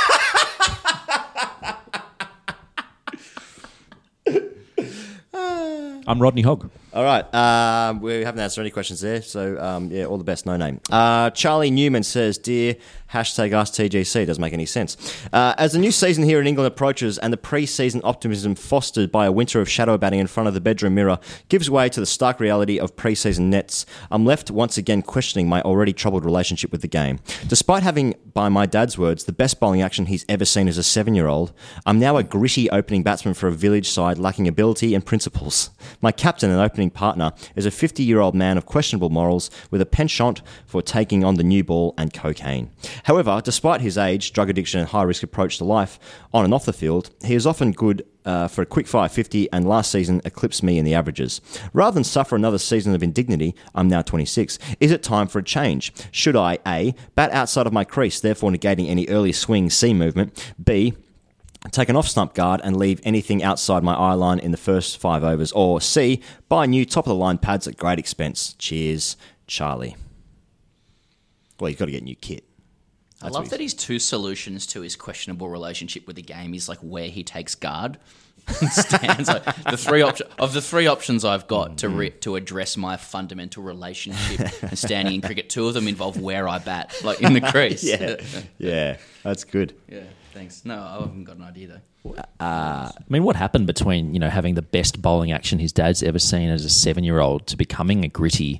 [SPEAKER 3] I'm Rodney Hogg.
[SPEAKER 2] All right. Um, we haven't answered any questions there. So, um, yeah, all the best. No name. Uh, Charlie Newman says, Dear hashtag Ask T G C. Doesn't make any sense. Uh, as the new season here in England approaches and the pre-season optimism fostered by a winter of shadow batting in front of the bedroom mirror gives way to the stark reality of pre-season nets, I'm left once again questioning my already troubled relationship with the game. Despite having, by my dad's words, the best bowling action he's ever seen as a seven-year-old, I'm now a gritty opening batsman for a village side lacking ability and principles. My captain and opening partner is a fifty-year-old man of questionable morals with a penchant for taking on the new ball and cocaine. However, despite his age, drug addiction and high-risk approach to life on and off the field, he is often good uh, for a quick fire fifty and last season eclipsed me in the averages. Rather than suffer another season of indignity, I'm now twenty-six, is it time for a change? Should I A, bat outside of my crease, therefore negating any early swing C movement, B, take an off-stump guard and leave anything outside my eye line in the first five overs, or C, buy new top-of-the-line pads at great expense? Cheers, Charlie. Well, you've got to get new kit.
[SPEAKER 4] I
[SPEAKER 2] That's
[SPEAKER 4] love
[SPEAKER 2] what
[SPEAKER 4] that his two solutions to his questionable relationship with the game is like where he takes guard. Stands like the three option of the three options I've got to re- to address my fundamental relationship and standing in cricket. Two of them involve where I bat, like in the crease.
[SPEAKER 2] Yeah, yeah, that's good.
[SPEAKER 4] yeah. Thanks. No, I haven't got an idea though.
[SPEAKER 3] I mean, what happened between, you know, having the best bowling action his dad's ever seen as a seven-year-old to becoming a gritty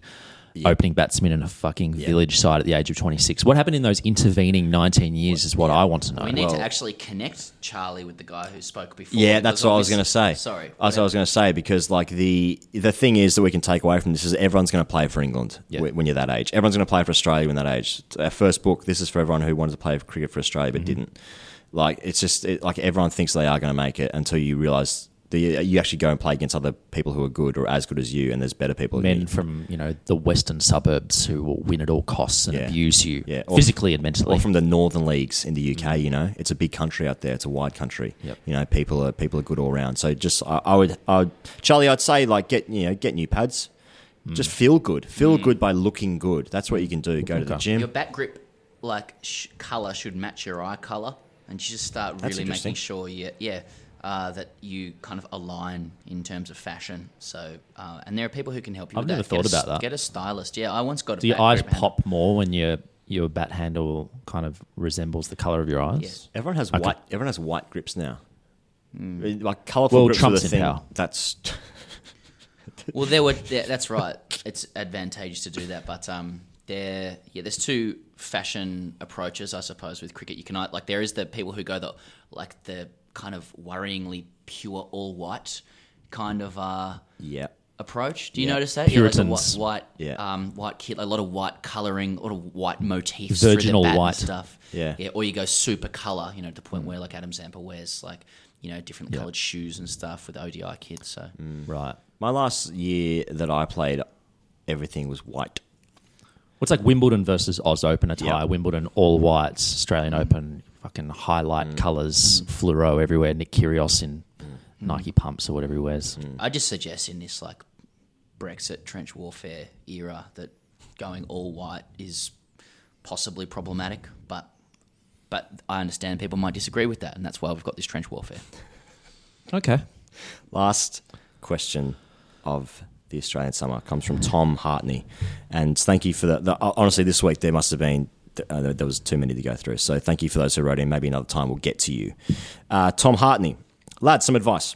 [SPEAKER 3] opening batsman in a fucking village side at the age of twenty-six. What happened in those intervening nineteen years is what I want to know.
[SPEAKER 4] We need
[SPEAKER 2] Well-
[SPEAKER 4] to actually connect Charlie with the guy who spoke before.
[SPEAKER 2] Yeah,
[SPEAKER 4] because
[SPEAKER 2] that's what I was
[SPEAKER 4] obviously-
[SPEAKER 2] going to say.
[SPEAKER 4] Sorry.
[SPEAKER 2] That's what I was going to say because, like, the the thing is that we can take away from this is everyone's going to play for England
[SPEAKER 3] Yeah.
[SPEAKER 2] wh- when you're that age. Everyone's going to play for Australia when that age. Our first book, this is for everyone who wanted to play for cricket for Australia but didn't. Like, it's just it, like everyone thinks they are going to make it until you realise that you you actually go and play against other people who are good or as good as you, and there's better people. than
[SPEAKER 3] Men
[SPEAKER 2] you.
[SPEAKER 3] from, you know, the western suburbs who will win at all costs and
[SPEAKER 2] Yeah.
[SPEAKER 3] abuse you
[SPEAKER 2] Yeah, or-
[SPEAKER 3] physically and mentally.
[SPEAKER 2] Or from the northern leagues in the U K, you know, it's a big country out there. It's a wide country.
[SPEAKER 3] Yep.
[SPEAKER 2] You know, people are people are good all round. So just I, I would, I would, Charlie, I'd say like get you know get new pads. Just feel good. Feel good by looking good. That's what you can do. Go to the gym.
[SPEAKER 4] Your bat grip, like sh- color, should match your eye color, and you just start
[SPEAKER 2] That's
[SPEAKER 4] really
[SPEAKER 2] interesting.
[SPEAKER 4] making sure, you, yeah, uh, that you kind of align in terms of fashion. So, uh, and there are people who can help you.
[SPEAKER 3] I've
[SPEAKER 4] with
[SPEAKER 3] never
[SPEAKER 4] that.
[SPEAKER 3] thought
[SPEAKER 4] Get a,
[SPEAKER 3] about that.
[SPEAKER 4] Get a stylist. Yeah, I once got a.
[SPEAKER 3] Do your
[SPEAKER 4] bat
[SPEAKER 3] eyes
[SPEAKER 4] grip handle.
[SPEAKER 3] pop more when your your bat handle kind of resembles the colour of your eyes?
[SPEAKER 4] Yes.
[SPEAKER 2] Everyone has
[SPEAKER 3] Okay.
[SPEAKER 2] white. Everyone has white grips now. Like colourful
[SPEAKER 3] Well,
[SPEAKER 2] grips
[SPEAKER 3] Trump's
[SPEAKER 2] are the
[SPEAKER 3] in
[SPEAKER 2] thing.
[SPEAKER 3] power.
[SPEAKER 2] That's
[SPEAKER 4] Well, there were. Yeah, that's right. It's advantageous to do that, but um, there, yeah, there's two fashion approaches, I suppose, with cricket. You can like there is the people who go the like the kind of worryingly pure all white kind of uh
[SPEAKER 2] yeah.
[SPEAKER 4] approach. Do you
[SPEAKER 2] Yeah.
[SPEAKER 4] notice that?
[SPEAKER 3] Puritans.
[SPEAKER 4] Yeah, like a white,
[SPEAKER 2] Yeah.
[SPEAKER 4] white, um, white kit, a lot of white colouring, a lot of white motifs,
[SPEAKER 3] Virginal
[SPEAKER 4] through the bat
[SPEAKER 3] white.
[SPEAKER 4] and stuff.
[SPEAKER 2] Yeah.
[SPEAKER 4] yeah. Or you go super colour, you know, to the point where like Adam Zampa wears like you know different coloured shoes and stuff with O D I kids. So
[SPEAKER 3] Right.
[SPEAKER 2] My last year that I played, everything was white.
[SPEAKER 3] What's like Wimbledon versus Oz Open attire?
[SPEAKER 2] Yeah.
[SPEAKER 3] Wimbledon all whites, Australian Open fucking highlight colours, fluoro everywhere. Nick Kyrgios in Nike pumps or whatever he wears.
[SPEAKER 4] I just suggest in this like Brexit trench warfare era that going all white is possibly problematic, but but I understand people might disagree with that, and that's why we've got this trench warfare.
[SPEAKER 3] Okay.
[SPEAKER 2] Last question of the Australian summer comes from Tom Hartney, and thank you for that. The, honestly, this week there must have been uh, there was too many to go through. So thank you for those who wrote in. Maybe another time we'll get to you. Uh, Tom Hartney, lad, some advice.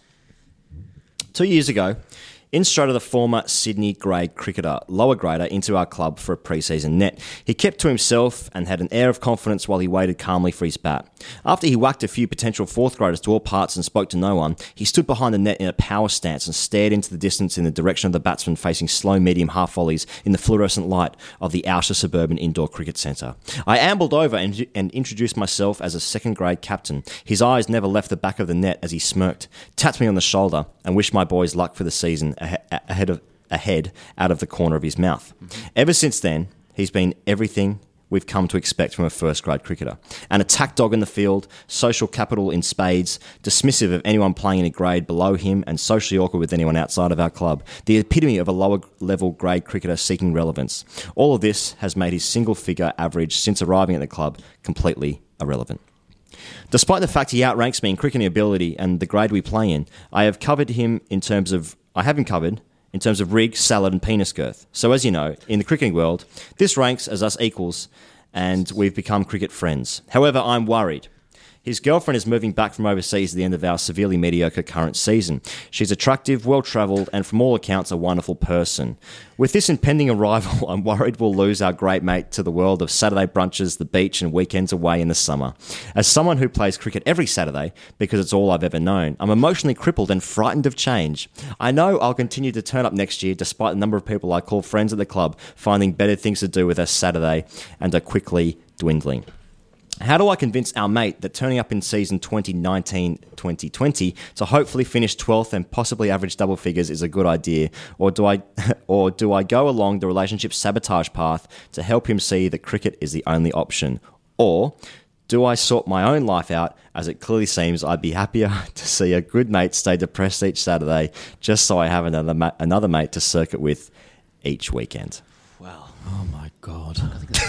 [SPEAKER 2] Two years ago, in strode the former Sydney grade cricketer, lower grader, into our club for a pre-season net. He kept to himself and had an air of confidence while he waited calmly for his bat. After he whacked a few potential fourth graders to all parts and spoke to no one, he stood behind the net in a power stance and stared into the distance in the direction of the batsman facing slow medium half volleys in the fluorescent light of the Outer Suburban Indoor Cricket Centre. I ambled over and, and introduced myself as a second grade captain. His eyes never left the back of the net as he smirked, tapped me on the shoulder and wished my boys luck for the season ahead of ahead out of the corner of his mouth. Mm-hmm. Ever since then, he's been everything we've come to expect from a first grade cricketer. An attack dog in the field, social capital in spades, dismissive of anyone playing in a grade below him, and socially awkward with anyone outside of our club. The epitome of a lower level grade cricketer seeking relevance. All of this has made his single figure average since arriving at the club completely irrelevant. Despite the fact he outranks me in cricketing ability and the grade we play in, I have covered him in terms of I have him covered in terms of rig, salad and penis girth. So as you know, in the cricketing world, this ranks as us equals and we've become cricket friends. However, I'm worried. His girlfriend is moving back from overseas at the end of our severely mediocre current season. She's attractive, well-travelled, and from all accounts, a wonderful person. With this impending arrival, I'm worried we'll lose our great mate to the world of Saturday brunches, the beach, and weekends away in the summer. As someone who plays cricket every Saturday, because it's all I've ever known, I'm emotionally crippled and frightened of change. I know I'll continue to turn up next year, despite the number of people I call friends at the club finding better things to do with us Saturday and are quickly dwindling. How do I convince our mate that turning up in season twenty nineteen twenty twenty to hopefully finish twelfth and possibly average double figures is a good idea? Or do I or do I go along the relationship sabotage path to help him see that cricket is the only option? Or do I sort my own life out, as it clearly seems I'd be happier to see a good mate stay depressed each Saturday just so I have another ma- another mate to circuit with each weekend?
[SPEAKER 4] Wow,
[SPEAKER 3] Oh my God.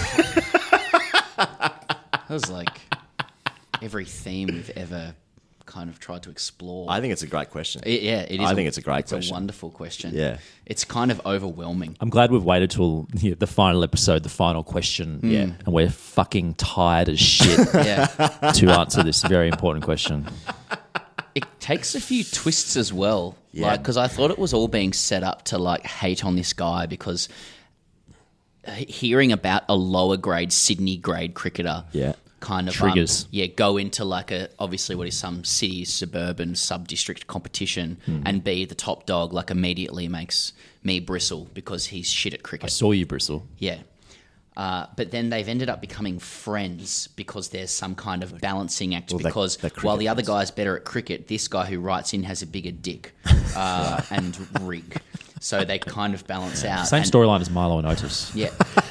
[SPEAKER 4] that was like every theme we've ever kind of tried to explore.
[SPEAKER 2] I think it's a great question.
[SPEAKER 4] It- yeah, it is.
[SPEAKER 2] I
[SPEAKER 4] a-
[SPEAKER 2] think it's a great
[SPEAKER 4] it's
[SPEAKER 2] question.
[SPEAKER 4] a wonderful question.
[SPEAKER 2] Yeah.
[SPEAKER 4] It's kind of overwhelming.
[SPEAKER 3] I'm glad we've waited till yeah, the final episode, the final question.
[SPEAKER 4] Yeah.
[SPEAKER 3] And we're fucking tired as shit
[SPEAKER 4] Yeah.
[SPEAKER 3] to answer this very important question.
[SPEAKER 4] It takes a few twists as well.
[SPEAKER 2] Yeah.
[SPEAKER 4] Like, because I thought it was all being set up to like hate on this guy because hearing about a lower grade Sydney grade cricketer,
[SPEAKER 2] Yeah.
[SPEAKER 4] kind of
[SPEAKER 3] Triggers.
[SPEAKER 4] um, yeah, go into like a obviously what is some city suburban sub district competition and be the top dog, like immediately makes me bristle because he's shit at
[SPEAKER 3] I
[SPEAKER 4] cricket.
[SPEAKER 3] saw you bristle.
[SPEAKER 4] Yeah. Uh, but then they've ended up becoming friends because there's some kind of balancing act.
[SPEAKER 2] Well, they're-
[SPEAKER 4] because
[SPEAKER 2] they're cricket
[SPEAKER 4] while the other
[SPEAKER 2] friends.
[SPEAKER 4] guy's better at cricket, this guy who writes in has a bigger dick uh, and rig. So they kind of balance out.
[SPEAKER 3] Same
[SPEAKER 4] And-
[SPEAKER 3] storyline as Milo and Otis.
[SPEAKER 4] Yeah.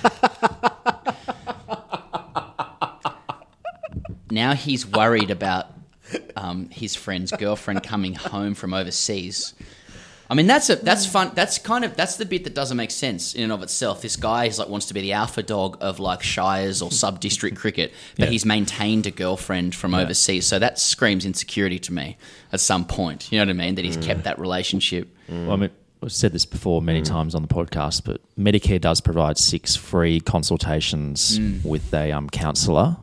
[SPEAKER 4] Now he's worried about um, his friend's girlfriend coming home from overseas. I mean, that's a that's fun. That's kind of that's the bit that doesn't make sense in and of itself. This guy is like wants to be the alpha dog of like shires or sub district cricket, but
[SPEAKER 3] Yeah.
[SPEAKER 4] he's maintained a girlfriend from overseas. So that screams insecurity to me at some point. You know what I mean? That he's kept that relationship.
[SPEAKER 3] Well, I mean, I've said this before many times on the podcast, but Medicare does provide six free consultations with a um, counsellor.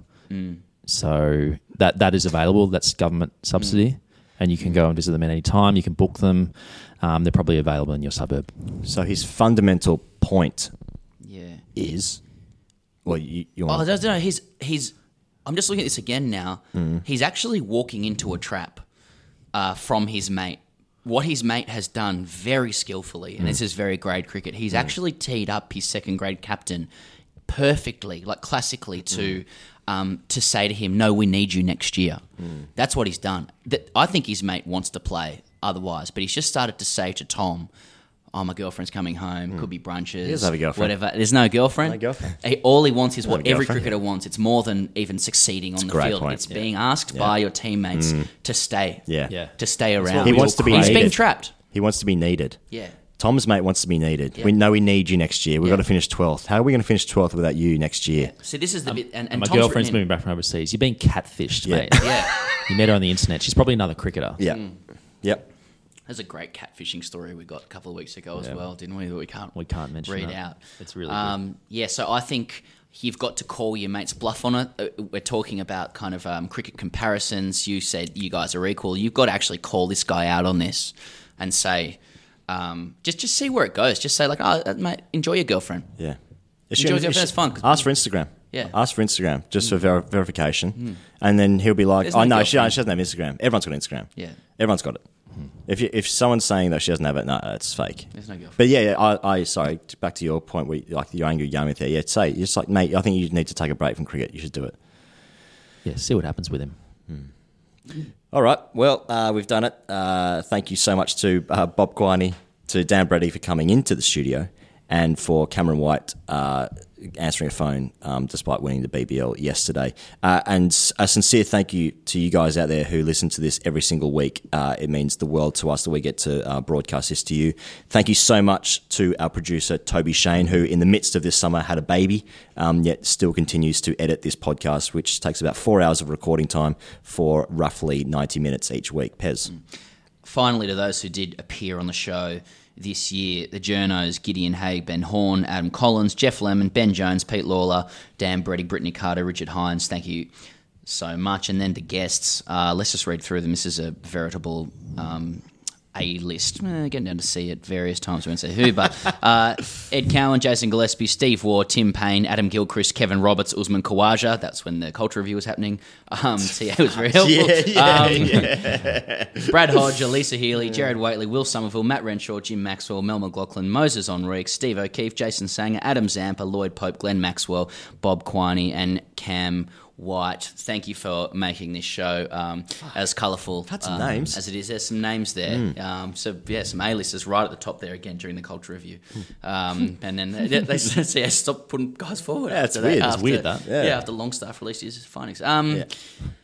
[SPEAKER 3] So that that is available. That's government subsidy. And you can go and visit them at any time. You can book them. Um, they're probably available in your suburb.
[SPEAKER 2] So his fundamental point
[SPEAKER 4] Yeah.
[SPEAKER 2] is, well, you, you
[SPEAKER 4] Oh,
[SPEAKER 2] want
[SPEAKER 4] no, no, he's he's. I'm just looking at this again now. He's actually walking into a trap uh, from his mate. What his mate has done very skillfully, and this is very grade cricket. He's actually teed up his second grade captain perfectly, like classically, to um, to say to him, "No, we need you next year." That's what he's done. That I think his mate wants to play otherwise, but he's just started to say to Tom, "Oh, my girlfriend's coming home. Could be brunches.
[SPEAKER 2] He does have a girlfriend.
[SPEAKER 4] Whatever. There's no girlfriend.
[SPEAKER 2] No girlfriend.
[SPEAKER 4] He, all he wants is what
[SPEAKER 2] No
[SPEAKER 4] every
[SPEAKER 2] girlfriend.
[SPEAKER 4] cricketer wants. It's more than even succeeding on the
[SPEAKER 2] great
[SPEAKER 4] field.
[SPEAKER 2] point,
[SPEAKER 4] It's
[SPEAKER 2] yeah.
[SPEAKER 4] being asked by your teammates to stay.
[SPEAKER 2] Yeah.
[SPEAKER 3] Yeah.
[SPEAKER 4] To stay around.
[SPEAKER 3] what
[SPEAKER 2] He
[SPEAKER 3] we
[SPEAKER 2] wants
[SPEAKER 3] all
[SPEAKER 2] to be
[SPEAKER 4] He's
[SPEAKER 2] needed.
[SPEAKER 4] being trapped.
[SPEAKER 2] He wants to be needed.
[SPEAKER 4] Yeah.
[SPEAKER 2] Tom's mate wants to be needed.
[SPEAKER 4] Yeah.
[SPEAKER 2] We know we need you next year. We've
[SPEAKER 4] Yeah.
[SPEAKER 2] got to finish twelfth. How are we going to finish twelfth without you next year?
[SPEAKER 4] So this is the bit, and, and
[SPEAKER 3] And my
[SPEAKER 4] Tom's
[SPEAKER 3] girlfriend's
[SPEAKER 4] written in-
[SPEAKER 3] moving back from overseas. You're being catfished,
[SPEAKER 2] Yeah.
[SPEAKER 3] mate.
[SPEAKER 4] Yeah.
[SPEAKER 3] You met her on the internet. She's probably another cricketer.
[SPEAKER 2] Yeah. Yep.
[SPEAKER 4] There's a great catfishing story we got a couple of weeks ago as well, didn't we? That we can't
[SPEAKER 3] We can't mention
[SPEAKER 4] read
[SPEAKER 3] that.
[SPEAKER 4] out.
[SPEAKER 3] It's really good.
[SPEAKER 4] um, yeah. So I think you've got to call your mate's bluff on it. Uh, We're talking about kind of um, cricket comparisons. You said you guys are equal. You've got to actually call this guy out on this and say, um, just just see where it goes. Just say like, oh, uh, mate, enjoy your girlfriend.
[SPEAKER 2] Yeah.
[SPEAKER 4] Enjoy your girlfriend's fun.
[SPEAKER 2] Ask for Instagram.
[SPEAKER 4] Yeah.
[SPEAKER 2] Ask for Instagram just for ver- verification. And then he'll be like,
[SPEAKER 4] There's
[SPEAKER 2] oh,
[SPEAKER 4] no
[SPEAKER 2] no, she,
[SPEAKER 4] girlfriend.
[SPEAKER 2] she doesn't have Instagram. Everyone's got Instagram.
[SPEAKER 4] Yeah.
[SPEAKER 2] Everyone's got it. If you, if someone's saying that she doesn't have it, no, it's fake.
[SPEAKER 4] There's no girlfriend.
[SPEAKER 2] But yeah, yeah I, I sorry, t- back to your point, where you- like your angry young with there. Yeah, say you're just like, mate, I think you need to take a break from cricket. You should do it.
[SPEAKER 3] Yeah, see what happens with him.
[SPEAKER 2] All right. Well, uh, we've done it. Uh, thank you so much to uh, Bob Quiney, to Dan Brady for coming into the studio, and for Cameron White uh, answering a phone um, despite winning the B B L yesterday. Uh, and a sincere thank you to you guys out there who listen to this every single week. Uh, it means the world to us that we get to uh, broadcast this to you. Thank you so much to our producer, Toby Shane, who in the midst of this summer had a baby, um, yet still continues to edit this podcast, which takes about four hours of recording time for roughly ninety minutes each week. Pez.
[SPEAKER 4] Finally, to those who did appear on the show this year, the journos, Gideon Haig, Ben Horn, Adam Collins, Jeff Lemon, Ben Jones, Pete Lawler, Dan Brady, Brittany Carter, Richard Hines, thank you so much. And then the guests, uh, let's just read through them. This is a veritable um, A-list. Eh, getting down to C at various times, we won't say who, but uh, Ed Cowan, Jason Gillespie, Steve Waugh, Tim Payne, Adam Gilchrist, Kevin Roberts, Usman Khawaja. That's when the culture review was happening. Um, T A was very helpful.
[SPEAKER 2] Yeah, yeah,
[SPEAKER 4] um,
[SPEAKER 2] yeah.
[SPEAKER 4] Brad Hodge, Elisa Healy, Jared Waitley, Will Somerville, Matt Renshaw, Jim Maxwell, Mel McLaughlin, Moses Enrique, Steve O'Keefe, Jason Sanger, Adam Zampa, Lloyd Pope, Glenn Maxwell, Bob Quiney, and Cam White. Thank you for making this show um, as colourful
[SPEAKER 2] Had some
[SPEAKER 4] um,
[SPEAKER 2] names.
[SPEAKER 4] as it is. There's some names there. Um, so, yeah, some A-listers right at the top there again during the culture review. Um, and then they, they said, yeah, stop putting guys forward.
[SPEAKER 2] Yeah, it's
[SPEAKER 4] after
[SPEAKER 2] weird.
[SPEAKER 4] that,
[SPEAKER 2] It's
[SPEAKER 4] after-
[SPEAKER 3] weird, that.
[SPEAKER 2] Yeah.
[SPEAKER 4] Yeah, after Longstaff released his findings. Um,
[SPEAKER 2] Yeah.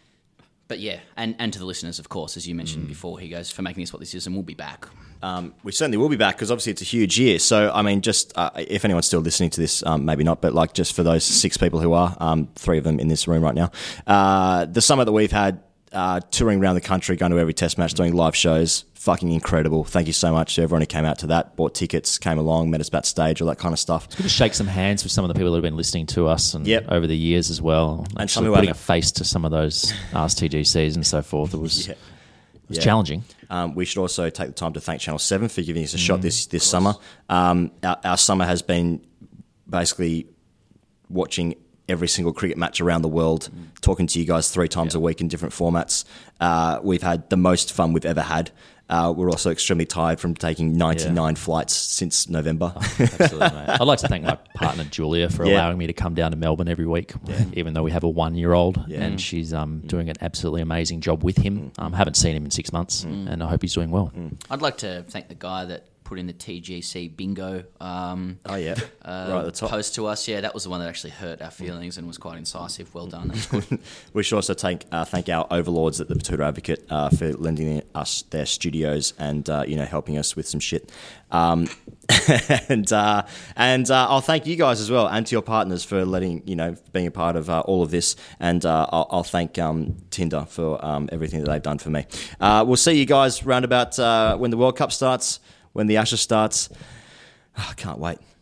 [SPEAKER 4] But yeah, and, and to the listeners, of course, as you mentioned before, he goes, for making this what this is, and we'll be back.
[SPEAKER 2] Um, we certainly will be back because obviously it's a huge year. So, I mean, just uh, if anyone's still listening to this, um, maybe not, but like just for those six people who are, um, three of them in this room right now, uh, the summer that we've had, uh, touring around the country, going to every test match, doing live shows, fucking incredible. Thank you so much to everyone who came out to that, bought tickets, came along, met us backstage, all that kind of stuff.
[SPEAKER 3] Good to shake some hands with some of the people that have been listening to us and
[SPEAKER 2] Yep.
[SPEAKER 3] over the years as well.
[SPEAKER 2] And
[SPEAKER 3] Actually
[SPEAKER 2] some who
[SPEAKER 3] putting a
[SPEAKER 2] haven't.
[SPEAKER 3] face to some of those R S T G Cs and so forth. It was,
[SPEAKER 2] Yeah.
[SPEAKER 3] it was
[SPEAKER 2] Yeah.
[SPEAKER 3] challenging.
[SPEAKER 2] Um, we should also take the time to thank Channel seven for giving us a shot this this summer. Um, our, our summer has been basically watching every single cricket match around the world, talking to you guys three times
[SPEAKER 3] Yeah.
[SPEAKER 2] a week in different formats. Uh, we've had the most fun we've ever had. Uh, we're also extremely tired from taking ninety-nine
[SPEAKER 3] Yeah.
[SPEAKER 2] flights since November.
[SPEAKER 3] Absolutely, mate. I'd like to thank my partner Julia for
[SPEAKER 2] Yeah.
[SPEAKER 3] allowing me to come down to Melbourne every week, even though we have a one-year-old,
[SPEAKER 2] Yeah.
[SPEAKER 3] and she's um, doing an absolutely amazing job with him. Um, haven't seen him in six months, and I hope he's doing well.
[SPEAKER 4] I'd like to thank the guy that put in the T G C bingo um,
[SPEAKER 2] Oh, yeah.
[SPEAKER 4] uh,
[SPEAKER 2] right at the top.
[SPEAKER 4] post to us. Yeah, that was the one that actually hurt our feelings and was quite incisive. Well done. That was good.
[SPEAKER 2] We should also thank uh, thank our overlords at the Betoota Advocate uh, for lending us their studios and uh, you know helping us with some shit. Um, and uh, and uh, I'll thank you guys as well, and to your partners for letting you know being a part of uh, all of this. And uh, I'll, I'll thank um, Tinder for um, everything that they've done for me. Uh, we'll see you guys round about uh, when the World Cup starts, when the Ashes starts. Oh, I can't wait.